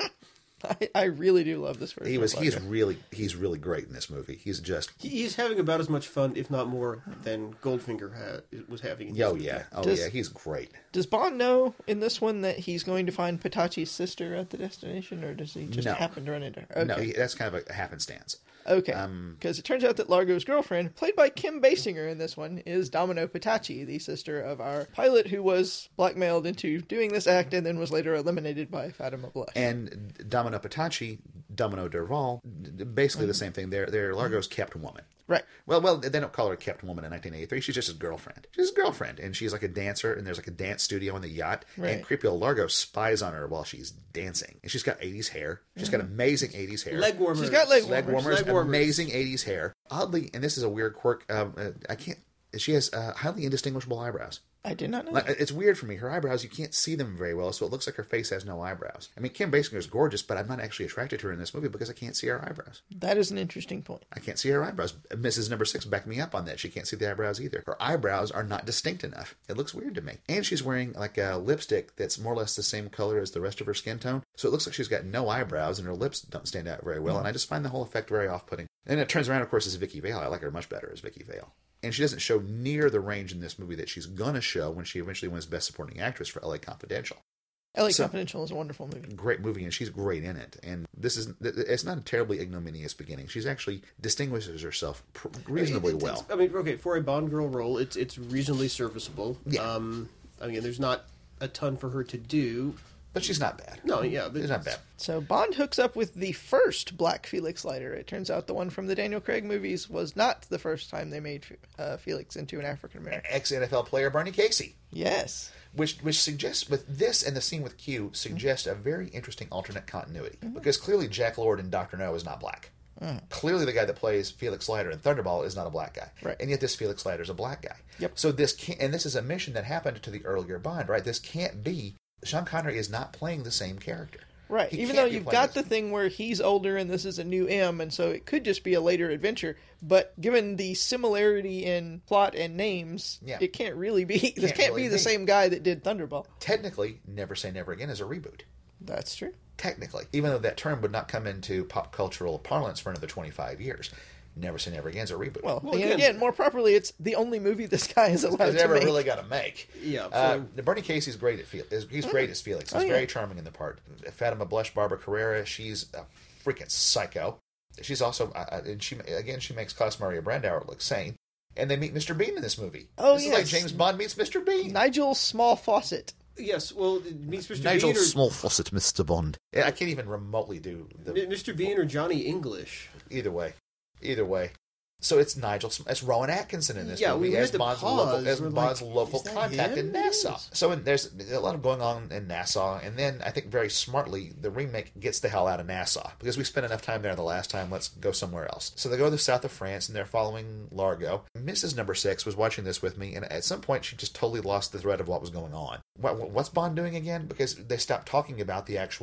S3: I, I really do love this version.
S1: He was. He's really. He's really great in this movie. He's just.
S2: He's having about as much fun, if not more, than Goldfinger had was having. In
S1: oh yeah. Oh does, yeah. He's great.
S3: Does Bond know in this one that he's going to find Patachi's sister at the destination, or does he just
S1: no.
S3: happen to run into her? Okay.
S1: No, he, that's kind of a happenstance.
S3: Okay, because um, it turns out that Largo's girlfriend, played by Kim Basinger in this one, is Domino Patachi, the sister of our pilot who was blackmailed into doing this act and then was later eliminated by Fatima Blush.
S1: And Domino Patachi, Domino Derval, basically mm-hmm. the same thing. They're, they're Largo's kept woman.
S3: Right.
S1: Well, well, they don't call her a kept woman in nineteen eighty-three. She's just his girlfriend. She's his girlfriend, and she's like a dancer, and there's like a dance studio on the yacht, right. and creepy old Largo spies on her while she's dancing. And she's got eighties hair. She's got amazing eighties hair.
S2: Leg warmers.
S3: She's got leg warmers.
S1: Leg warmers,
S2: leg warmers.
S1: Amazing eighties hair. Oddly, and this is a weird quirk, um, uh, I can't, she has uh, highly indistinguishable eyebrows.
S3: I did not know.
S1: Like, it's weird for me. Her eyebrows, you can't see them very well, so it looks like her face has no eyebrows. I mean, Kim Basinger is gorgeous, but I'm not actually attracted to her in this movie because I can't see her eyebrows.
S3: That is an interesting point.
S1: I can't see her eyebrows. Missus Number Six backed me up on that. She can't see the eyebrows either. Her eyebrows are not distinct enough. It looks weird to me. And she's wearing like a lipstick that's more or less the same color as the rest of her skin tone, so it looks like she's got no eyebrows and her lips don't stand out very well, mm. and I just find the whole effect very off-putting. And it turns around, of course, as Vicky Vale. I like her much better as Vicky Vale. And she doesn't show near the range in this movie that she's going to show when she eventually wins Best Supporting Actress for L A Confidential.
S3: L A so, Confidential is a wonderful movie.
S1: Great movie, and she's great in it. And this is, it's not a terribly ignominious beginning. She's actually distinguishes herself reasonably
S2: I mean,
S1: well.
S2: I mean, okay, for a Bond girl role, it's it's reasonably serviceable.
S1: Yeah.
S2: Um, I mean, there's not a ton for her to do.
S1: But she's not bad.
S2: No, yeah. But
S1: she's not bad.
S3: So Bond hooks up with the first Black Felix Leiter. It turns out the one from the Daniel Craig movies was not the first time they made uh, Felix into an African-American.
S1: Ex-N F L player Barney Casey.
S3: Yes.
S1: Which which suggests, with this and the scene with Q, suggests mm-hmm. a very interesting alternate continuity. Mm-hmm. Because clearly Jack Lord in Doctor No is not black. Mm. Clearly the guy that plays Felix Leiter in Thunderball is not a black guy.
S3: Right.
S1: And yet this Felix Leiter is a black guy.
S3: Yep.
S1: So this can't, and this is a mission that happened to the earlier Bond, right? This can't be... Sean Connery is not playing the same character.
S3: Right.
S1: He
S3: Even though you've got
S1: this.
S3: the thing where he's older and this is a new M, and so it could just be a later adventure. But given the similarity in plot and names, yeah. it can't really be. Can't this can't really be the be. same guy that did Thunderball.
S1: Technically, Never Say Never Again is a reboot.
S3: That's true.
S1: Technically. Even though that term would not come into pop cultural parlance for another twenty-five years. Never Say Never Again is a reboot.
S3: Well, well again, again, more properly, it's the only movie this guy is allowed to
S1: never
S3: make.
S1: really got to make.
S2: Yeah. So...
S1: Uh, Bernie Casey's great at Felix. He's mm. great as Felix. He's oh, yeah. very charming in the part. Fatima Blush, Barbara Carrera, she's a freaking psycho. She's also, uh, and she again, she makes Klaus Maria Brandauer look sane. And they meet Mister Bean in this movie.
S3: Oh,
S1: this
S3: yes.
S1: is like James Bond meets Mister Bean.
S3: Nigel Small Fawcett.
S2: Yes, well, it meets Mister
S1: Nigel
S2: Bean or...
S1: Small Fawcett, Mister Bond. Yeah, I can't even remotely do the...
S2: Mister Bean or Johnny English.
S1: Either way. Either way. So it's Nigel, it's Rowan Atkinson in this
S2: yeah,
S1: movie
S2: we
S1: as Bond's local, as Bond's
S2: like,
S1: local contact
S2: him?
S1: in Nassau. So in, there's a lot of going on in Nassau, and then I think very smartly the remake gets the hell out of Nassau because we spent enough time there the last time. Let's go somewhere else. So they go to the south of France, and they're following Largo. Missus Number Six was watching this with me, and at some point she just totally lost the thread of what was going on. What, what's Bond doing again? Because they stopped talking about the actual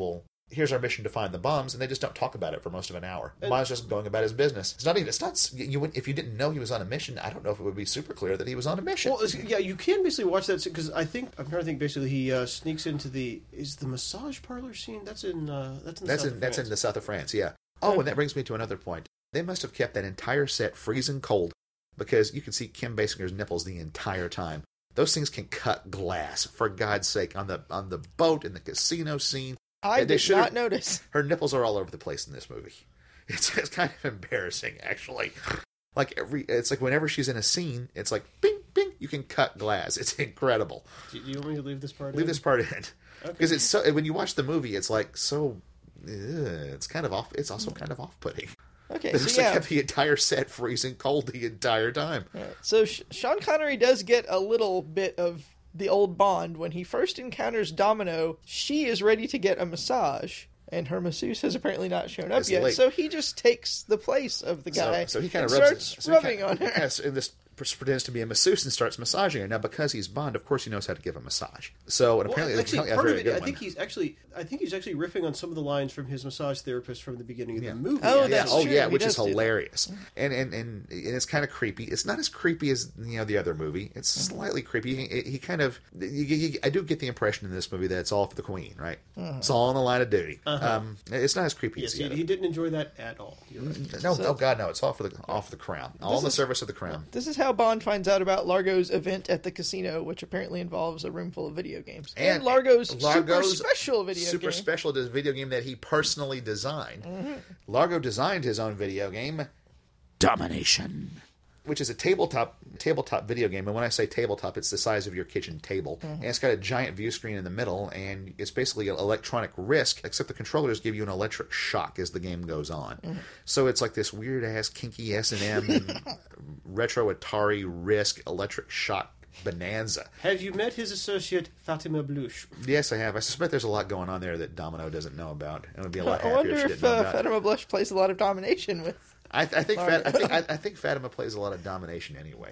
S1: here's our mission to find the bombs, and they just don't talk about it for most of an hour. Bond's just going about his business. It's not even, it's not, you would, if you didn't know he was on a mission, I don't know if it would be super clear that he was on a mission.
S2: Well, it's- yeah, you can basically watch that because I think I'm trying to think. Basically, he uh, sneaks into the is the massage parlor scene. That's in uh, that's in the
S1: that's
S2: south
S1: in
S2: of
S1: that's in
S2: France.
S1: the south of France, yeah. Oh, and that brings me to another point. They must have kept that entire set freezing cold because you can see Kim Basinger's nipples the entire time. Those things can cut glass, for God's sake, on the on the boat, in the casino scene.
S3: I
S1: They
S3: did
S1: should've-
S3: not notice.
S1: Her nipples are all over the place in this movie. It's, it's kind of embarrassing, actually. Like every, it's like whenever she's in a scene, it's like bing, bing, you can cut glass. It's incredible.
S2: Do you want me to leave this part?
S1: Leave
S2: in?
S1: this part in
S2: Okay.
S1: because it's so. When you watch the movie, it's like so. Ugh, it's kind of off. It's also kind of off-putting.
S3: Okay,
S1: They
S3: so
S1: just
S3: yeah.
S1: kept the entire set freezing cold the entire time.
S3: So Sh- Sean Connery does get a little bit of the old Bond when he first encounters Domino. She is ready to get a massage, and her masseuse has apparently not shown up
S1: It's
S3: yet.
S1: late.
S3: So he just takes the place of the guy.
S1: So, so he kind
S3: and
S1: of rubs
S3: starts
S1: it, so he
S3: rubbing
S1: kinda-
S3: on her.
S1: Yes, and this pretends to be a masseuse and starts massaging her. Now, because he's Bond, of course he knows how to give a massage. So, and
S2: Well,
S1: apparently,
S2: actually,
S1: apparently a
S2: part
S1: very
S2: of it,
S1: good
S2: I
S1: one.
S2: think he's actually, I think he's actually riffing on some of the lines from his massage therapist from the beginning of
S1: Yeah.
S2: the movie.
S3: Oh,
S2: actually.
S1: yeah,
S3: that's
S1: oh
S3: true.
S1: yeah,
S3: He
S1: which
S3: does
S1: is
S3: do that.
S1: hilarious, and, and and and it's kind of creepy. It's not as creepy as you know the other movie. It's slightly creepy. He, he kind of, you, you, I do get the impression in this movie that it's all for the Queen, right? It's all on the line of duty. Um, it's not as creepy
S2: Yes,
S1: as
S2: he,
S1: the other.
S2: he didn't enjoy that at all. You're right.
S1: No,
S3: So-
S1: oh God, no! It's all for the off the crown, all in the
S3: is-
S1: service of the crown.
S3: This is how Bond finds out about Largo's event at the casino, which apparently involves a room full of video games. And, Largo's,
S1: Largo's
S3: super special video
S1: super
S3: game.
S1: special dis- video game that he personally designed.
S3: Mm-hmm.
S1: Largo designed his own video game, Domination, which is a tabletop tabletop video game. And when I say tabletop, it's the size of your kitchen table,
S3: Mm-hmm.
S1: and it's got a giant view screen in the middle, and it's basically an electronic Risk, except the controllers give you an electric shock as the game goes on.
S3: Mm-hmm.
S1: So it's like this weird ass kinky S and M retro Atari Risk electric shock bonanza.
S2: Have you met his associate Fatima Blouche?
S1: Yes, I have. I suspect there's a lot going on there that Domino doesn't know about. It would be a lot
S3: I
S1: happier
S3: wonder
S1: if she
S3: if
S1: didn't know
S3: uh,
S1: about.
S3: Fatima Blush plays a lot of domination with.
S1: I, I think
S3: Largo.
S1: Fat, I think I, I think Fatima plays a lot of domination anyway.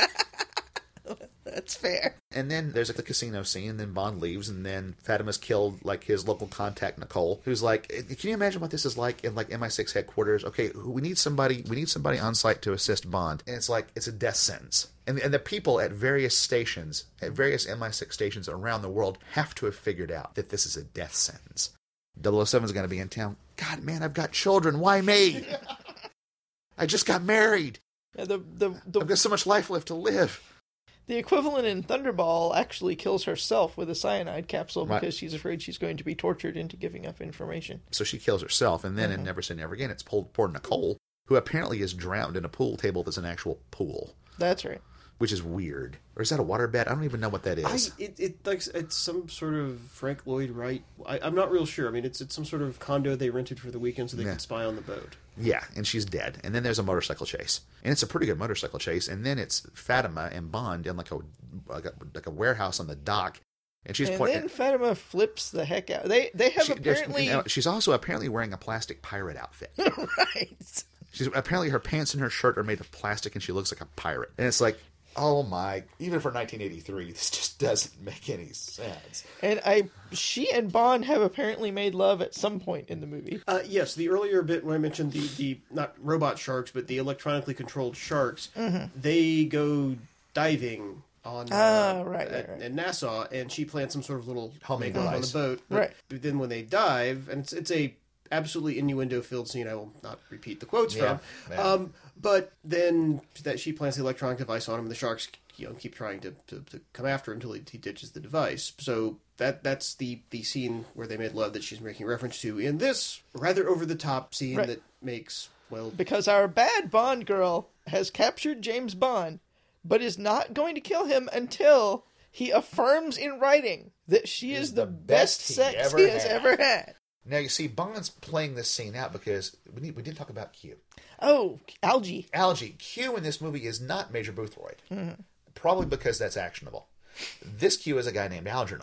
S3: That's fair.
S1: And then there's like the casino scene, and then Bond leaves, and then Fatima's killed like his local contact Nicole, who's like, can you imagine what this is like in like M I six headquarters? Okay, we need somebody, we need somebody on site to assist Bond, and it's like it's a death sentence. And and the people at various stations, at various M I six stations around the world, have to have figured out that this is a death sentence. double oh seven is going to be in town. God, man, I've got children. Why me? I just got married.
S3: Yeah, the the the,
S1: I've got so much life left to live.
S3: the equivalent in Thunderball actually kills herself with a cyanide capsule
S1: Right.
S3: because she's afraid she's going to be tortured into giving up information.
S1: So she kills herself, and then
S3: Mm-hmm.
S1: in Never Say Never Again, it's pulled poor Nicole, who apparently is drowned in a pool table that's an actual pool,
S3: That's right.
S1: which is weird. Or is that a waterbed? I don't even know what that
S2: I,
S1: is.
S2: it, it like it's some sort of Frank Lloyd Wright. I, I'm not real sure. I mean, it's it's some sort of condo they rented for the weekend so they
S1: Yeah.
S2: could spy on the boat.
S1: Yeah, and she's dead. And then there's a motorcycle chase, and it's a pretty good motorcycle chase. And then it's Fatima and Bond in like a like a, like a warehouse on the dock, and she's
S3: And
S1: pointing.
S3: then Fatima flips the heck out. They they have
S1: She, there's-
S3: apparently
S1: now, she's also apparently wearing a plastic pirate outfit.
S3: right.
S1: She's apparently her pants and her shirt are made of plastic, and she looks like a pirate. And it's like, oh my! Even for nineteen eighty-three, this just doesn't make any sense.
S3: And I she and Bond have apparently made love at some point in the movie.
S2: Uh, yes, the earlier bit when I mentioned the, the not robot sharks, but the electronically controlled sharks, they go diving on uh,
S3: Ah, right, right,
S2: at,
S3: right.
S2: at Nassau, and she plants some sort of little
S1: Homing
S2: makeup on the
S1: device.
S2: boat. But,
S3: Right.
S2: but then when they dive, and it's it's a absolutely innuendo-filled scene. I will not repeat the quotes
S1: Yeah,
S2: from.
S1: yeah.
S2: Um, but then that she plants the electronic device on him, and the sharks you know keep trying to, to, to come after him until he, he ditches the device. So that that's the, the scene where they made love that she's making reference to in this rather over-the-top scene
S3: Right.
S2: that makes, well...
S3: Because our bad Bond girl has captured James Bond, but is not going to kill him until he affirms in writing that she is the,
S1: the
S3: best,
S1: best he
S3: sex
S1: ever
S3: he has
S1: had.
S3: ever had.
S1: Now you see, Bond's playing this scene out because we need, we did talk about Q.
S3: Oh, algae.
S1: Algae. Q in this movie is not Major Boothroyd. Probably because that's actionable. This Q is a guy named Algernon.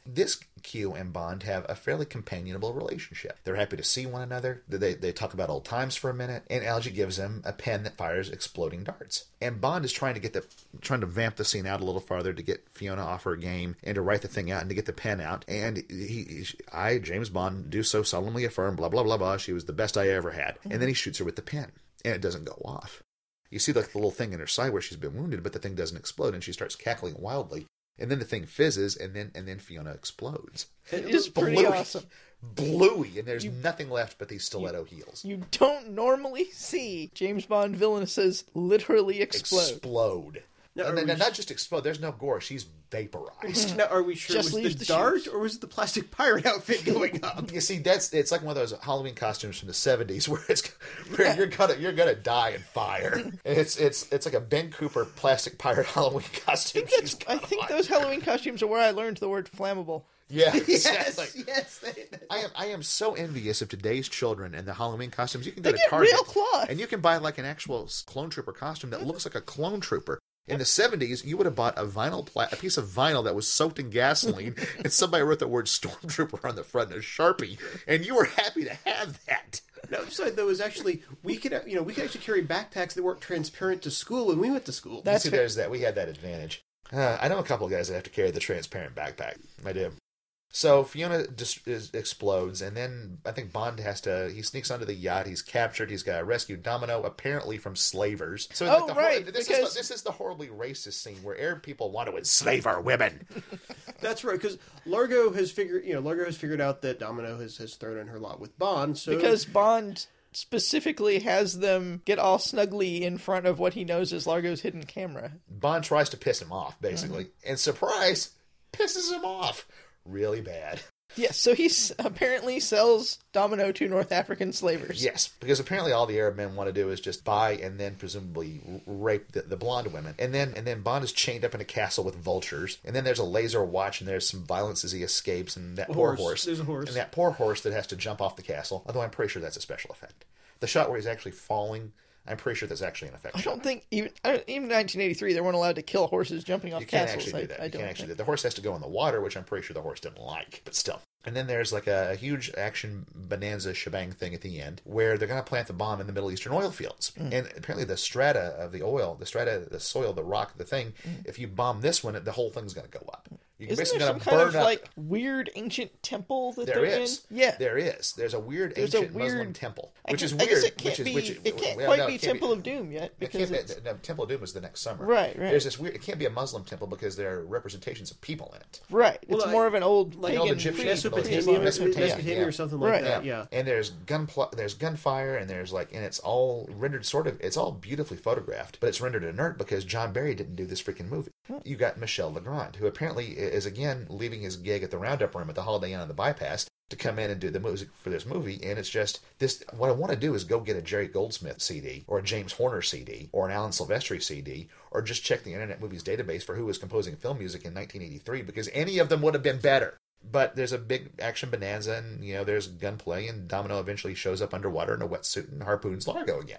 S1: This Q and Bond have a fairly companionable relationship. They're happy to see one another. They, they talk about old times for a minute, and Algie gives him a pen that fires exploding darts. And Bond is trying to get the trying to vamp the scene out a little farther to get Fiona off her game and to write the thing out and to get the pen out. And he, he I, James Bond, do so solemnly affirm, blah, blah, blah, blah, she was the best I ever had. And then he shoots her with the pen, and it doesn't go off. You see like the little thing in her side where she's been wounded, but the thing doesn't explode, and she starts cackling wildly. And then the thing fizzes, and then and then Fiona explodes.
S3: It is pretty
S1: Bluey,
S3: awesome.
S1: Bluey, and there's
S3: You-
S1: nothing left but these stiletto
S3: you,
S1: heels.
S3: You don't normally see James Bond villainesses literally explode.
S1: Explode.
S2: Now,
S1: and
S2: are
S1: then,
S2: we
S1: not
S2: just-
S1: just explode. There's no gore. She's vaporized.
S2: Now, are we sure
S3: Just
S2: it was
S3: leaves
S2: the,
S3: the
S2: dart
S3: shoes.
S2: or was it the plastic pirate outfit going up?
S1: You see, that's it's like one of those Halloween costumes from the seventies where it's where you're gonna you're gonna die in fire. And it's it's it's like a Ben Cooper plastic pirate Halloween costume.
S3: I think,
S1: she's
S3: that's, I
S1: got
S3: think
S1: on.
S3: those Halloween costumes are where I learned the word flammable.
S1: Yeah,
S2: yes,
S1: exactly.
S2: yes. They,
S1: I am I am so envious of today's children and the Halloween costumes. You can go
S3: They
S1: to
S3: get
S1: Target
S3: real cloth.
S1: and you can buy like an actual clone trooper costume that looks like a clone trooper. In the seventies, you would have bought a vinyl pla- a piece of vinyl that was soaked in gasoline, and somebody wrote the word Stormtrooper on the front in a Sharpie, and you were happy to have that.
S2: the upside though is actually we could you know we could actually carry backpacks that weren't transparent to school when we went to school.
S3: That's
S1: See,
S3: fair.
S1: there's that. We had that advantage. Uh, I know a couple of guys that have to carry the transparent backpack. I do. So Fiona just is, explodes, and then I think Bond has to. He sneaks onto the yacht. He's captured. He's got to rescue Domino, apparently from slavers. So
S3: Oh,
S1: the,
S3: right,
S1: This,
S3: because-
S1: is, this is the horribly racist scene where Arab people want to enslave our women.
S2: That's right, because Largo has figured you know Largo has figured out that Domino has, has thrown in her lot with Bond. So
S3: Because Bond specifically has them get all snugly in front of what he knows is Largo's hidden camera.
S1: Bond tries to piss him off, basically,
S3: Mm-hmm.
S1: and surprise, pisses him off really bad.
S3: Yes, so he s- apparently sells Domino to North African slavers.
S1: Yes, because apparently all the Arab men want to do is just buy and then presumably r- rape the, the blonde women, and then and then Bond is chained up in a castle with vultures, and then there's a laser watch, and there's some violence as he escapes, and that
S2: A
S1: poor
S2: horse.
S1: horse,
S2: There's a horse.
S1: and that poor horse that has to jump off the castle. Although I'm pretty sure that's a special effect. The shot where he's actually falling, I'm pretty sure that's actually an effect.
S3: I
S1: shot.
S3: don't think even I don't- even nineteen eighty-three they weren't allowed to kill horses jumping off
S1: You can't
S3: castles.
S1: actually do that.
S3: I, I
S1: You
S3: don't
S1: can't actually do
S3: think.
S1: that. The horse has to go in the water, which I'm pretty sure the horse didn't like, but still. And then there's like a, a huge action bonanza shebang thing at the end where they're going to plant the bomb in the Middle Eastern oil fields.
S3: Mm.
S1: And apparently the strata of the oil, the strata, the soil, the rock, the thing, if you bomb this one, the whole thing's going to go up. You're
S3: Isn't
S1: basically
S3: there
S1: going
S3: some
S1: to
S3: kind
S1: burn
S3: of
S1: up.
S3: like weird ancient temple that
S1: There
S3: they're
S1: is.
S3: in? Yeah.
S1: There is. There's a weird
S3: There's a
S1: ancient Muslim
S3: weird-
S1: temple,
S3: I
S1: which
S3: guess-
S1: is
S3: I
S1: weird.
S3: guess it can't
S1: which is,
S3: be.
S1: which,
S3: it can't
S1: well,
S3: quite
S1: no,
S3: be
S1: it can't
S3: Temple of Doom yet
S1: It
S3: because
S1: can't
S3: it's,
S1: be, no, Temple of Doom is the next summer.
S3: Right, right.
S1: There's this weird. It can't be a Muslim temple because there are representations of people in it.
S3: right.
S2: Well,
S3: it's
S2: I-
S3: more of an old
S2: like
S3: pagan
S1: old Egyptian-
S3: creed.
S2: Mesopotamia,
S1: Mesopotamia,
S2: Mesopotamia,
S1: Mesopotamia,
S2: or something like
S3: Right.
S2: that. Yeah.
S1: And there's gun pl- there's gunfire, and there's like, and it's all rendered sort of, it's all beautifully photographed, but it's rendered inert because John Barry didn't do this freaking movie. You got Michel Legrand, who apparently is again leaving his gig at the Roundup Room at the Holiday Inn on the Bypass to come in and do the music for this movie, and it's just this. What I want to do is go get a Jerry Goldsmith C D, or a James Horner C D, or an Alan Silvestri C D, or just check the Internet Movies database for who was composing film music in nineteen eighty-three, because any of them would have been better. But there's a big action bonanza, and you know there's gunplay, and Domino eventually shows up underwater in a wetsuit and harpoons Largo again.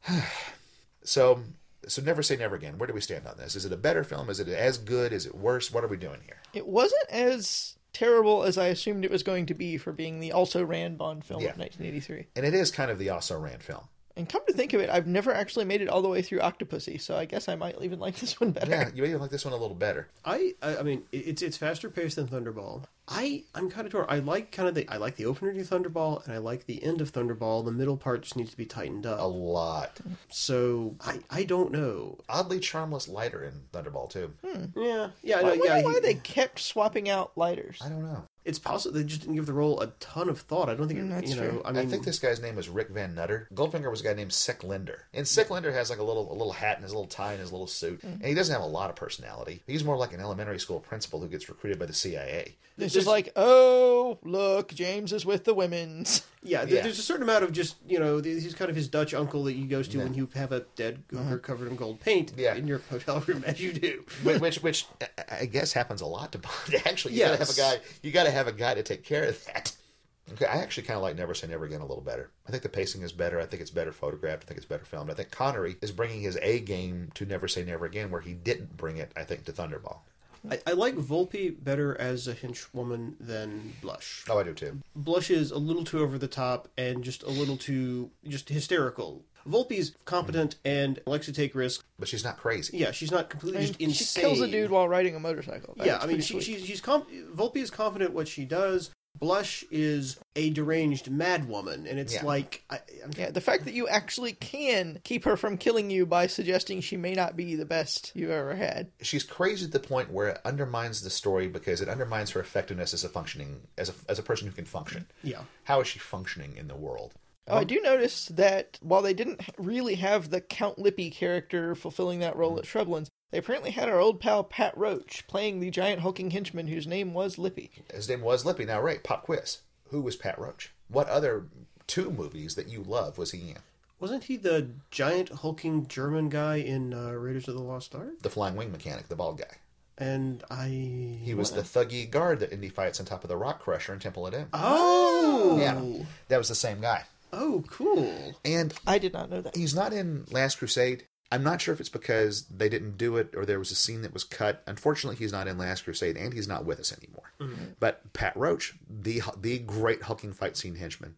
S1: so, so never say never again. Where do we stand on this? Is it a better film? Is it as good? Is it worse? What are we doing here?
S3: It wasn't as terrible as I assumed it was going to be for being the also ran Bond film
S1: Yeah.
S3: of nineteen eighty-three.
S1: And it is kind of the also ran film.
S3: And come to think of it, I've never actually made it all the way through Octopussy, so I guess I might even like this one better.
S1: Yeah, you may like this one a little better.
S2: I, I I mean it- it's it's faster paced than Thunderball. I I'm kind of torn. I like kind of the I like the opener to Thunderball and I like the end of Thunderball. The middle part just needs to be tightened
S1: A
S2: up.
S1: lot.
S2: So I I don't know.
S1: Oddly charmless lighter in Thunderball, too.
S2: Yeah yeah
S3: I
S2: no,
S3: wonder
S2: yeah.
S3: why
S2: he-
S3: they kept swapping out lighters.
S1: I don't know.
S2: It's possible they just didn't give the role a ton of thought. I don't think it,
S3: Mm, that's
S2: you know.
S3: true.
S2: I mean,
S1: I think this guy's name was Rick Van Nutter. Goldfinger was a guy named Sick Linder. And Sick Linder has like a little a little hat and his little tie and his little suit. And he doesn't have a lot of personality. He's more like an elementary school principal who gets recruited by the C I A.
S3: It's just like, oh, look, James is with the women's.
S2: Yeah, th-
S1: Yeah.
S2: there's a certain amount of just, you know, th- he's kind of his Dutch uncle that he goes to when you have a dead hooker covered in gold paint
S1: Yeah.
S2: in your hotel room, as you do.
S1: which, which, which I guess happens a lot to Bond. Actually, you gotta have a
S2: Yes.
S1: guy. You gotta have a guy to take care of that. Okay, I actually kind of like Never Say Never Again a little better. I think the pacing is better. I think it's better photographed. I think it's better filmed. I think Connery is bringing his A game to Never Say Never Again, where he didn't bring it. I think to Thunderball.
S2: I, I like Volpe better as a henchwoman than Blush.
S1: Oh, I do too.
S2: Blush is a little too over the top and just a little too just hysterical. Volpe's competent and likes to take risks.
S1: But she's not crazy.
S2: Yeah, she's not completely
S3: I mean,
S2: just insane.
S3: she kills a dude while riding a motorcycle. That
S2: yeah,
S3: was
S2: I mean,
S3: pretty
S2: she,
S3: sweet.
S2: she's she's comp- Volpe is confident what she does. Blush is a deranged mad woman, and it's
S1: Yeah.
S2: like, I, I'm,
S3: Yeah, the fact that you actually can keep her from killing you by suggesting she may not be the best you've ever had.
S1: She's crazy to the point where it undermines the story because it undermines her effectiveness as a functioning as a as a person who can function.
S2: yeah.
S1: How is she functioning in the world?
S3: Oh, I do notice that while they didn't really have the Count Lippy character fulfilling that role at Shrublands, they apparently had our old pal Pat Roach playing the giant hulking henchman whose name was Lippy.
S1: His name was Lippy. Now, Ray, pop quiz. Who was Pat Roach? What other two movies that you love was he in?
S2: Wasn't he the giant hulking German guy in uh, Raiders of the Lost Ark?
S1: The Flying Wing Mechanic, the bald guy.
S2: And I...
S1: He was the thuggy guard that Indy fights on top of the Rock Crusher in Temple of Doom.
S2: Oh!
S1: Yeah, that was the same guy.
S2: Oh, cool.
S1: And
S3: I did not know that.
S1: he's not in Last Crusade. I'm not sure if it's because they didn't do it or there was a scene that was cut. Unfortunately, he's not in Last Crusade, and he's not with us anymore.
S2: Mm-hmm.
S1: But Pat Roach, the the great hulking fight scene henchman.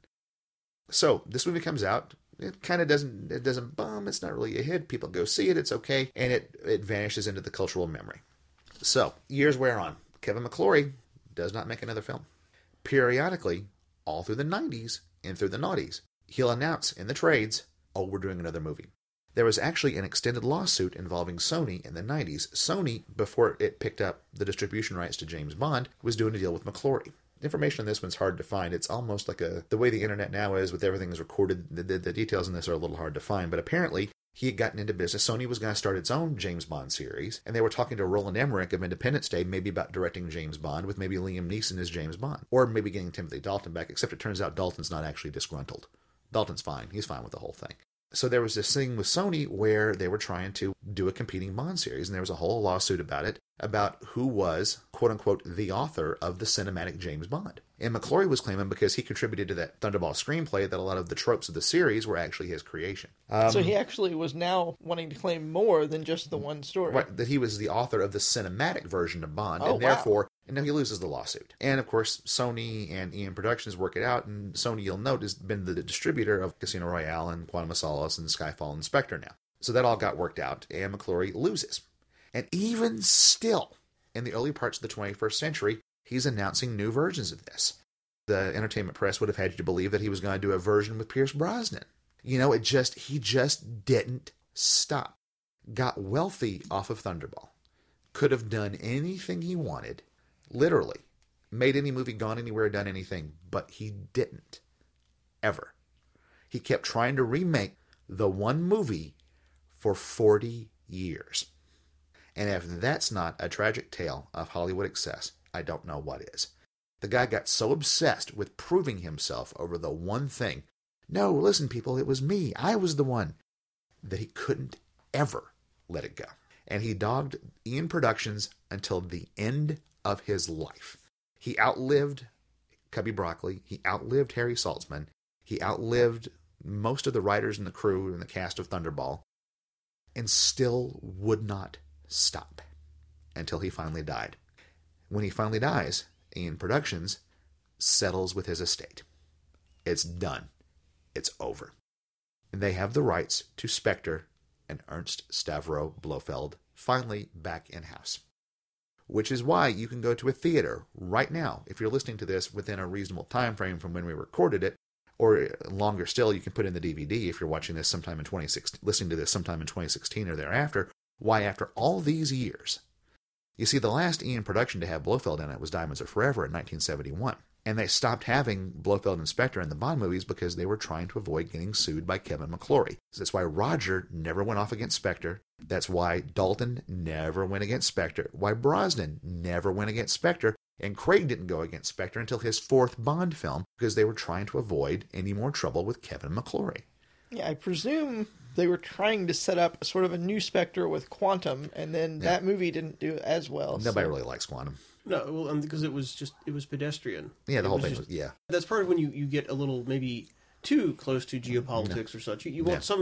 S1: So this movie comes out. It kind of doesn't it doesn't bomb. It's not really a hit. People go see it. It's okay, and it it vanishes into the cultural memory. So years wear on. Kevin McClory does not make another film. Periodically, all through the nineties and through the noughties, he'll announce in the trades, "Oh, we're doing another movie." There was actually an extended lawsuit involving Sony in the nineties. Sony, before it picked up the distribution rights to James Bond, was doing a deal with McClory. Information on this one's hard to find. It's almost like a the way the internet now is with everything is recorded. The, the, the details in this are a little hard to find, but apparently he had gotten into business. Sony was going to start its own James Bond series, and they were talking to Roland Emmerich of Independence Day maybe about directing James Bond with maybe Liam Neeson as James Bond, or maybe getting Timothy Dalton back, except it turns out Dalton's not actually disgruntled. Dalton's fine. He's fine with the whole thing. So there was this thing with Sony where they were trying to do a competing Bond series, and there was a whole lawsuit about it, about who was, quote-unquote, the author of the cinematic James Bond. And McClory was claiming because he contributed to that Thunderball screenplay that a lot of the tropes of the series were actually his creation. Um,
S3: So he actually was now wanting to claim more than just the one story.
S1: Right, that he was the author of the cinematic version of Bond,
S3: Oh,
S1: and
S3: wow.
S1: therefore, and now he loses the lawsuit. And of course, Sony and Eon Productions work it out, and Sony, you'll note, has been the distributor of Casino Royale and Quantum of Solace and Skyfall and Spectre now. So that all got worked out, and McClory loses. And even still, in the early parts of the twenty-first century, he's announcing new versions of this. The entertainment press would have had you to believe that he was going to do a version with Pierce Brosnan. You know, it just, he just didn't stop. Got wealthy off of Thunderball. Could have done anything he wanted. Literally. Made any movie, gone anywhere, done anything. But he didn't. Ever. He kept trying to remake the one movie for forty years. And if that's not a tragic tale of Hollywood excess, I don't know what is. The guy got so obsessed with proving himself over the one thing. No, listen, people, it was me. I was the one. That he couldn't ever let it go. And he dogged Eon Productions until the end of his life. He outlived Cubby Broccoli. He outlived Harry Saltzman. He outlived most of the writers and the crew and the cast of Thunderball. And still would not stop until he finally died. When he finally dies, Eon Productions settles with his estate. It's done. It's over. And they have the rights to Spectre and Ernst Stavro Blofeld finally back in-house. Which is why you can go to a theater right now, if you're listening to this within a reasonable time frame from when we recorded it, or longer still, you can put in the D V D if you're watching this sometime in twenty sixteen, listening to this sometime in twenty sixteen or thereafter. Why, after all these years, you see, the last Eon production to have Blofeld in it was Diamonds Are Forever in nineteen seventy-one. And they stopped having Blofeld and Spectre in the Bond movies because they were trying to avoid getting sued by Kevin McClory. So that's why Roger never went off against Spectre. That's why Dalton never went against Spectre. Why Brosnan never went against Spectre. And Craig didn't go against Spectre until his fourth Bond film because they were trying to avoid any more trouble with Kevin McClory.
S3: Yeah, I presume they were trying to set up sort of a new Spectre with Quantum, and then
S1: Yeah.
S3: that movie didn't do as well.
S1: Nobody
S3: so.
S1: really likes Quantum.
S2: No, well, um, because it was just, it was pedestrian.
S1: Yeah, the
S2: It
S1: whole
S2: was
S1: thing
S2: just-
S1: was, yeah.
S2: That's part of when you, you get a little maybe too close to geopolitics or such. You, you want
S1: Yeah.
S2: some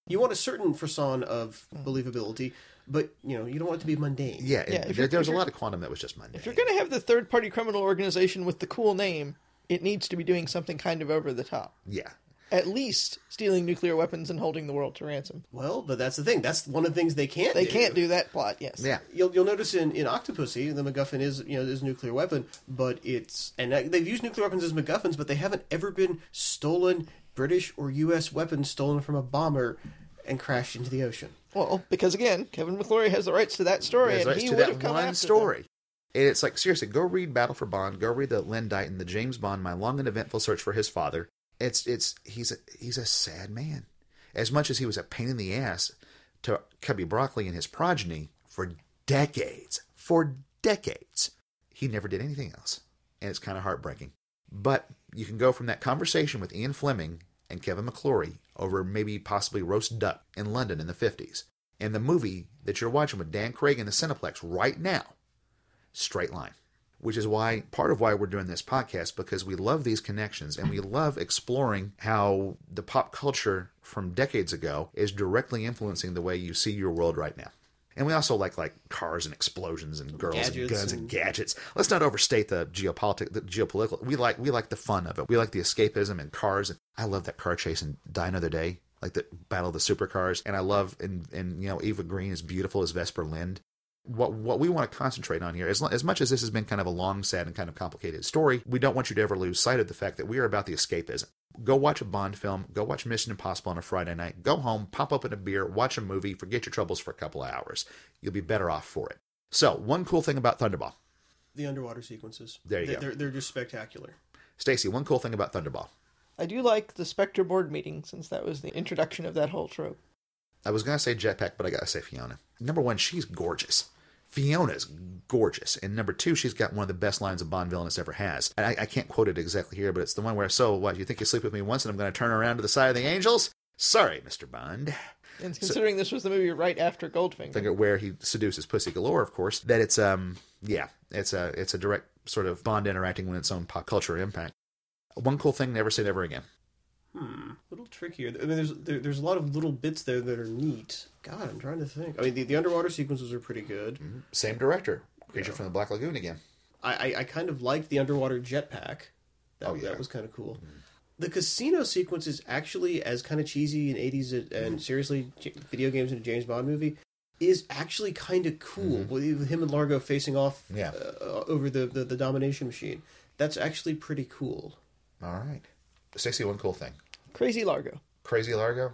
S2: You want a certain frisson of believability, but, you know, you don't want it to be mundane.
S1: Yeah,
S3: Yeah,
S1: it,
S3: if
S1: there,
S3: you're-
S1: there was
S3: if
S1: a
S3: you're-
S1: lot of Quantum that was just mundane.
S3: If you're going to have the third-party criminal organization with the cool name, it needs to be doing something kind of over the top.
S1: Yeah.
S3: At least stealing nuclear weapons and holding the world to ransom.
S2: Well, but that's the thing. That's one of the things they can't
S3: They
S2: do.
S3: can't do that plot, yes.
S1: Yeah.
S2: You'll you'll notice in, in Octopussy, the MacGuffin is you know is a nuclear weapon, but it's and they've used nuclear weapons as MacGuffins, but they haven't ever been stolen British or U S weapons stolen from a bomber and crashed into the ocean.
S3: Well, because again, Kevin McClory has the rights to that story,
S1: There's
S3: and
S1: rights
S3: he
S1: to
S3: would
S1: that
S3: have come
S1: one
S3: after
S1: story.
S3: them.
S1: And it's like, seriously, go read Battle for Bond. Go read the Len Dighton, the James Bond, My Long and Eventful Search for His Father. It's it's he's a, he's a sad man. As much as he was a pain in the ass to Cubby Broccoli and his progeny for decades, for decades, he never did anything else. And it's kind of heartbreaking. But you can go from that conversation with Ian Fleming and Kevin McClory over maybe possibly roast duck in London in the fifties, and the movie that you're watching with Dan Craig in the Cineplex right now, Straight Line. Which is why, part of why we're doing this podcast, because we love these connections and we love exploring how the pop culture from decades ago is directly influencing the way you see your world right now. And we also like like cars and explosions and girls and
S2: Gadgets
S1: guns and,
S2: and-
S1: gadgets. Let's not overstate the geopolitic, the geopolitical. We like we like the fun of it. We like the escapism and cars. And I love that car chase in Die Another Day, like the Battle of the Supercars. And I love and and you know Eva Green is beautiful as Vesper Lind. What what we want to concentrate on here, as, as much as this has been kind of a long, sad, and kind of complicated story, we don't want you to ever lose sight of the fact that we are about the escapism. Go watch a Bond film, go watch Mission Impossible on a Friday night, go home, pop open a beer, watch a movie, forget your troubles for a couple of hours. You'll be better off for it. So, one cool thing about Thunderball.
S2: The underwater sequences.
S1: There you
S2: they,
S1: go.
S2: They're, they're just spectacular.
S1: Stacy, one cool thing about Thunderball.
S3: I do like the Spectre board meeting, since that was the introduction of that whole trope.
S1: I was going to say Jetpack, but I got to say Fiona. Number one, she's gorgeous. Fiona's gorgeous. And number two, she's got one of the best lines a Bond villainess ever has. And I, I can't quote it exactly here, but it's the one where, so what, you think you sleep with me once and I'm going to turn around to the side of the angels? Sorry, Mister Bond.
S3: And considering this was the movie right after Goldfinger.
S1: Think of where he seduces Pussy Galore, of course, that it's, um, yeah, it's a, it's a direct sort of Bond interacting with its own pop culture impact. One cool thing, never say never again.
S2: Hmm, a little trickier. I mean, there's there, there's a lot of little bits there that are neat. God, I'm trying to think. I mean, the, the underwater sequences are pretty good.
S1: Same director. Creature from the Black Lagoon again.
S2: I, I, I kind of liked the underwater jetpack. That,
S1: Oh, yeah.
S2: that was kind of cool. The casino sequence is actually as kind of cheesy in eighties and seriously J- video games in a James Bond movie is actually kind of cool with, with him and Largo facing off
S1: Yeah.
S2: uh, over the, the, the domination machine. That's actually pretty cool.
S1: All right. Stacey, one cool thing.
S3: Crazy Largo.
S1: Crazy Largo?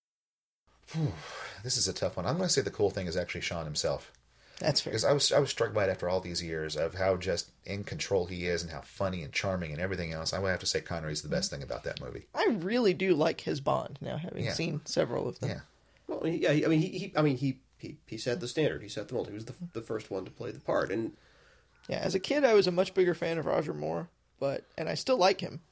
S1: Whew, this is a tough one. I'm going to say the cool thing is actually Sean himself.
S3: That's fair.
S1: Because I was I was struck by it after all these years of how just in control he is and how funny and charming and everything else. I would have to say Connery's the best thing about that movie.
S3: I really do like his Bond, now having
S1: Yeah.
S3: seen several of them.
S1: Yeah.
S2: Well, yeah, I mean, he, he I mean, he, he, he set the standard. He set the mold. He was the, the first one to play the part. And
S3: Yeah, as a kid, I was a much bigger fan of Roger Moore, but and I still like him.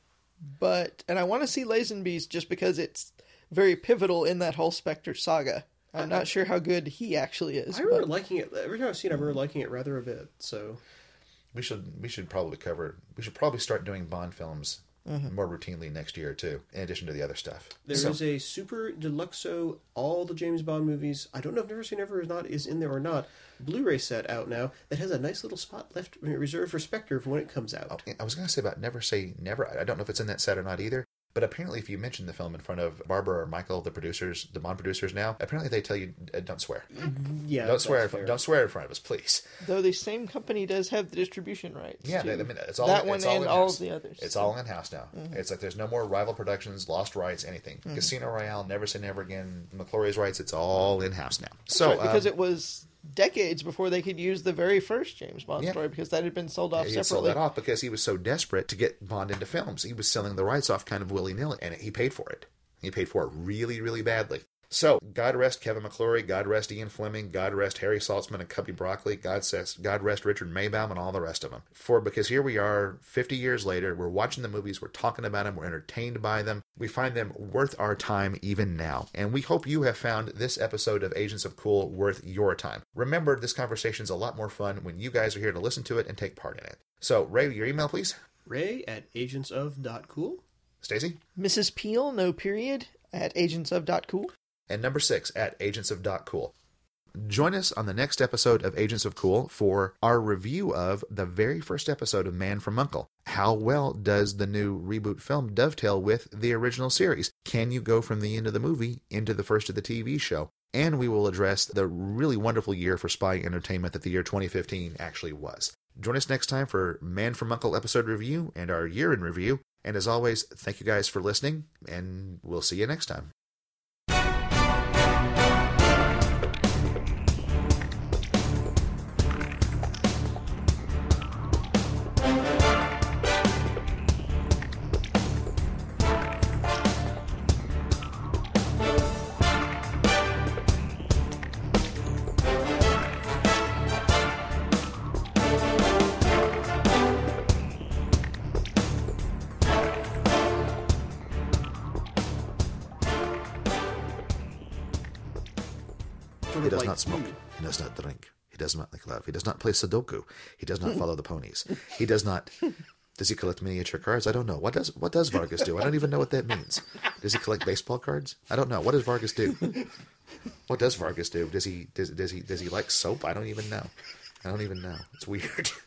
S3: But and I want to see Lazenby's just because it's very pivotal in that whole Spectre saga. I'm not sure how good he actually is.
S2: I remember
S3: but
S2: liking it. Every time I've seen it, I remember liking it rather a bit. So
S1: We should we should probably cover we should probably start doing Bond films more routinely next year too, in addition to the other stuff.
S2: there
S1: So-
S2: is a Super Deluxo, all the James Bond movies. I don't know if Never Say Never is not is in there or not. Blu-ray set out now that has a nice little spot left reserved for Spectre for when it comes out.
S1: I was going to say about Never Say Never. I don't know if it's in that set or not either. But apparently, if you mention the film in front of Barbara or Michael, the producers, the Bond producers now, apparently they tell you uh, don't swear.
S2: Yeah,
S1: Don't swear.
S2: that's
S1: In,
S2: fair.
S1: don't swear in front of us, please.
S3: though the same company does have the distribution rights.
S1: Yeah,
S3: to
S1: I mean it's all
S3: that one
S1: it's all
S3: and all
S1: in-house.
S3: of the others.
S1: It's all in house now. It's like there's no more rival productions, lost rights, anything. Casino Royale, Never Say Never Again, McClory's rights. It's all in house now. So
S3: Right, because
S1: um,
S3: it was decades before they could use the very first James Bond
S1: Yeah.
S3: story, because that had been sold off
S1: he had sold
S3: separately.
S1: that off because he was so desperate to get Bond into films. He was selling the rights off kind of willy nilly, and he paid for it. He paid for it really, really badly. So, God rest Kevin McClory, God rest Ian Fleming, God rest Harry Saltzman and Cubby Broccoli, God, rest, God rest Richard Maybaum and all the rest of them. For because here we are, fifty years later, we're watching the movies, we're talking about them, we're entertained by them. We find them worth our time even now. And we hope you have found this episode of Agents of Cool worth your time. Remember, this conversation's a lot more fun when you guys are here to listen to it and take part in it. So, Ray, your email, please.
S2: Ray at agentsof dot cool.
S1: Stacey?
S3: Missus Peel, no period, at agentsof.cool.
S1: and number six at Agents of Doc Cool. Join us on the next episode of Agents of Cool for our review of the very first episode of Man from U N C L E. How well does the new reboot film dovetail with the original series? Can you go from the end of the movie into the first of the T V show? And we will address the really wonderful year for spy entertainment that the year twenty fifteen actually was. Join us next time for Man from U N C L E episode review and our year in review. And as always, thank you guys for listening, and we'll see you next time. He does not smoke. He does not drink. He does not make love. He does not play Sudoku. He does not follow the ponies. He does not... Does he collect miniature cards? I don't know. What does what does Vargas do? I don't even know what that means. Does he collect baseball cards? I don't know. What does Vargas do? What does Vargas do? Does he does, does he does he like soap? I don't even know. I don't even know. It's weird.